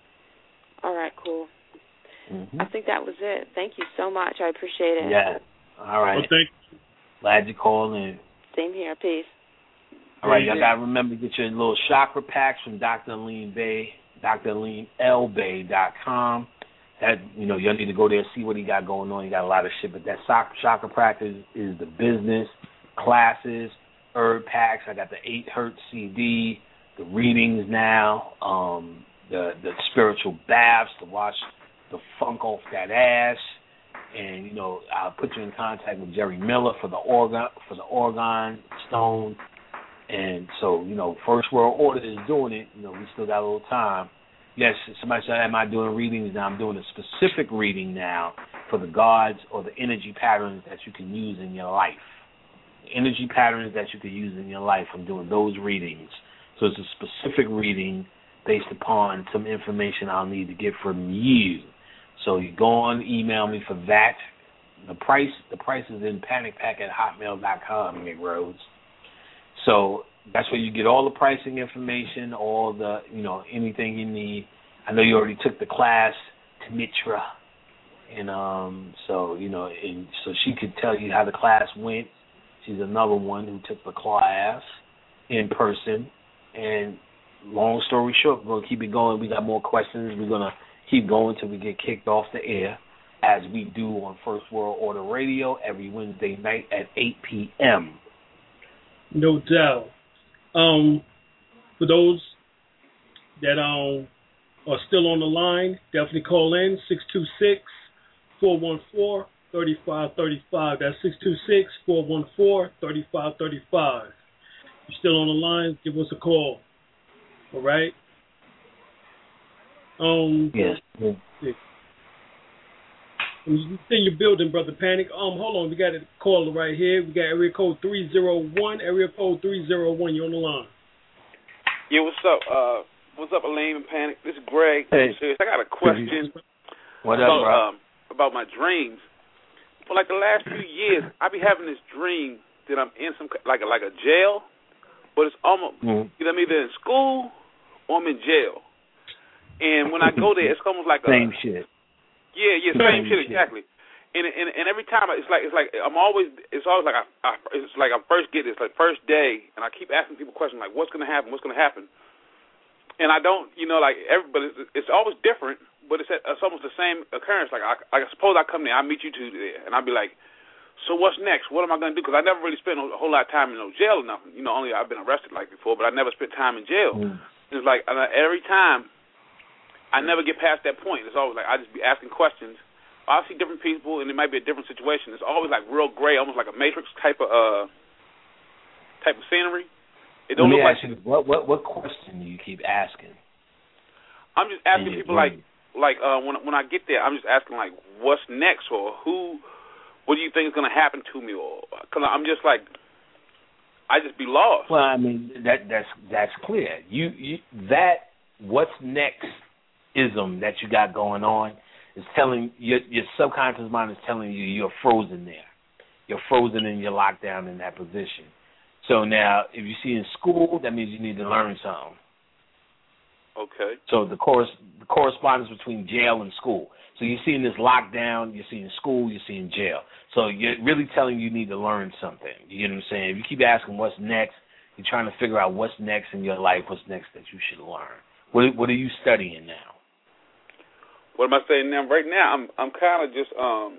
All right, cool. I think that was it. Thank you so much. I appreciate it. Yeah. All right. Well, thank you. Glad you called in. Same here. Peace. All right, y'all got to remember to get your little chakra packs from Dr. Aline Bay, dralineLbay.com. That, y'all need to go there and see what he got going on. He got a lot of shit, but that chakra pack is the business, classes, herb packs. I got the 8 Hertz CD, the readings now, the spiritual baths to wash the funk off that ass. And, I'll put you in contact with Jerry Miller for the organ stone. And so, First World Order is doing it. We still got a little time. Yes, somebody said, am I doing readings now? I'm doing a specific reading now for the gods or the energy patterns that you can use in your life. The energy patterns that you can use in your life, I'm doing those readings. So it's a specific reading based upon some information I'll need to get from you. So you go on, email me for that. The price is in panicpack@hotmail.com, Nick Rhodes. So that's where you get all the pricing information, all the, anything you need. I know you already took the class to Mitra. And so she could tell you how the class went. She's another one who took the class in person. And long story short, we're going to keep it going. We got more questions. We're going to keep going till we get kicked off the air, as we do on First World Order Radio every Wednesday night at 8 p.m. No doubt. For those that are still on the line, definitely call in 626-414-3535. That's 626-414-3535. You're still on the line, give us a call. All right? Yes. You in your building, Brother Panic. Hold on, we got a caller right here. We got area code 301. Area code 301. You're on the line. Yeah, what's up? What's up, Elaine and Panic? This is Greg. Hey. I got a question about my dreams. For like the last few years, I be having this dream that I'm in some like a jail, but it's almost I'm either in school or I'm in jail. And when I go there, it's almost like same shit. Yeah, same shit exactly. And every time it's like I'm always it's always like I first get this like first day, and I keep asking people questions like what's gonna happen, and I don't everybody it's always different, but it's almost the same occurrence. Like I suppose I come there, I meet you two there, and I'll be like, so what's next? What am I gonna do? Because I never really spent a whole lot of time in no jail or nothing. Only I've been arrested like before, but I never spent time in jail. It's like every time. I never get past that point. It's always like I just be asking questions. I'll see different people, and it might be a different situation. It's always like real gray, almost like a Matrix type of scenery. It don't Let me look ask you, what question do you keep asking? I'm just asking people when I get there, I'm just asking like what's next or what do you think is going to happen to me, or because I'm just like I just be lost. Well, I mean that's clear. You that what's next. Ism that you got going on is telling your subconscious mind is telling you you're frozen there. You're frozen and you're locked down in that position. So now, if you see in school, that means you need to learn something. Okay. So the correspondence between jail and school. So you're seeing this lockdown, you're seeing school, you're seeing jail. So you're really telling you need to learn something. You get what I'm saying? If you keep asking what's next, you're trying to figure out what's next in your life, what's next that you should learn. What are you studying now? What am I saying now? Right now, I'm kind of just right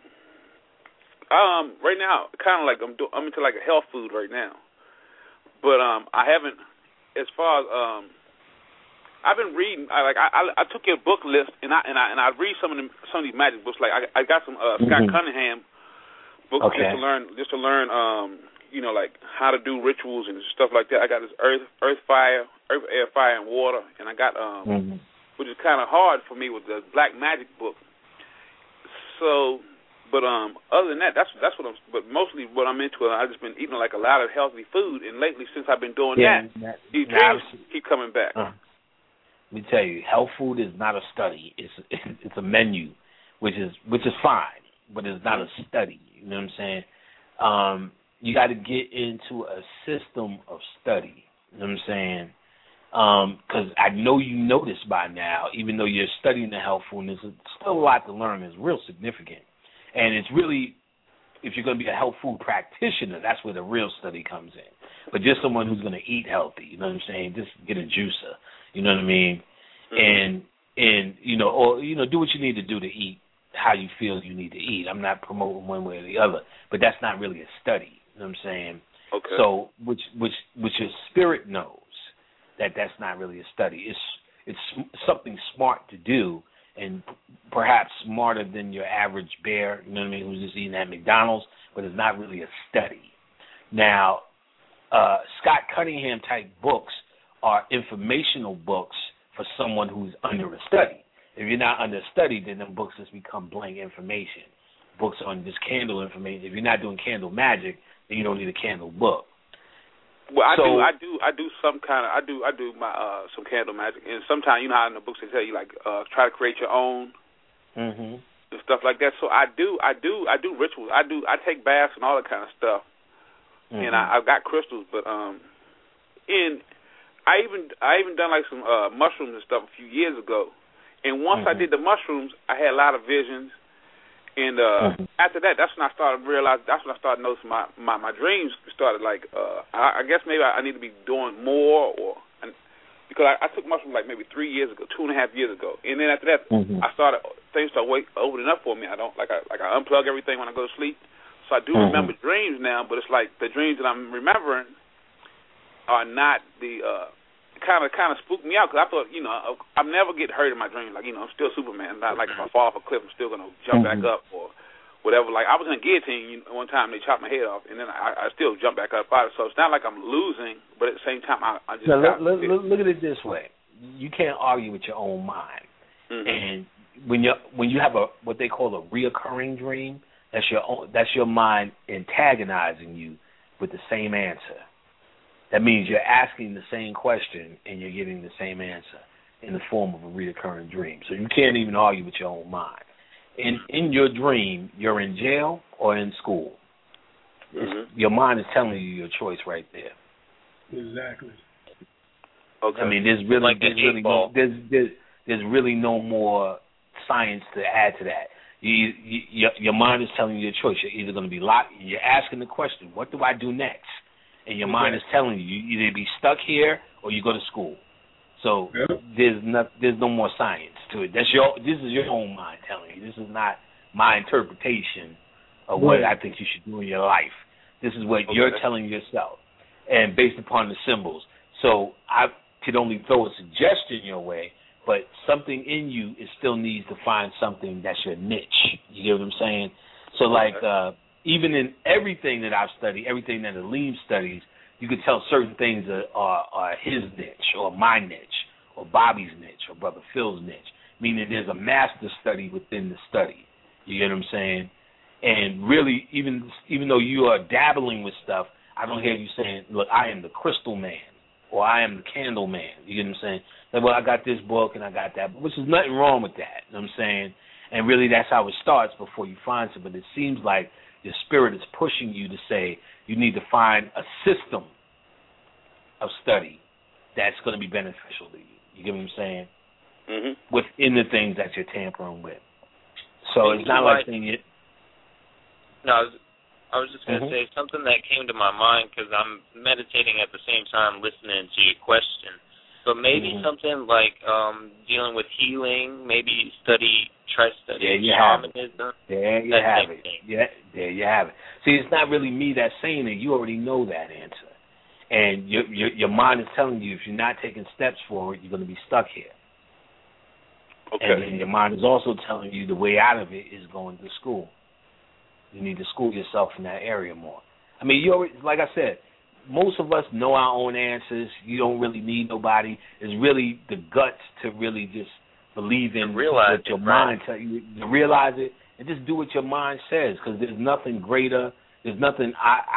now, kind of like I'm into like a health food right now, but I haven't as far as I've been reading. I took your book list and I read some of these magic books. Like I got some Scott Cunningham books just to learn like how to do rituals and stuff like that. I got this earth, air, fire, and water, and I got which is kind of hard for me with the Black Magic book. So, but other than that, that's what I'm. But mostly what I'm into, I've just been eating like a lot of healthy food, and lately since I've been doing these dreams keep coming back. Let me tell you, health food is not a study. It's a menu, which is fine, but it's not a study. You know what I'm saying? You got to get into a system of study. You know what I'm saying? Because I know you know this by now, even though you're studying the health food, and there's still a lot to learn. It's real significant. And it's really, if you're going to be a health food practitioner, that's where the real study comes in. But just someone who's going to eat healthy, you know what I'm saying? Just get a juicer, you know what I mean? And or do what you need to do to eat how you feel you need to eat. I'm not promoting one way or the other, but that's not really a study, you know what I'm saying? Okay. So which your spirit knows that's not really a study. It's something smart to do, and perhaps smarter than your average bear, you know what I mean, who's just eating at McDonald's, but it's not really a study. Now, Scott Cunningham type books are informational books for someone who's under a study. If you're not under a study, then them books just become blank information. Books on just candle information. If you're not doing candle magic, then you don't need a candle book. Well, I do some kind of I do my some candle magic, and sometimes you know how in the books they tell you like try to create your own and stuff like that. So I do rituals. I take baths and all that kind of stuff, and I've got crystals. But and I even done like some mushrooms and stuff a few years ago, and once I did the mushrooms, I had a lot of visions. And after that, that's when I started realizing. That's when I started noticing my dreams started like. I guess maybe I need to be doing more, because I took mushrooms like maybe 3 years ago, 2.5 years ago, and then after that, I started things started opening up for me. I don't I unplug everything when I go to sleep, so I do remember dreams now. But it's like the dreams that I'm remembering are not the. Kind of spooked me out because I thought, I'll never get hurt in my dreams. Like, I'm still Superman. Not like if I fall off a cliff, I'm still gonna jump back up or whatever. Like I was in a guillotine one time, they chopped my head off, and then I still jump back up out. So it's not like I'm losing, but at the same time, I just look at it this way: you can't argue with your own mind, and when you have what they call a reoccurring dream, that's your mind antagonizing you with the same answer. That means you're asking the same question and you're getting the same answer in the form of a recurring dream. So you can't even argue with your own mind. In your dream, you're in jail or in school. Your mind is telling you your choice right there. Exactly. Okay. I mean, there's really no more science to add to that. Your mind is telling you your choice. You're either going to be locked. You're asking the question, what do I do next? And your mind is telling you either be stuck here or you go to school. So there's no more science to it. This is your own mind telling you. This is not my interpretation of what I think you should do in your life. This is what you're telling yourself, and based upon the symbols. So I could only throw a suggestion your way, but something in you still needs to find something that's your niche. You get what I'm saying? So even in everything that I've studied, everything that Aleem studies, you can tell certain things are his niche or my niche or Bobby's niche or Brother Phil's niche, meaning there's a master study within the study. You get what I'm saying? And really, even though you are dabbling with stuff, I don't hear you saying, look, I am the crystal man or I am the candle man. You get what I'm saying? Like, well, I got this book and I got that, which is nothing wrong with that. You know what I'm saying? And really that's how it starts before you find something. But it seems like your spirit is pushing you to say you need to find a system of study that's going to be beneficial to you. You get what I'm saying? Within the things that you're tampering with. So it's not like saying it. No, I was just going to say something that came to my mind because I'm meditating at the same time listening to your question. But maybe something like dealing with healing, maybe try to study shamanism. There you have it. Yeah, there you have it. See, it's not really me that's saying it. You already know that answer. And your mind is telling you if you're not taking steps forward, you're going to be stuck here. Okay. And then your mind is also telling you the way out of it is going to school. You need to school yourself in that area more. I mean, you already, like I said, most of us know our own answers. You don't really need nobody. It's really the guts to really just believe in what your mind tells you, to realize it, and just do what your mind says, because there's nothing greater. There's nothing.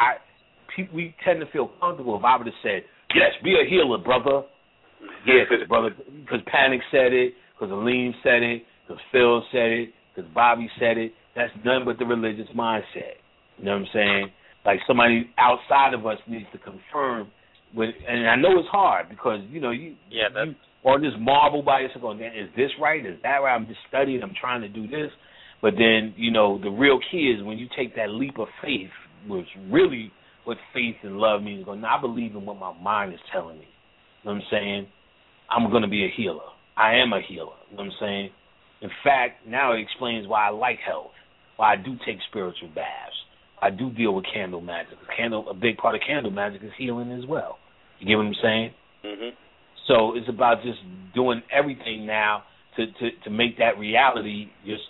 We tend to feel comfortable if I would have said, yes, be a healer, brother. Yeah, because Panic said it, because Aleem said it, because Phil said it, because Bobby said it. That's nothing but the religious mindset. You know what I'm saying? Like somebody outside of us needs to confirm. And I know it's hard because, you or just marvel by yourself going, is this right? Is that right? I'm just studying. I'm trying to do this. But then, you know, the real key is when you take that leap of faith, which really what faith and love means, going, I believe in what my mind is telling me. You know what I'm saying? I'm going to be a healer. I am a healer. You know what I'm saying? In fact, now it explains why I like health, why I do take spiritual baths. I do deal with candle magic. A big part of candle magic is healing as well. You get what I'm saying? Mm-hmm. So it's about just doing everything now to make that reality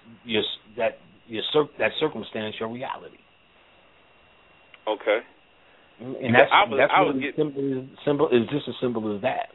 that circumstance your reality. Okay. And that's really simple. It's just as simple as that.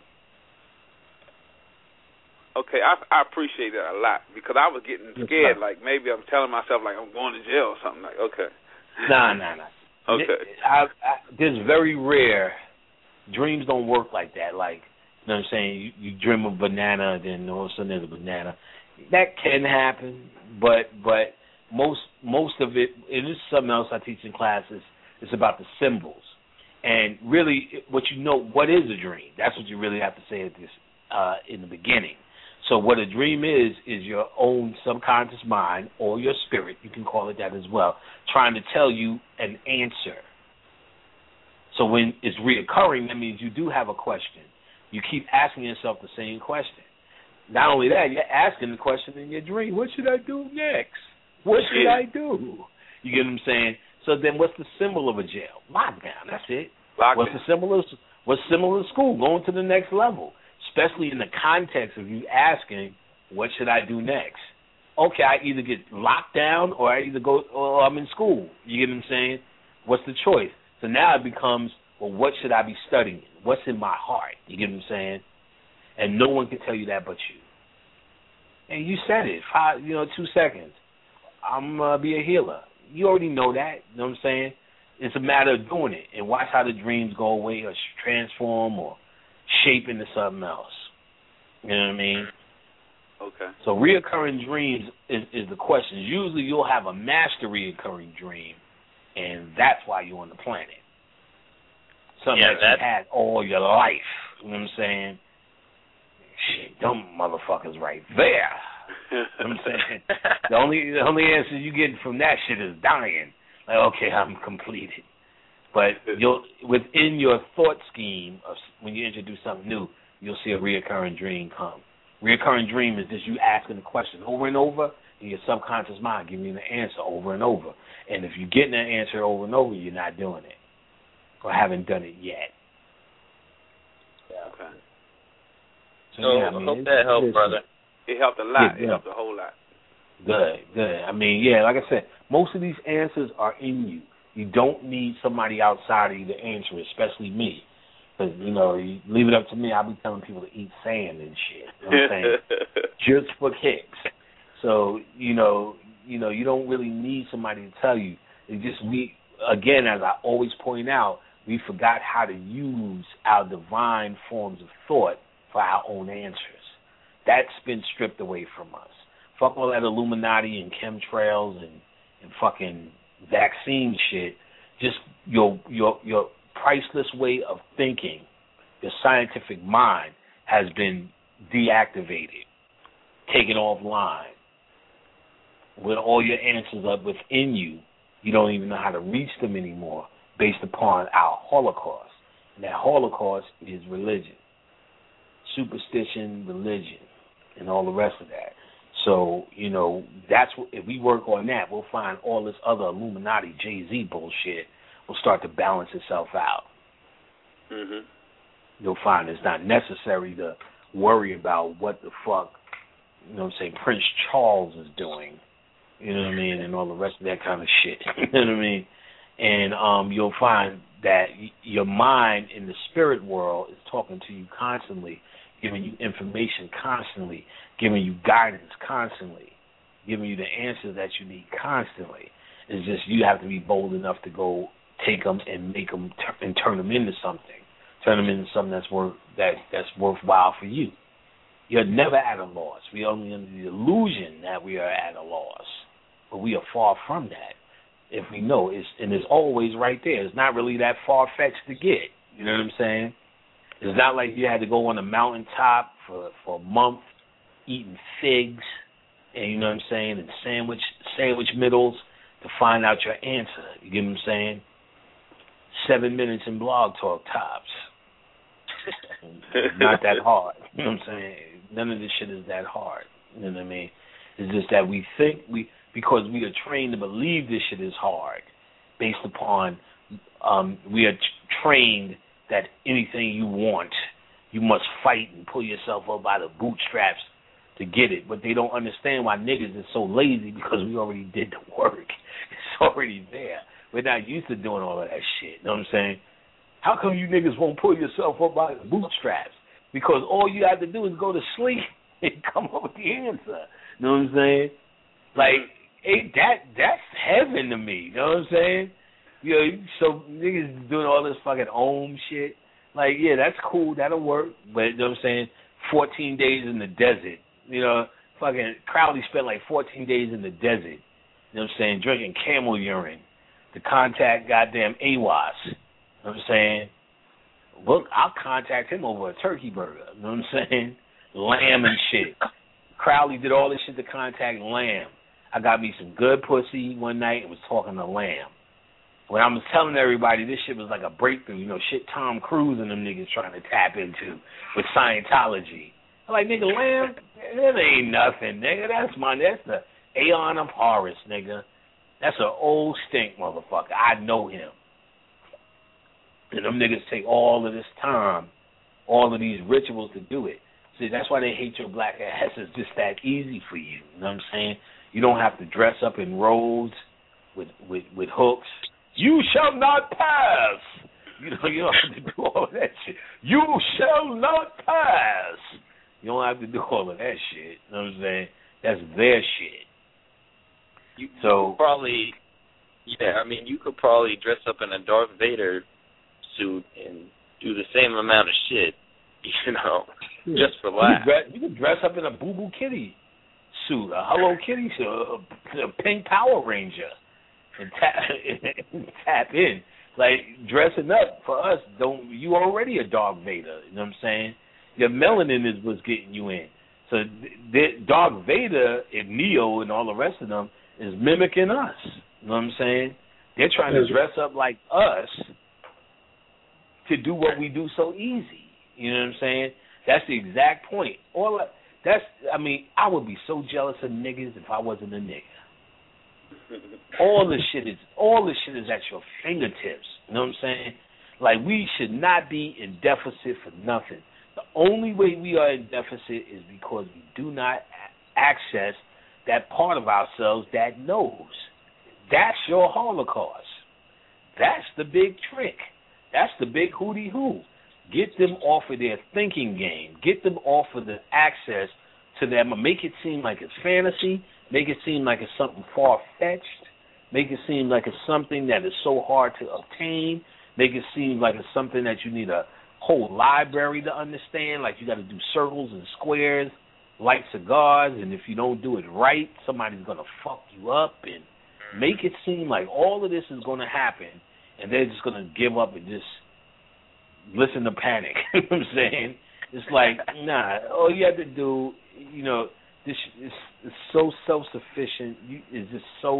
Okay, I appreciate that a lot because I was getting scared. Like maybe I'm telling myself like I'm going to jail or something. Like okay. Nah. Okay. There's very rare dreams don't work like that. Like you know what I'm saying. You dream of a banana, then all of a sudden there's a banana. That can happen, but most of it. And this is something else I teach in classes. It's about the symbols, and really, what is a dream? That's what you really have to say at this in the beginning. So what a dream is your own subconscious mind or your spirit, you can call it that as well, trying to tell you an answer. So when it's reoccurring, that means you do have a question. You keep asking yourself the same question. Not only that, you're asking the question in your dream, what should I do next? What should I do? You get what I'm saying? So then what's the symbol of a jail? Lockdown, that's it. What's similar to school, going to the next level? Especially in the context of you asking, what should I do next? Okay, I either get locked down or I'm in school. You get what I'm saying? What's the choice? So now it becomes, well, what should I be studying? What's in my heart? You get what I'm saying? And no one can tell you that but you. And you said it, 2 seconds. I'm going to be a healer. You already know that. You know what I'm saying? It's a matter of doing it. And watch how the dreams go away or transform or shape into something else. You know what I mean? Okay. So reoccurring dreams is the question. Usually you'll have a master reoccurring dream, and that's why you're on the planet. Something that you had all your life. You know what I'm saying? Shit, them motherfuckers right there. You know what I'm saying? The only answer you get from that shit is dying. Like, okay, I'm completed. But within your thought scheme of when you introduce something new, you'll see a reoccurring dream come. Reoccurring dream is just you asking the question over and over, and your subconscious mind giving you the answer over and over. And if you're getting that answer over and over, you're not doing it or haven't done it yet. Yeah. Okay. So I hope that helped, brother. It helped a lot. It helped a whole lot. Good. I mean, like I said, most of these answers are in you. You don't need somebody outside of you to answer it, especially me. Because, you leave it up to me, I'll be telling people to eat sand and shit. You know what I'm saying? Just for kicks. So, you don't really need somebody to tell you. Again, as I always point out, we forgot how to use our divine forms of thought for our own answers. That's been stripped away from us. Fuck all that Illuminati and chemtrails and fucking vaccine shit. Just your priceless way of thinking, your scientific mind has been deactivated, taken offline. With all your answers up within you, you don't even know how to reach them anymore based upon our Holocaust. And that Holocaust is religion, superstition, religion, and all the rest of that. So, that's what, if we work on that, we'll find all this other Illuminati, Jay-Z bullshit will start to balance itself out. Mm-hmm. You'll find it's not necessary to worry about what the fuck, Prince Charles is doing, you know what I mean, and all the rest of that kind of shit, you know what I mean? And you'll find that your mind in the spirit world is talking to you constantly, giving you information constantly, giving you guidance constantly, giving you the answers that you need constantly. It's just you have to be bold enough to go take them and make them and turn them into something. Turn them into something that's worthwhile for you. You're never at a loss. We're only under the illusion that we are at a loss, but we are far from that. If we know it's always right there. It's not really that far fetched to get. You know what I'm saying? It's not like you had to go on a mountaintop for a month eating figs and you know what I'm saying, and sandwich middles to find out your answer. You get what I'm saying? 7 minutes in Blog Talk tops. Not that hard. You know what I'm saying? None of this shit is that hard. You know what I mean? It's just that we think because we are trained to believe this shit is hard, based upon we are trained that anything you want, you must fight and pull yourself up by the bootstraps to get it. But they don't understand why niggas is so lazy, because we already did the work. It's already there. We're not used to doing all of that shit. You know what I'm saying? How come you niggas won't pull yourself up by the bootstraps? Because all you have to do is go to sleep and come up with the answer. You know what I'm saying? Like, that's heaven to me. You know what I'm saying? You know, so niggas doing all this fucking Om shit. Like, yeah, that's cool. That'll work. But, you know what I'm saying? 14 days in the desert. You know, fucking Crowley spent like 14 days in the desert. You know what I'm saying? Drinking camel urine to contact goddamn AWAS. You know what I'm saying? Look, I'll contact him over a turkey burger. You know what I'm saying? Lamb and shit. Crowley did all this shit to contact lamb. I got me some good pussy one night and was talking to lamb. When I was telling everybody this shit was like a breakthrough, you know, shit Tom Cruise and them niggas trying to tap into with Scientology. I'm like, nigga, lamb, that ain't nothing, nigga. That's the Aeon of Horus, nigga. That's an old stink motherfucker. I know him. And them niggas take all of this time, all of these rituals to do it. See, that's why they hate your black ass. It's just that easy for you. You know what I'm saying? You don't have to dress up in robes with hooks. You shall not pass. You know, you don't have to do all that shit. You shall not pass. You don't have to do all of that shit. You know what I'm saying? That's their shit. You could probably dress up in a Darth Vader suit and do the same amount of shit, you know, just for laughs. You could dress up in a Boo Boo Kitty suit, a Hello Kitty suit, a Pink Power Ranger, and tap in. Like, dressing up for us, you already a Darth Vader, you know what I'm saying? Your melanin is what's getting you in. So Darth Vader and Neo and all the rest of them is mimicking us, you know what I'm saying? They're trying to dress up like us to do what we do so easy. You know what I'm saying? That's the exact point. I would be so jealous of niggas if I wasn't a nigga. All this shit is at your fingertips. You know what I'm saying? Like, we should not be in deficit for nothing. The only way we are in deficit is because we do not access that part of ourselves that knows. That's your Holocaust. That's the big trick. That's the big hootie hoo. Get them off of their thinking game. Get them off of the access to them. Make it seem like it's fantasy. Make it seem like it's something far-fetched. Make it seem like it's something that is so hard to obtain. Make it seem like it's something that you need a whole library to understand. Like you got to do circles and squares, light cigars, and if you don't do it right, somebody's going to fuck you up. And make it seem like all of this is going to happen, and they're just going to give up and just listen to Panic. You know what I'm saying? It's like, nah, all you have to do, you know, this is so self-sufficient. It's just so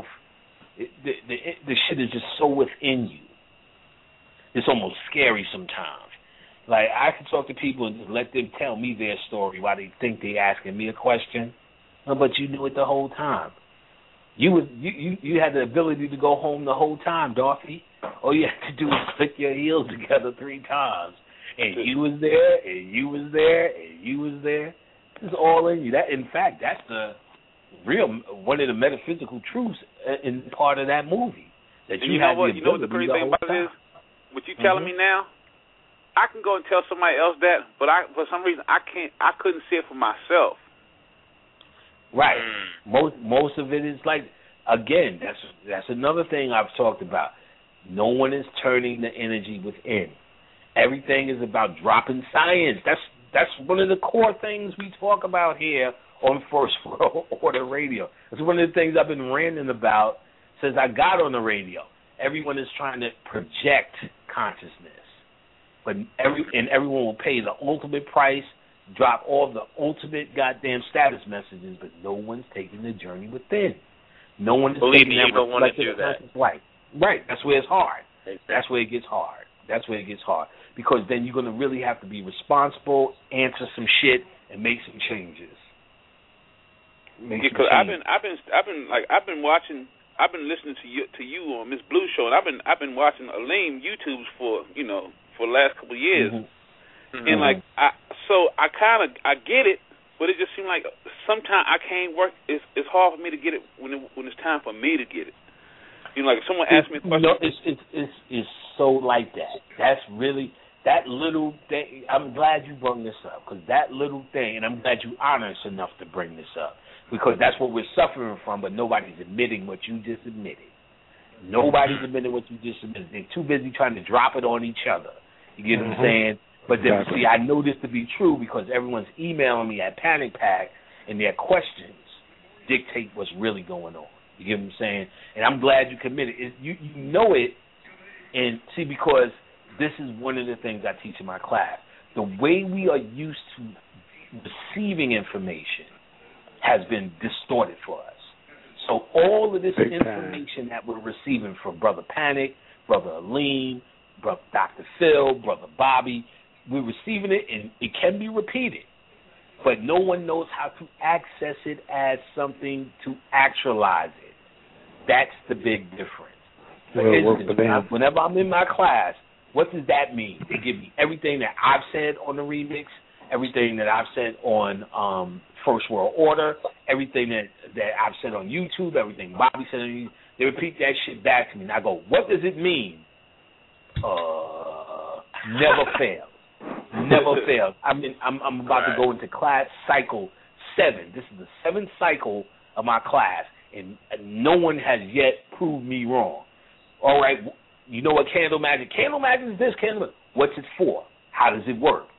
the shit is just so within you. It's almost scary sometimes. Like, I can talk to people and just let them tell me their story while they think they asking me a question. But you knew it the whole time. You had the ability to go home the whole time, Dorothy. All you had to do was click your heels together 3 times. And you was there, and you was there, and you was there. It's all in you. That, in fact, that's the real, one of the metaphysical truths in part of that movie. That you know what? You know what the crazy thing about it is? What you telling me now? I can go and tell somebody else that, but for some reason I couldn't see it for myself. Right. Most of it is like, again, that's another thing I've talked about. No one is turning the energy within. Everything is about dropping science. That's one of the core things we talk about here on First World Order Radio. It's one of the things I've been ranting about since I got on the radio. Everyone is trying to project consciousness, but everyone will pay the ultimate price. drop all the ultimate goddamn status messages, but no one's taking the journey within. No one is taking that. You don't want to do that. Right. That's where it's hard. Exactly. That's where it gets hard. Because then you're going to really have to be responsible, answer some shit, and make some changes. Because I've been watching. I've been listening to you on Miss Blue Show, and I've been watching Aleem YouTubes for the last couple of years, and I get it, but it just seems like sometimes I can't work. It's hard for me to get it when it's time for me to get it. Like if someone asks me a question. It's so like that. That's really that little thing. I'm glad you brought this up because that little thing, and I'm glad you honor us enough to bring this up. Because that's what we're suffering from, but nobody's admitting what you just admitted. Nobody's admitting what you just admitted. They're too busy trying to drop it on each other. You get what I'm saying? But then, see, I know this to be true because everyone's emailing me at Panic Pack, and their questions dictate what's really going on. You get what I'm saying? And I'm glad you committed. You know it, and see, because this is one of the things I teach in my class. The way we are used to receiving information has been distorted for us. So all of this information that we're receiving from Brother Panic, Brother Aleem, Brother Dr. Phil, Brother Bobby, we're receiving it and it can be repeated. But no one knows how to access it as something to actualize it. That's the big difference. For instance, whenever I'm in my class, what does that mean? They give me everything that I've said on the remix, everything that I've said on First World Order, everything that I've said on YouTube, everything Bobby said on YouTube. They repeat that shit back to me, and I go, what does it mean? Never failed. Never failed. I'm about to go into class cycle 7. This is the 7th cycle of my class, and no one has yet proved me wrong. All right, you know what candle magic? Candle magic is this. Candle. What's it for? How does it work?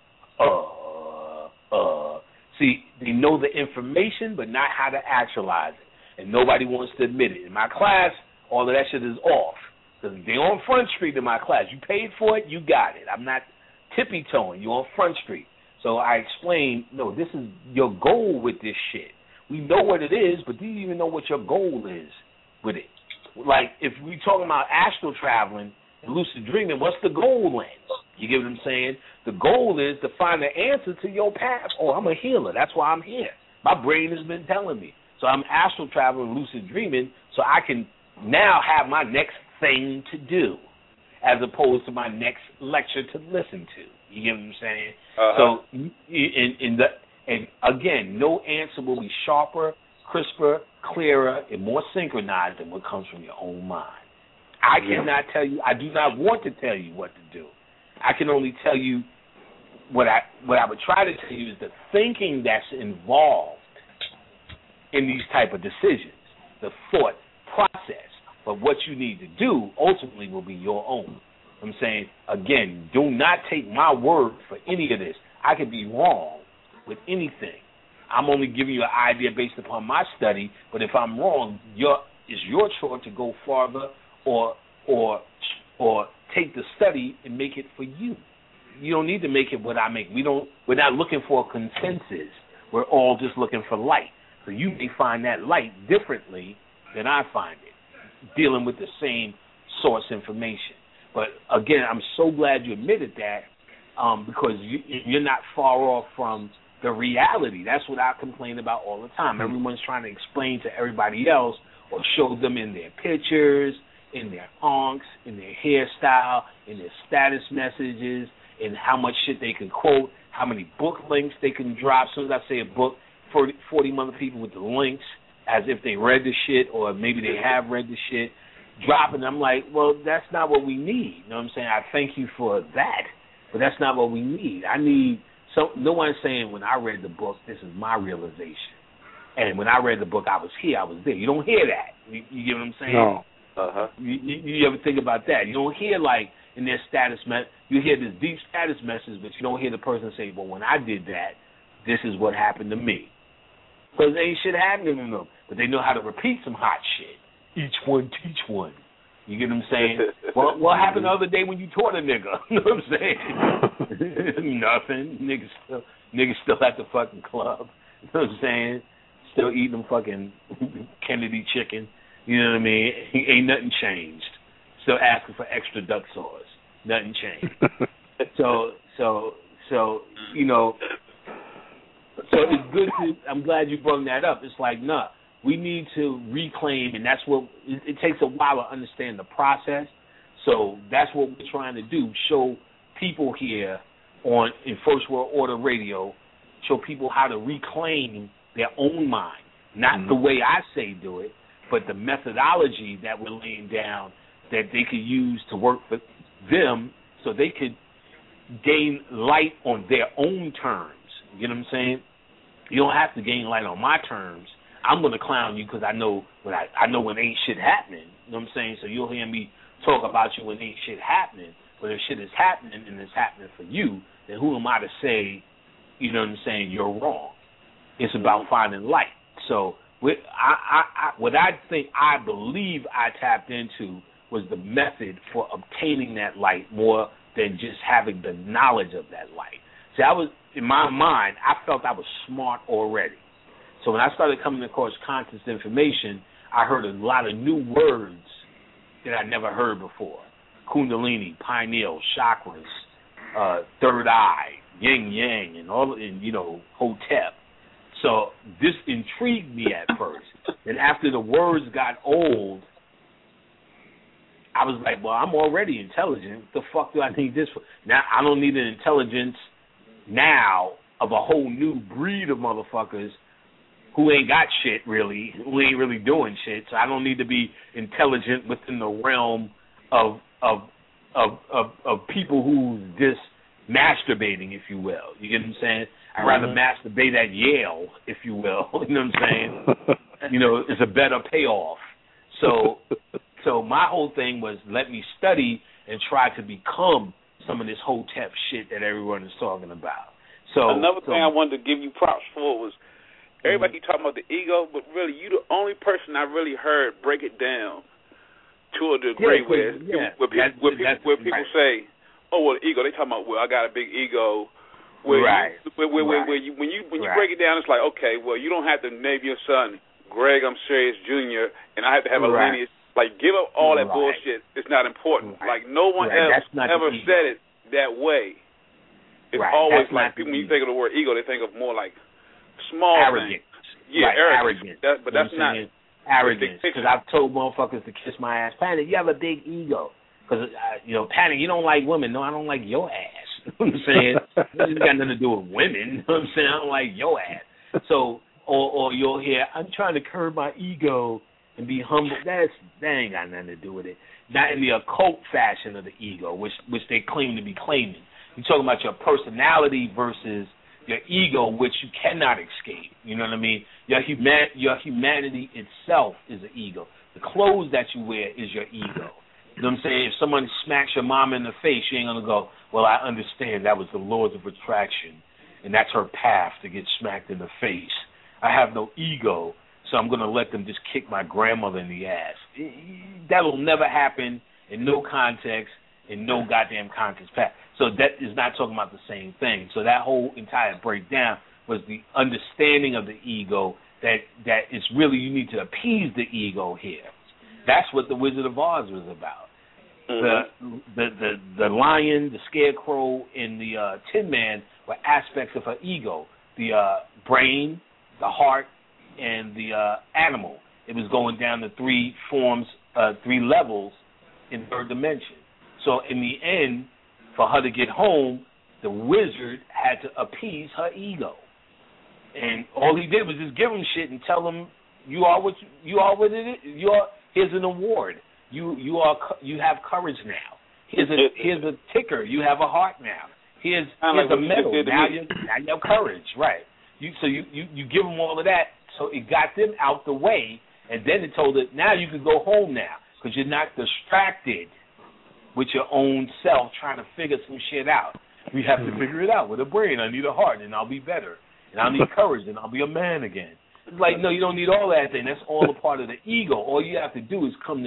See, they know the information, but not how to actualize it, and nobody wants to admit it. In my class, all of that shit is off. Because they're on Front Street in my class. You paid for it, you got it. I'm not tippy-toeing. You're on Front Street. So I explain, no, this is your goal with this shit. We know what it is, but do you even know what your goal is with it? Like, if we're talking about astral traveling and lucid dreaming, what's the goal then? You get what I'm saying? The goal is to find the answer to your path. Oh, I'm a healer. That's why I'm here. My brain has been telling me. So I'm astral traveling, lucid dreaming, so I can now have my next thing to do as opposed to my next lecture to listen to. You get what I'm saying? So, and again, no answer will be sharper, crisper, clearer, and more synchronized than what comes from your own mind. I cannot tell you, I do not want to tell you what to do. I can only tell you what I would try to tell you is the thinking that's involved in these type of decisions, the thought process. But what you need to do ultimately will be your own. I'm saying, again, do not take my word for any of this. I could be wrong with anything. I'm only giving you an idea based upon my study, but if I'm wrong, it's your choice to go farther or take the study and make it for you. You don't need to make it what I make. We're not looking for a consensus. We're all just looking for light. So you may find that light differently than I find it, dealing with the same source information. But again, I'm so glad you admitted that because you're not far off from the reality. That's what I complain about all the time. Everyone's trying to explain to everybody else or show them in their pictures, in their honks, in their hairstyle, in their status messages, in how much shit they can quote, how many book links they can drop. As soon as I say a book, 40 other people with the links as if they read the shit or maybe they have read the shit, dropping. I'm like, well, that's not what we need. You know what I'm saying? I thank you for that, but that's not what we need. No one's saying when I read the book, this is my realization. And when I read the book, I was here, I was there. You don't hear that. You get what I'm saying? No. You ever think about that? You don't hear, like, in their status, you hear this deep status message, but you don't hear the person say, well, when I did that, this is what happened to me. Because ain't shit happening to them. But they know how to repeat some hot shit. Each one teach one. You get what I'm saying? Well, what happened the other day when you taught a nigga? You know what I'm saying? Nothing. Niggas still at the fucking club. You know what I'm saying? Still eating them fucking Kennedy chicken. You know what I mean? Ain't nothing changed. Still asking for extra duck sauce. Nothing changed. So you know. So it's good to. I'm glad you brought that up. It's like, nah, we need to reclaim, and that's what it takes a while to understand the process. So that's what we're trying to do: show people here in First World Order Radio, show people how to reclaim their own mind, not the way I say do it, but the methodology that we're laying down that they could use to work for them, so they could gain light on their own terms. You know what I'm saying? You don't have to gain light on my terms. I'm going to clown you because I know when ain't shit happening. You know what I'm saying? So you'll hear me talk about you when ain't shit happening. But if shit is happening and it's happening for you, then who am I to say, you know what I'm saying, you're wrong? It's about finding light. So what I believe I tapped into was the method for obtaining that light more than just having the knowledge of that light. See, in my mind, I felt I was smart already. So when I started coming across conscious information, I heard a lot of new words that I never heard before. Kundalini, pineal, chakras, third eye, yin yang, and you know, Hotep. So this intrigued me at first. And after the words got old, I was like, well, I'm already intelligent. What the fuck do I need this for? Now I don't need an intelligence now of a whole new breed of motherfuckers who ain't got shit really, who ain't really doing shit. So I don't need to be intelligent within the realm of people who's just masturbating, if you will. You get what I'm saying? I'd rather masturbate at Yale, if you will. You know what I'm saying? You know, it's a better payoff. So my whole thing was let me study and try to become some of this Hotep shit that everyone is talking about. So another thing I wanted to give you props for was everybody talking about the ego, but really you the only person I really heard break it down to a degree where people say, oh well, the ego. They talking about, well, I got a big ego. When you break it down, it's like, okay, well, you don't have to name your son Greg I'm Serious Jr. and I have to have a lineage. Like, give up all that bullshit. It's not important. Like, no one else ever said it that way. It's always like, people, when you think of the word ego, they think of more like small arrogance. Things. Yeah, arrogance. But that's not arrogance. Because I've told motherfuckers to kiss my ass. Panic, you have a big ego. Because, you know, Panic, you don't like women. No, I don't like your ass. You know what I'm saying? This got nothing to do with women. You know what I'm saying? I don't like your ass. So, or you'll hear, I'm trying to curb my ego and be humble. That ain't got nothing to do with it. Not in the occult fashion of the ego, which they claim to be claiming. You're talking about your personality versus your ego, which you cannot escape. You know what I mean? Your humanity itself is an ego. The clothes that you wear is your ego. You know what I'm saying? If someone smacks your mom in the face, you ain't going to go, well, I understand that was the laws of attraction, and that's her path to get smacked in the face. I have no ego, so I'm going to let them just kick my grandmother in the ass. That'll never happen in no context, in no goddamn conscious path. So that is not talking about the same thing. So that whole entire breakdown was the understanding of the ego, that it's really, you need to appease the ego here. That's what the Wizard of Oz was about. The lion, the scarecrow, and the Tin Man were aspects of her ego. The brain, the heart, and the animal. It was going down to three forms, three levels in third dimension. So in the end, for her to get home, the wizard had to appease her ego. And all he did was just give him shit and tell him, you are what it is. Here's an award. You have courage now. Here's a ticker. You have a heart now. Here's a medal. Now you have courage, right? You give them all of that, so it got them out the way, and then it told it, now you can go home now because you're not distracted with your own self trying to figure some shit out. We have to figure it out with a brain. I need a heart, and I'll be better. And I'll need courage, and I'll be a man again. It's like, no, you don't need all that thing. That's all a part of the ego. All you have to do is come to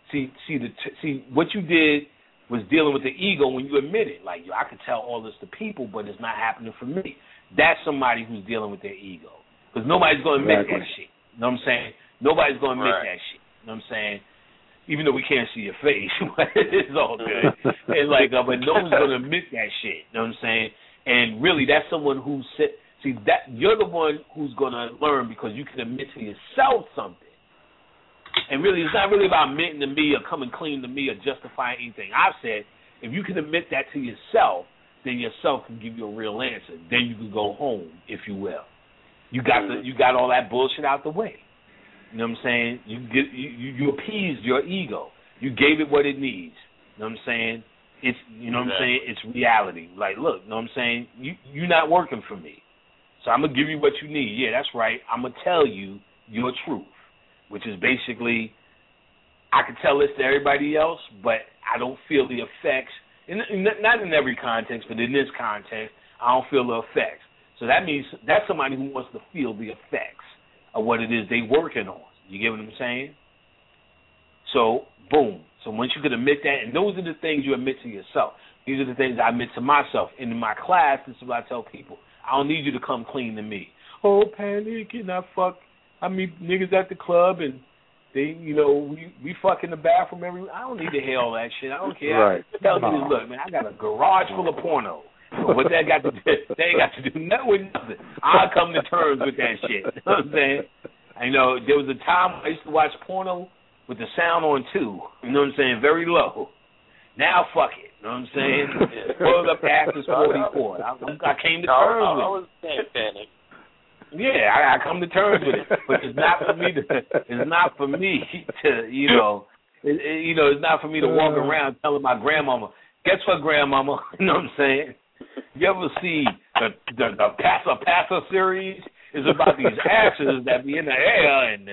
See what you did was dealing with the ego when you admit it. Like, yo, I could tell all this to people, but it's not happening for me. That's somebody who's dealing with their ego. Because nobody's going to admit that shit. You know what I'm saying? Nobody's going to admit that shit. You know what I'm saying? Even though we can't see your face, it's all good. And like, but no one's going to admit that shit. You know what I'm saying? And really, that's someone who that you're the one who's going to learn because you can admit to yourself something. And really, it's not really about admitting to me or coming clean to me or justifying anything. I've said, if you can admit that to yourself, then yourself can give you a real answer. Then you can go home, if you will. You got all that bullshit out the way. You know what I'm saying? You appeased your ego. You gave it what it needs. You know what I'm saying? It's It's reality. Like, look, you know what I'm saying? You're not working for me. So I'm gonna give you what you need. Yeah, that's right. I'm gonna tell you your truth, which is basically, I can tell this to everybody else, but I don't feel the effects. Not in every context, but in this context, I don't feel the effects. So that means that's somebody who wants to feel the effects of what it is they working on. You get what I'm saying? So, boom. So once you can admit that, and those are the things you admit to yourself. These are the things I admit to myself. And in my class, this is what I tell people. I don't need you to come clean to me. Oh, Panic, and I meet niggas at the club, and they, we fuck in the bathroom I don't need to hear all that shit. I don't care. Right. Tell me, look, man, I got a garage full of porno. What that got to do? They ain't got to do nothing with nothing. I'll come to terms with that shit. You know what I'm saying? There was a time I used to watch porno with the sound on 2. You know what I'm saying? Very low. Now, fuck it. You know what I'm saying? Pulled up after 44. I came to terms with it. I was saying Panic. Yeah, I come to terms with it, but it's not for me to. It's not for me to. It's not for me to walk around telling my grandmama. Guess what, grandmama? You know what I'm saying? You ever see the Passa series? It's about these actors that be in the air and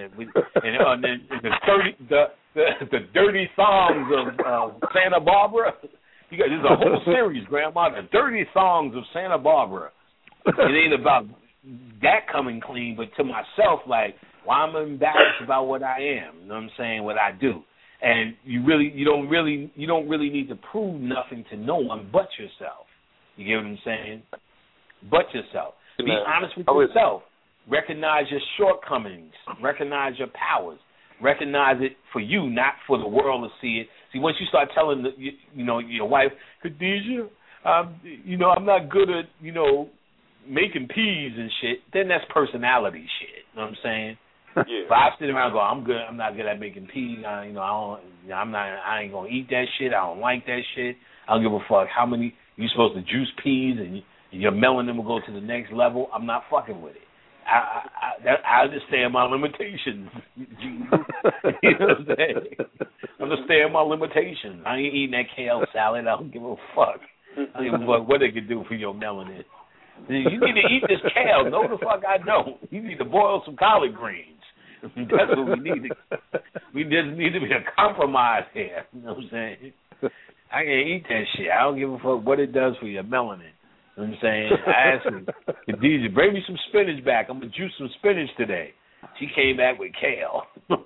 the dirty songs of Santa Barbara. There's a whole series, Grandma, the dirty songs of Santa Barbara. It ain't about that coming clean, but to myself, like, why I'm embarrassed about what I am. You know what I'm saying? What I do. And you don't really need to prove nothing to no one but yourself. You get what I'm saying? But yourself. Be honest with yourself. Recognize your shortcomings. Recognize your powers. Recognize it for you, not for the world to see it. See, once you start telling your wife, Khadijah, I'm not good at making peas and shit, then that's personality shit. You know what I'm saying? Yeah. But I sit around and go, I'm good. I'm not good at making peas. I ain't gonna eat that shit. I don't like that shit. I don't give a fuck how many you supposed to juice peas and your melanin will go to the next level. I'm not fucking with it. I understand my limitations. You know what I'm saying? I understand my limitations. I ain't eating that kale salad. I don't give a fuck. I don't give a fuck what it can do for your melanin. You need to eat this kale. No, the fuck I don't. You need to boil some collard greens. That's what we need. We just need to be a compromise here. You know what I'm saying? I can't eat that shit. I don't give a fuck what it does for your melanin. You know what I'm saying? I asked her, Khadijah, bring me some spinach back. I'm going to juice some spinach today. She came back with kale.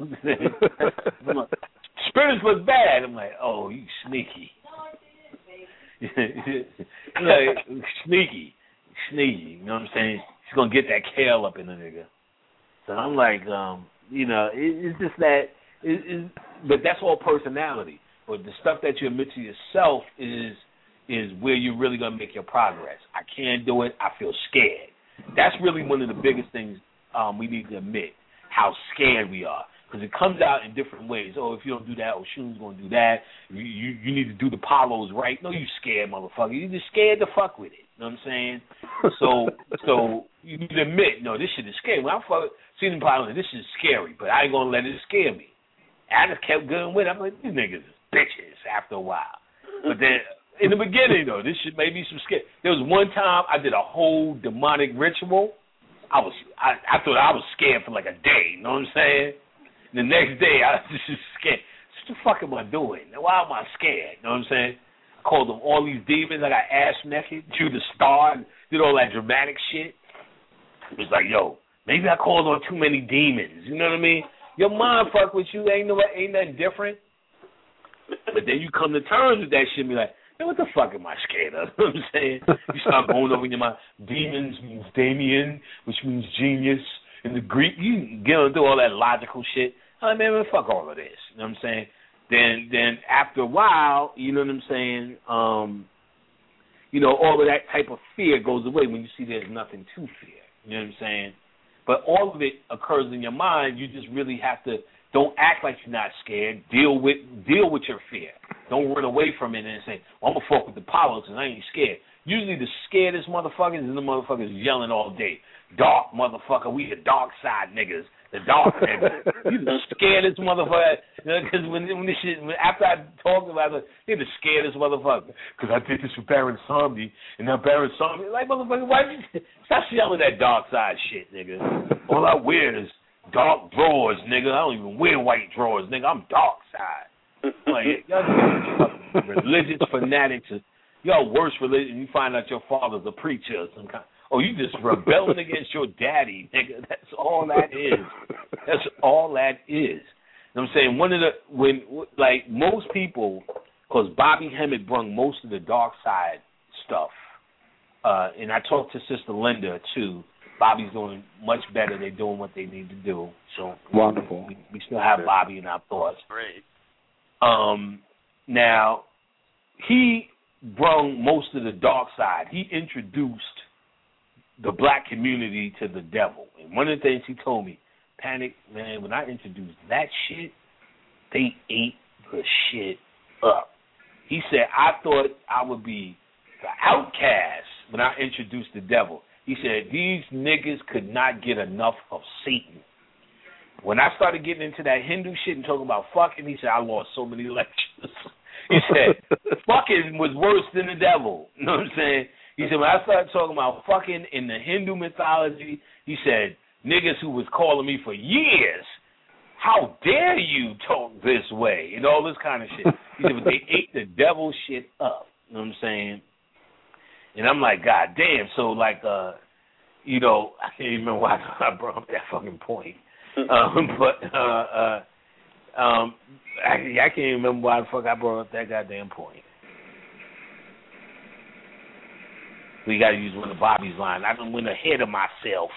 Spinach looks bad. I'm like, oh, you sneaky. Like, sneaky. You know what I'm saying? She's going to get that kale up in the nigga. So I'm like, it's just that, but that's all personality. But the stuff that you admit to yourself is where you're really going to make your progress. I can't do it. I feel scared. That's really one of the biggest things we need to admit, how scared we are. Because it comes out in different ways. Oh, if you don't do that, Oshun's going to do that. You need to do the Palos right. No, you scared, motherfucker. You just scared to fuck with it. You know what I'm saying? So you need to admit, no, this shit is scary. When I seen the Palos, this shit is scary, but I ain't going to let it scare me. I just kept going with it. I'm like, these niggas is bitches after a while. But then, in the beginning, though, this shit made me some scare. There was one time I did a whole demonic ritual. I thought I was scared for like a day. You know what I'm saying? The next day, I was just scared. What the fuck am I doing? Why am I scared? You know what I'm saying? I called them all these demons. I got ass naked, drew the star, and did all that dramatic shit. It was like, yo, maybe I called on too many demons. You know what I mean? Your mind fuck with you. Ain't nothing different. But then you come to terms with that shit and be like, hey, what the fuck am I scared of? You know what I'm saying? You start going over in your mind, demons means Damien, which means genius. In the Greek, you get into all that logical shit. Oh, man, fuck all of this. You know what I'm saying? Then after a while, you know what I'm saying, you know, all of that type of fear goes away when you see there's nothing to fear. You know what I'm saying? But all of it occurs in your mind. You just really have to, don't act like you're not scared. Deal with your fear. Don't run away from it and say, well, I'm going to fuck with the pilots and I ain't scared. Usually the scaredest motherfuckers is the motherfuckers yelling all day. Dark motherfucker, we the dark side niggas. The dark niggas. You the scaredest motherfucker. Because when this shit, after I talked about it, they're the scaredest motherfucker. Because I did this with Baron Samedi, and now Baron Samedi, like, motherfucker, why you stop yelling that dark side shit, nigga? All I wear is dark drawers, nigga. I don't even wear white drawers, nigga. I'm dark side. Like, y'all religious fanatics. Y'all worse religion. You find out your father's a preacher or some kind. Oh, you just rebelling against your daddy, nigga. That's all that is. That's all that is. You know what I'm saying? Like most people, because Bobby Hemmett brung most of the dark side stuff, and I talked to Sister Linda too. Bobby's doing much better. They're doing what they need to do. So wonderful. We still have Bobby in our thoughts. Great. Now, he brung most of the dark side. He introduced the black community to the devil. And one of the things he told me, Panic, man, when I introduced that shit, they ate the shit up. He said, I thought I would be the outcast when I introduced the devil. He said, these niggas could not get enough of Satan. When I started getting into that Hindu shit and talking about fucking, he said, I lost so many lectures. He said, fucking was worse than the devil. You know what I'm saying? He said, when I started talking about fucking in the Hindu mythology, he said, niggas who was calling me for years, how dare you talk this way, and all this kind of shit. He said, but they ate the devil shit up. You know what I'm saying? And I'm like, God damn. So, like, you know, I can't even remember why I brought up that fucking point. I can't even remember why the fuck I brought up that goddamn point. We got to use one of Bobby's lines. I done went ahead of myself.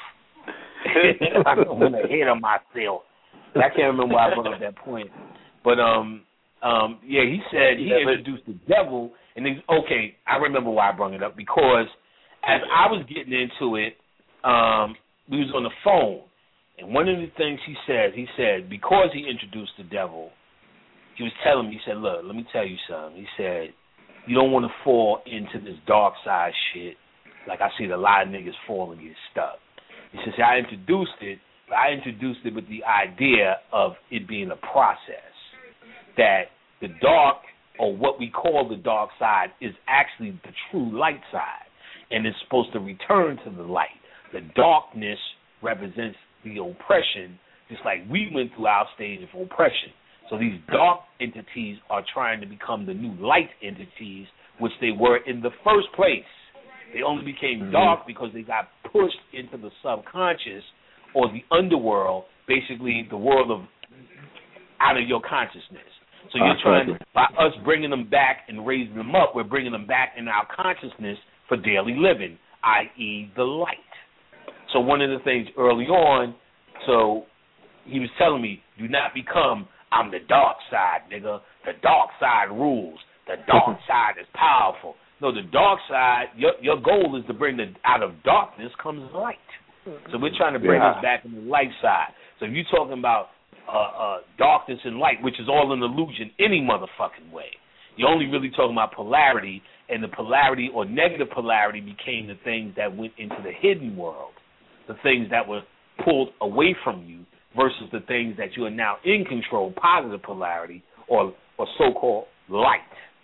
I done went ahead of myself. I can't remember why I brought up that point. But, yeah, he said he introduced the devil. And okay, I remember why I brought it up. Because as I was getting into it, we was on the phone. And one of the things he said, because he introduced the devil, he was telling me, he said, look, let me tell you something. He said, you don't want to fall into this dark side shit. Like I see a lot of niggas fall and get stuck. He says, I introduced it with the idea of it being a process. That the dark, or what we call the dark side, is actually the true light side. And it's supposed to return to the light. The darkness represents the oppression, just like we went through our stage of oppression. So these dark entities are trying to become the new light entities, which they were in the first place. They only became dark because they got pushed into the subconscious or the underworld, basically the world of out of your consciousness. So you're trying to, by us bringing them back and raising them up, we're bringing them back in our consciousness for daily living, i.e. the light. So one of the things early on, so he was telling me, do not become, I'm the dark side, nigga. The dark side rules. The dark side is powerful. No, the dark side, your goal is to bring out of darkness comes light. So we're trying to bring us back in the light side. So if you're talking about darkness and light, which is all an illusion any motherfucking way, you're only really talking about polarity, and the polarity or negative polarity became the things that went into the hidden world, the things that were pulled away from you versus the things that you are now in control, positive polarity or so-called light.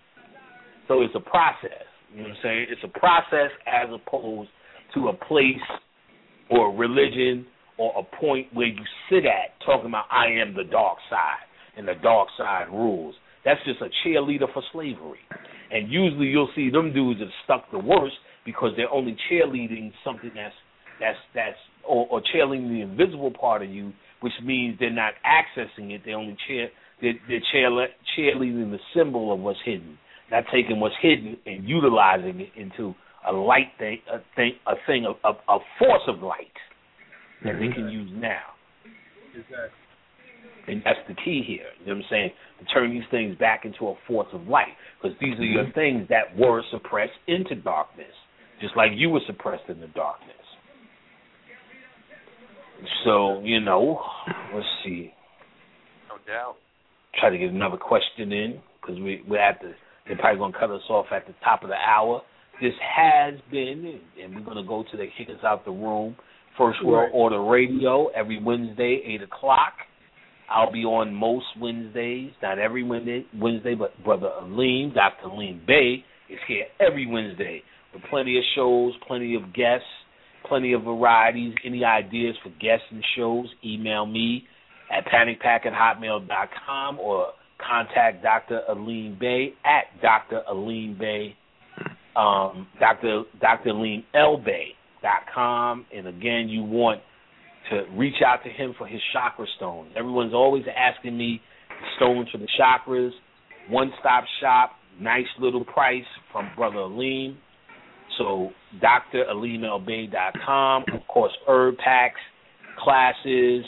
So it's a process. You know what I'm saying? It's a process as opposed to a place or a religion or a point where you sit at talking about I am the dark side and the dark side rules. That's just a cheerleader for slavery. And usually you'll see them dudes that stuck the worst because they're only cheerleading something that's or cheerleading the invisible part of you which means they're not accessing it. They're only cheerleading the symbol of what's hidden, not taking what's hidden and utilizing it into a light thing, a force of light that they can use now. Exactly. And that's the key here. You know what I'm saying? To turn these things back into a force of light, because these are your things that were suppressed into darkness, just like you were suppressed in the darkness. So, let's see. No doubt. Try to get another question in, because they're probably going to cut us off at the top of the hour. This has been, and we're going to go to the kick us out the room, First World Order Radio, every Wednesday, 8 o'clock. I'll be on most Wednesdays, not every Wednesday, but Brother Aleem, Dr. Aleem Bey, is here every Wednesday with plenty of shows, plenty of guests, plenty of varieties. Any ideas for guests and shows, email me at panicpack@hotmail.com or contact Dr. Aleem Bey at Dr. Aleem Bey, Dr. Aleem Elbey.com. And again, you want to reach out to him for his chakra stones. Everyone's always asking me stones for the chakras. One-stop shop, nice little price from Brother Aleem. So draleemelbey.com. Of course, herb packs, classes.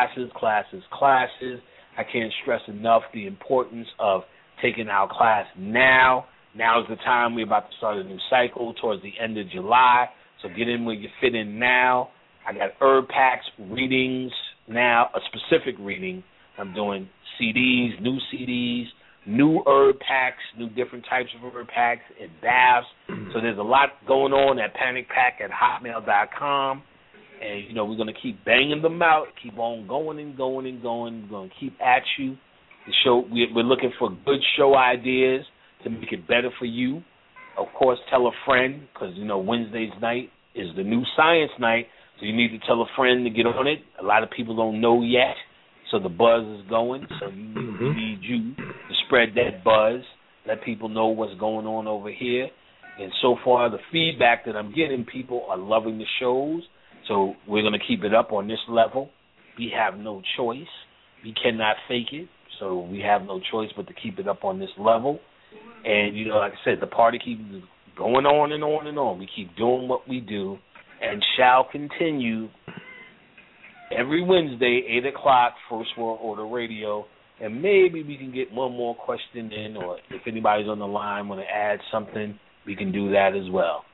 I can't stress enough the importance of taking our class now. Now is the time. We're about to start a new cycle towards the end of July. So get in where you fit in now. I got herb packs, readings now, a specific reading. I'm doing CDs, new herb packs, new different types of herb packs, and baths. So there's a lot going on at panicpack@hotmail.com. And, we're going to keep banging them out, keep on going and going and going. We're going to keep at you. The show, we're looking for good show ideas to make it better for you. Of course, tell a friend, because, Wednesday's night is the new science night. So you need to tell a friend to get on it. A lot of people don't know yet, so the buzz is going. So we need you to spread that buzz, let people know what's going on over here. And so far, the feedback that I'm getting, people are loving the shows. So we're going to keep it up on this level. We have no choice. We cannot fake it. So we have no choice but to keep it up on this level. And, like I said, the party keeps going on and on and on. We keep doing what we do and shall continue every Wednesday, 8 o'clock, First World Order Radio. And maybe we can get one more question in, or if anybody's on the line want to add something, we can do that as well.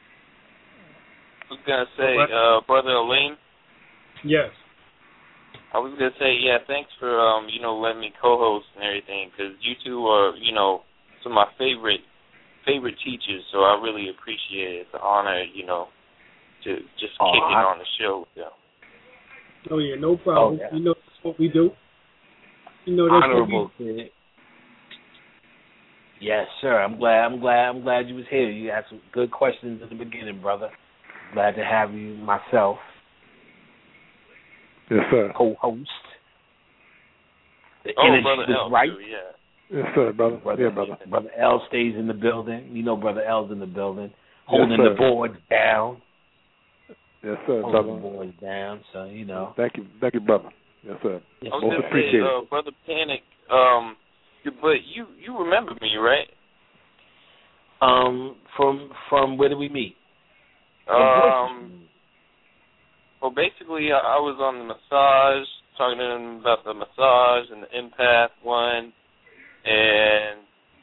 I was going to say, Brother Aleem? Yes. I was going to say, thanks for, letting me co-host and everything, because you two are, some of my favorite teachers, so I really appreciate it. It's an honor, to just kick it on the show with them. Oh, yeah, no problem. Oh, yeah. That's what we do. That's honorable kid. Yes, sir. I'm glad you was here. You had some good questions in the beginning, brother. Glad to have you myself. Yes, sir. Co-host. The energy Brother was L, right. too, yeah. Yes, sir, brother. Brother L stays in the building. Brother L's in the building, holding the boards down. Yes, sir, holding brother. the boards down. So Thank you, brother. Yes, sir. I was going to say, Brother Panic. But you remember me, right? From where did we meet? Well, basically, I was on the massage, talking to him about the massage and the empath one, and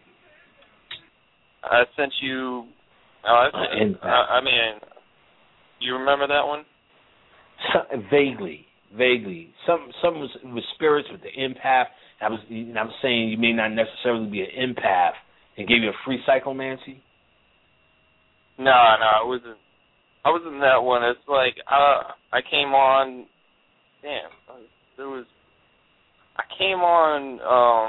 I sent you. I mean, you remember that one? Vaguely. Some was spirits with the empath. I was saying you may not necessarily be an empath, and gave you a free psychomancy. No, I wasn't. I was in that one. It's like I came on. Damn, I came on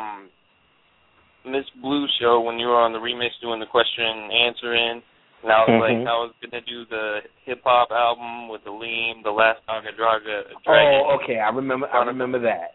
Miss Blue show when you were on the remix doing the question and answering, and I was like, I was gonna do the hip hop album with the Aleem, the Last Dragon. Oh, okay. I remember that.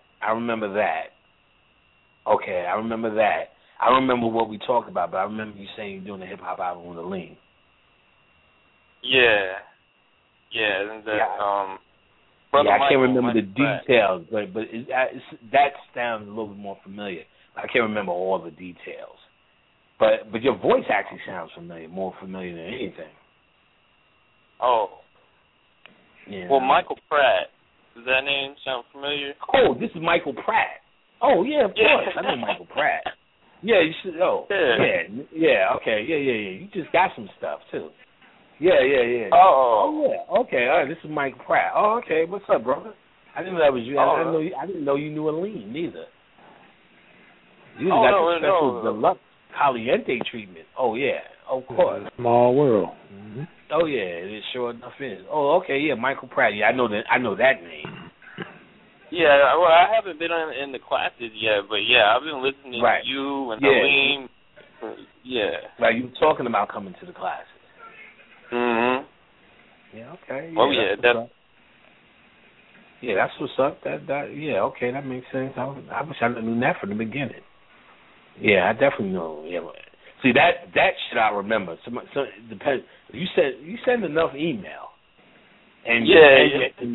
Okay, I remember that. I remember what we talked about, but I remember you saying you're doing a hip hop album with Aleem. Yeah, and Brother I can't remember the details, but that sounds a little bit more familiar. I can't remember all the details. But your voice actually sounds familiar, more familiar than anything. Oh. Yeah. Well, Michael Pratt. Does that name sound familiar? Oh, this is Michael Pratt. Oh, yeah, of course. I know Michael Pratt. Yeah, you should. Oh, yeah. Okay, yeah. You just got some stuff too. Yeah. Oh, yeah. Okay, all right. This is Michael Pratt. Oh, okay. What's up, brother? I didn't know that was you. I didn't know you knew Aline neither. You got the special deluxe caliente treatment. Oh yeah, of course. Small world. Mm-hmm. Oh yeah, it sure enough is. Oh okay, yeah, Michael Pratt. Yeah, I know that name. Yeah, well, I haven't been in the classes yet, but yeah, I've been listening to you and Aline. Yeah. Like you were talking about coming to the classes. Mhm. Yeah. Okay. Yeah, that's. Yeah, that's what's up. Yeah, okay, that makes sense. I wish I knew that from the beginning. Yeah, I definitely know. Yeah, see that shit I remember. So it depends. You send enough email, and you're in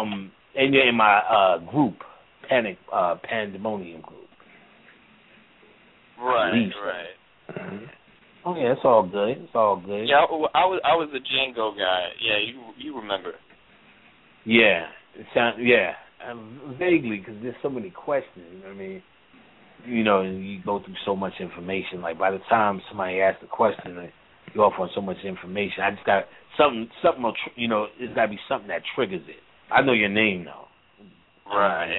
my group, Pandemonium group. Right. Mm-hmm. Oh yeah, it's all good. Yeah, I was the Django guy. Yeah, you remember? Yeah, it sounds vaguely because there's so many questions. I mean. You know, you go through so much information. Like by the time somebody asks a question, you offer so much information. I just got something. You know, it's got to be something that triggers it. I know your name though. Right.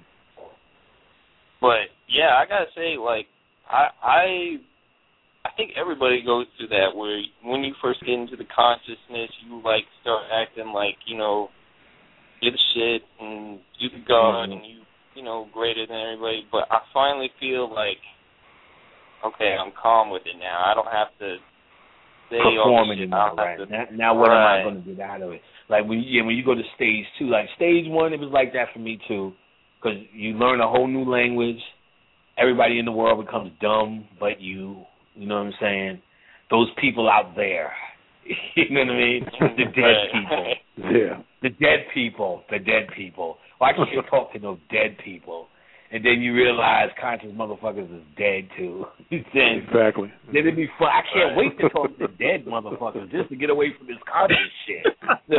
But yeah, I gotta say, like, I think everybody goes through that where when you first get into the consciousness, you like start acting like you're the shit and you the God and you greater than everybody, but I finally feel like, okay, I'm calm with it now. I don't have to say all this shit. Right. Now what am I going to get out of it? Like when you go to stage 2, like stage 1, it was like that for me too, because you learn a whole new language. Everybody in the world becomes dumb, but you know what I'm saying? Those people out there, you know what I mean? The dead people. Yeah. The dead people. Well, I can't talk to no dead people. And then you realize conscious motherfuckers is dead too. Exactly. Then it'd be fun. I can't wait to talk to dead motherfuckers just to get away from this conscious shit.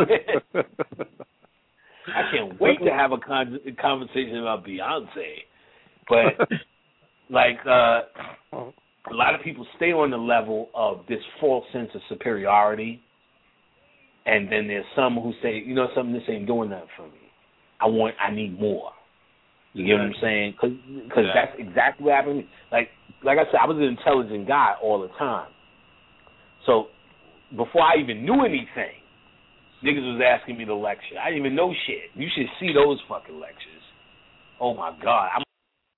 I can't wait to have a conversation about Beyonce. But like a lot of people stay on the level of this false sense of superiority. And then there's some who say, you know something, this ain't doing nothing for me. I need more. You get what I'm saying? Because that's exactly what happened to me. Like I said, I was an intelligent guy all the time. So before I even knew anything, niggas was asking me to lecture. I didn't even know shit. You should see those fucking lectures. Oh my God,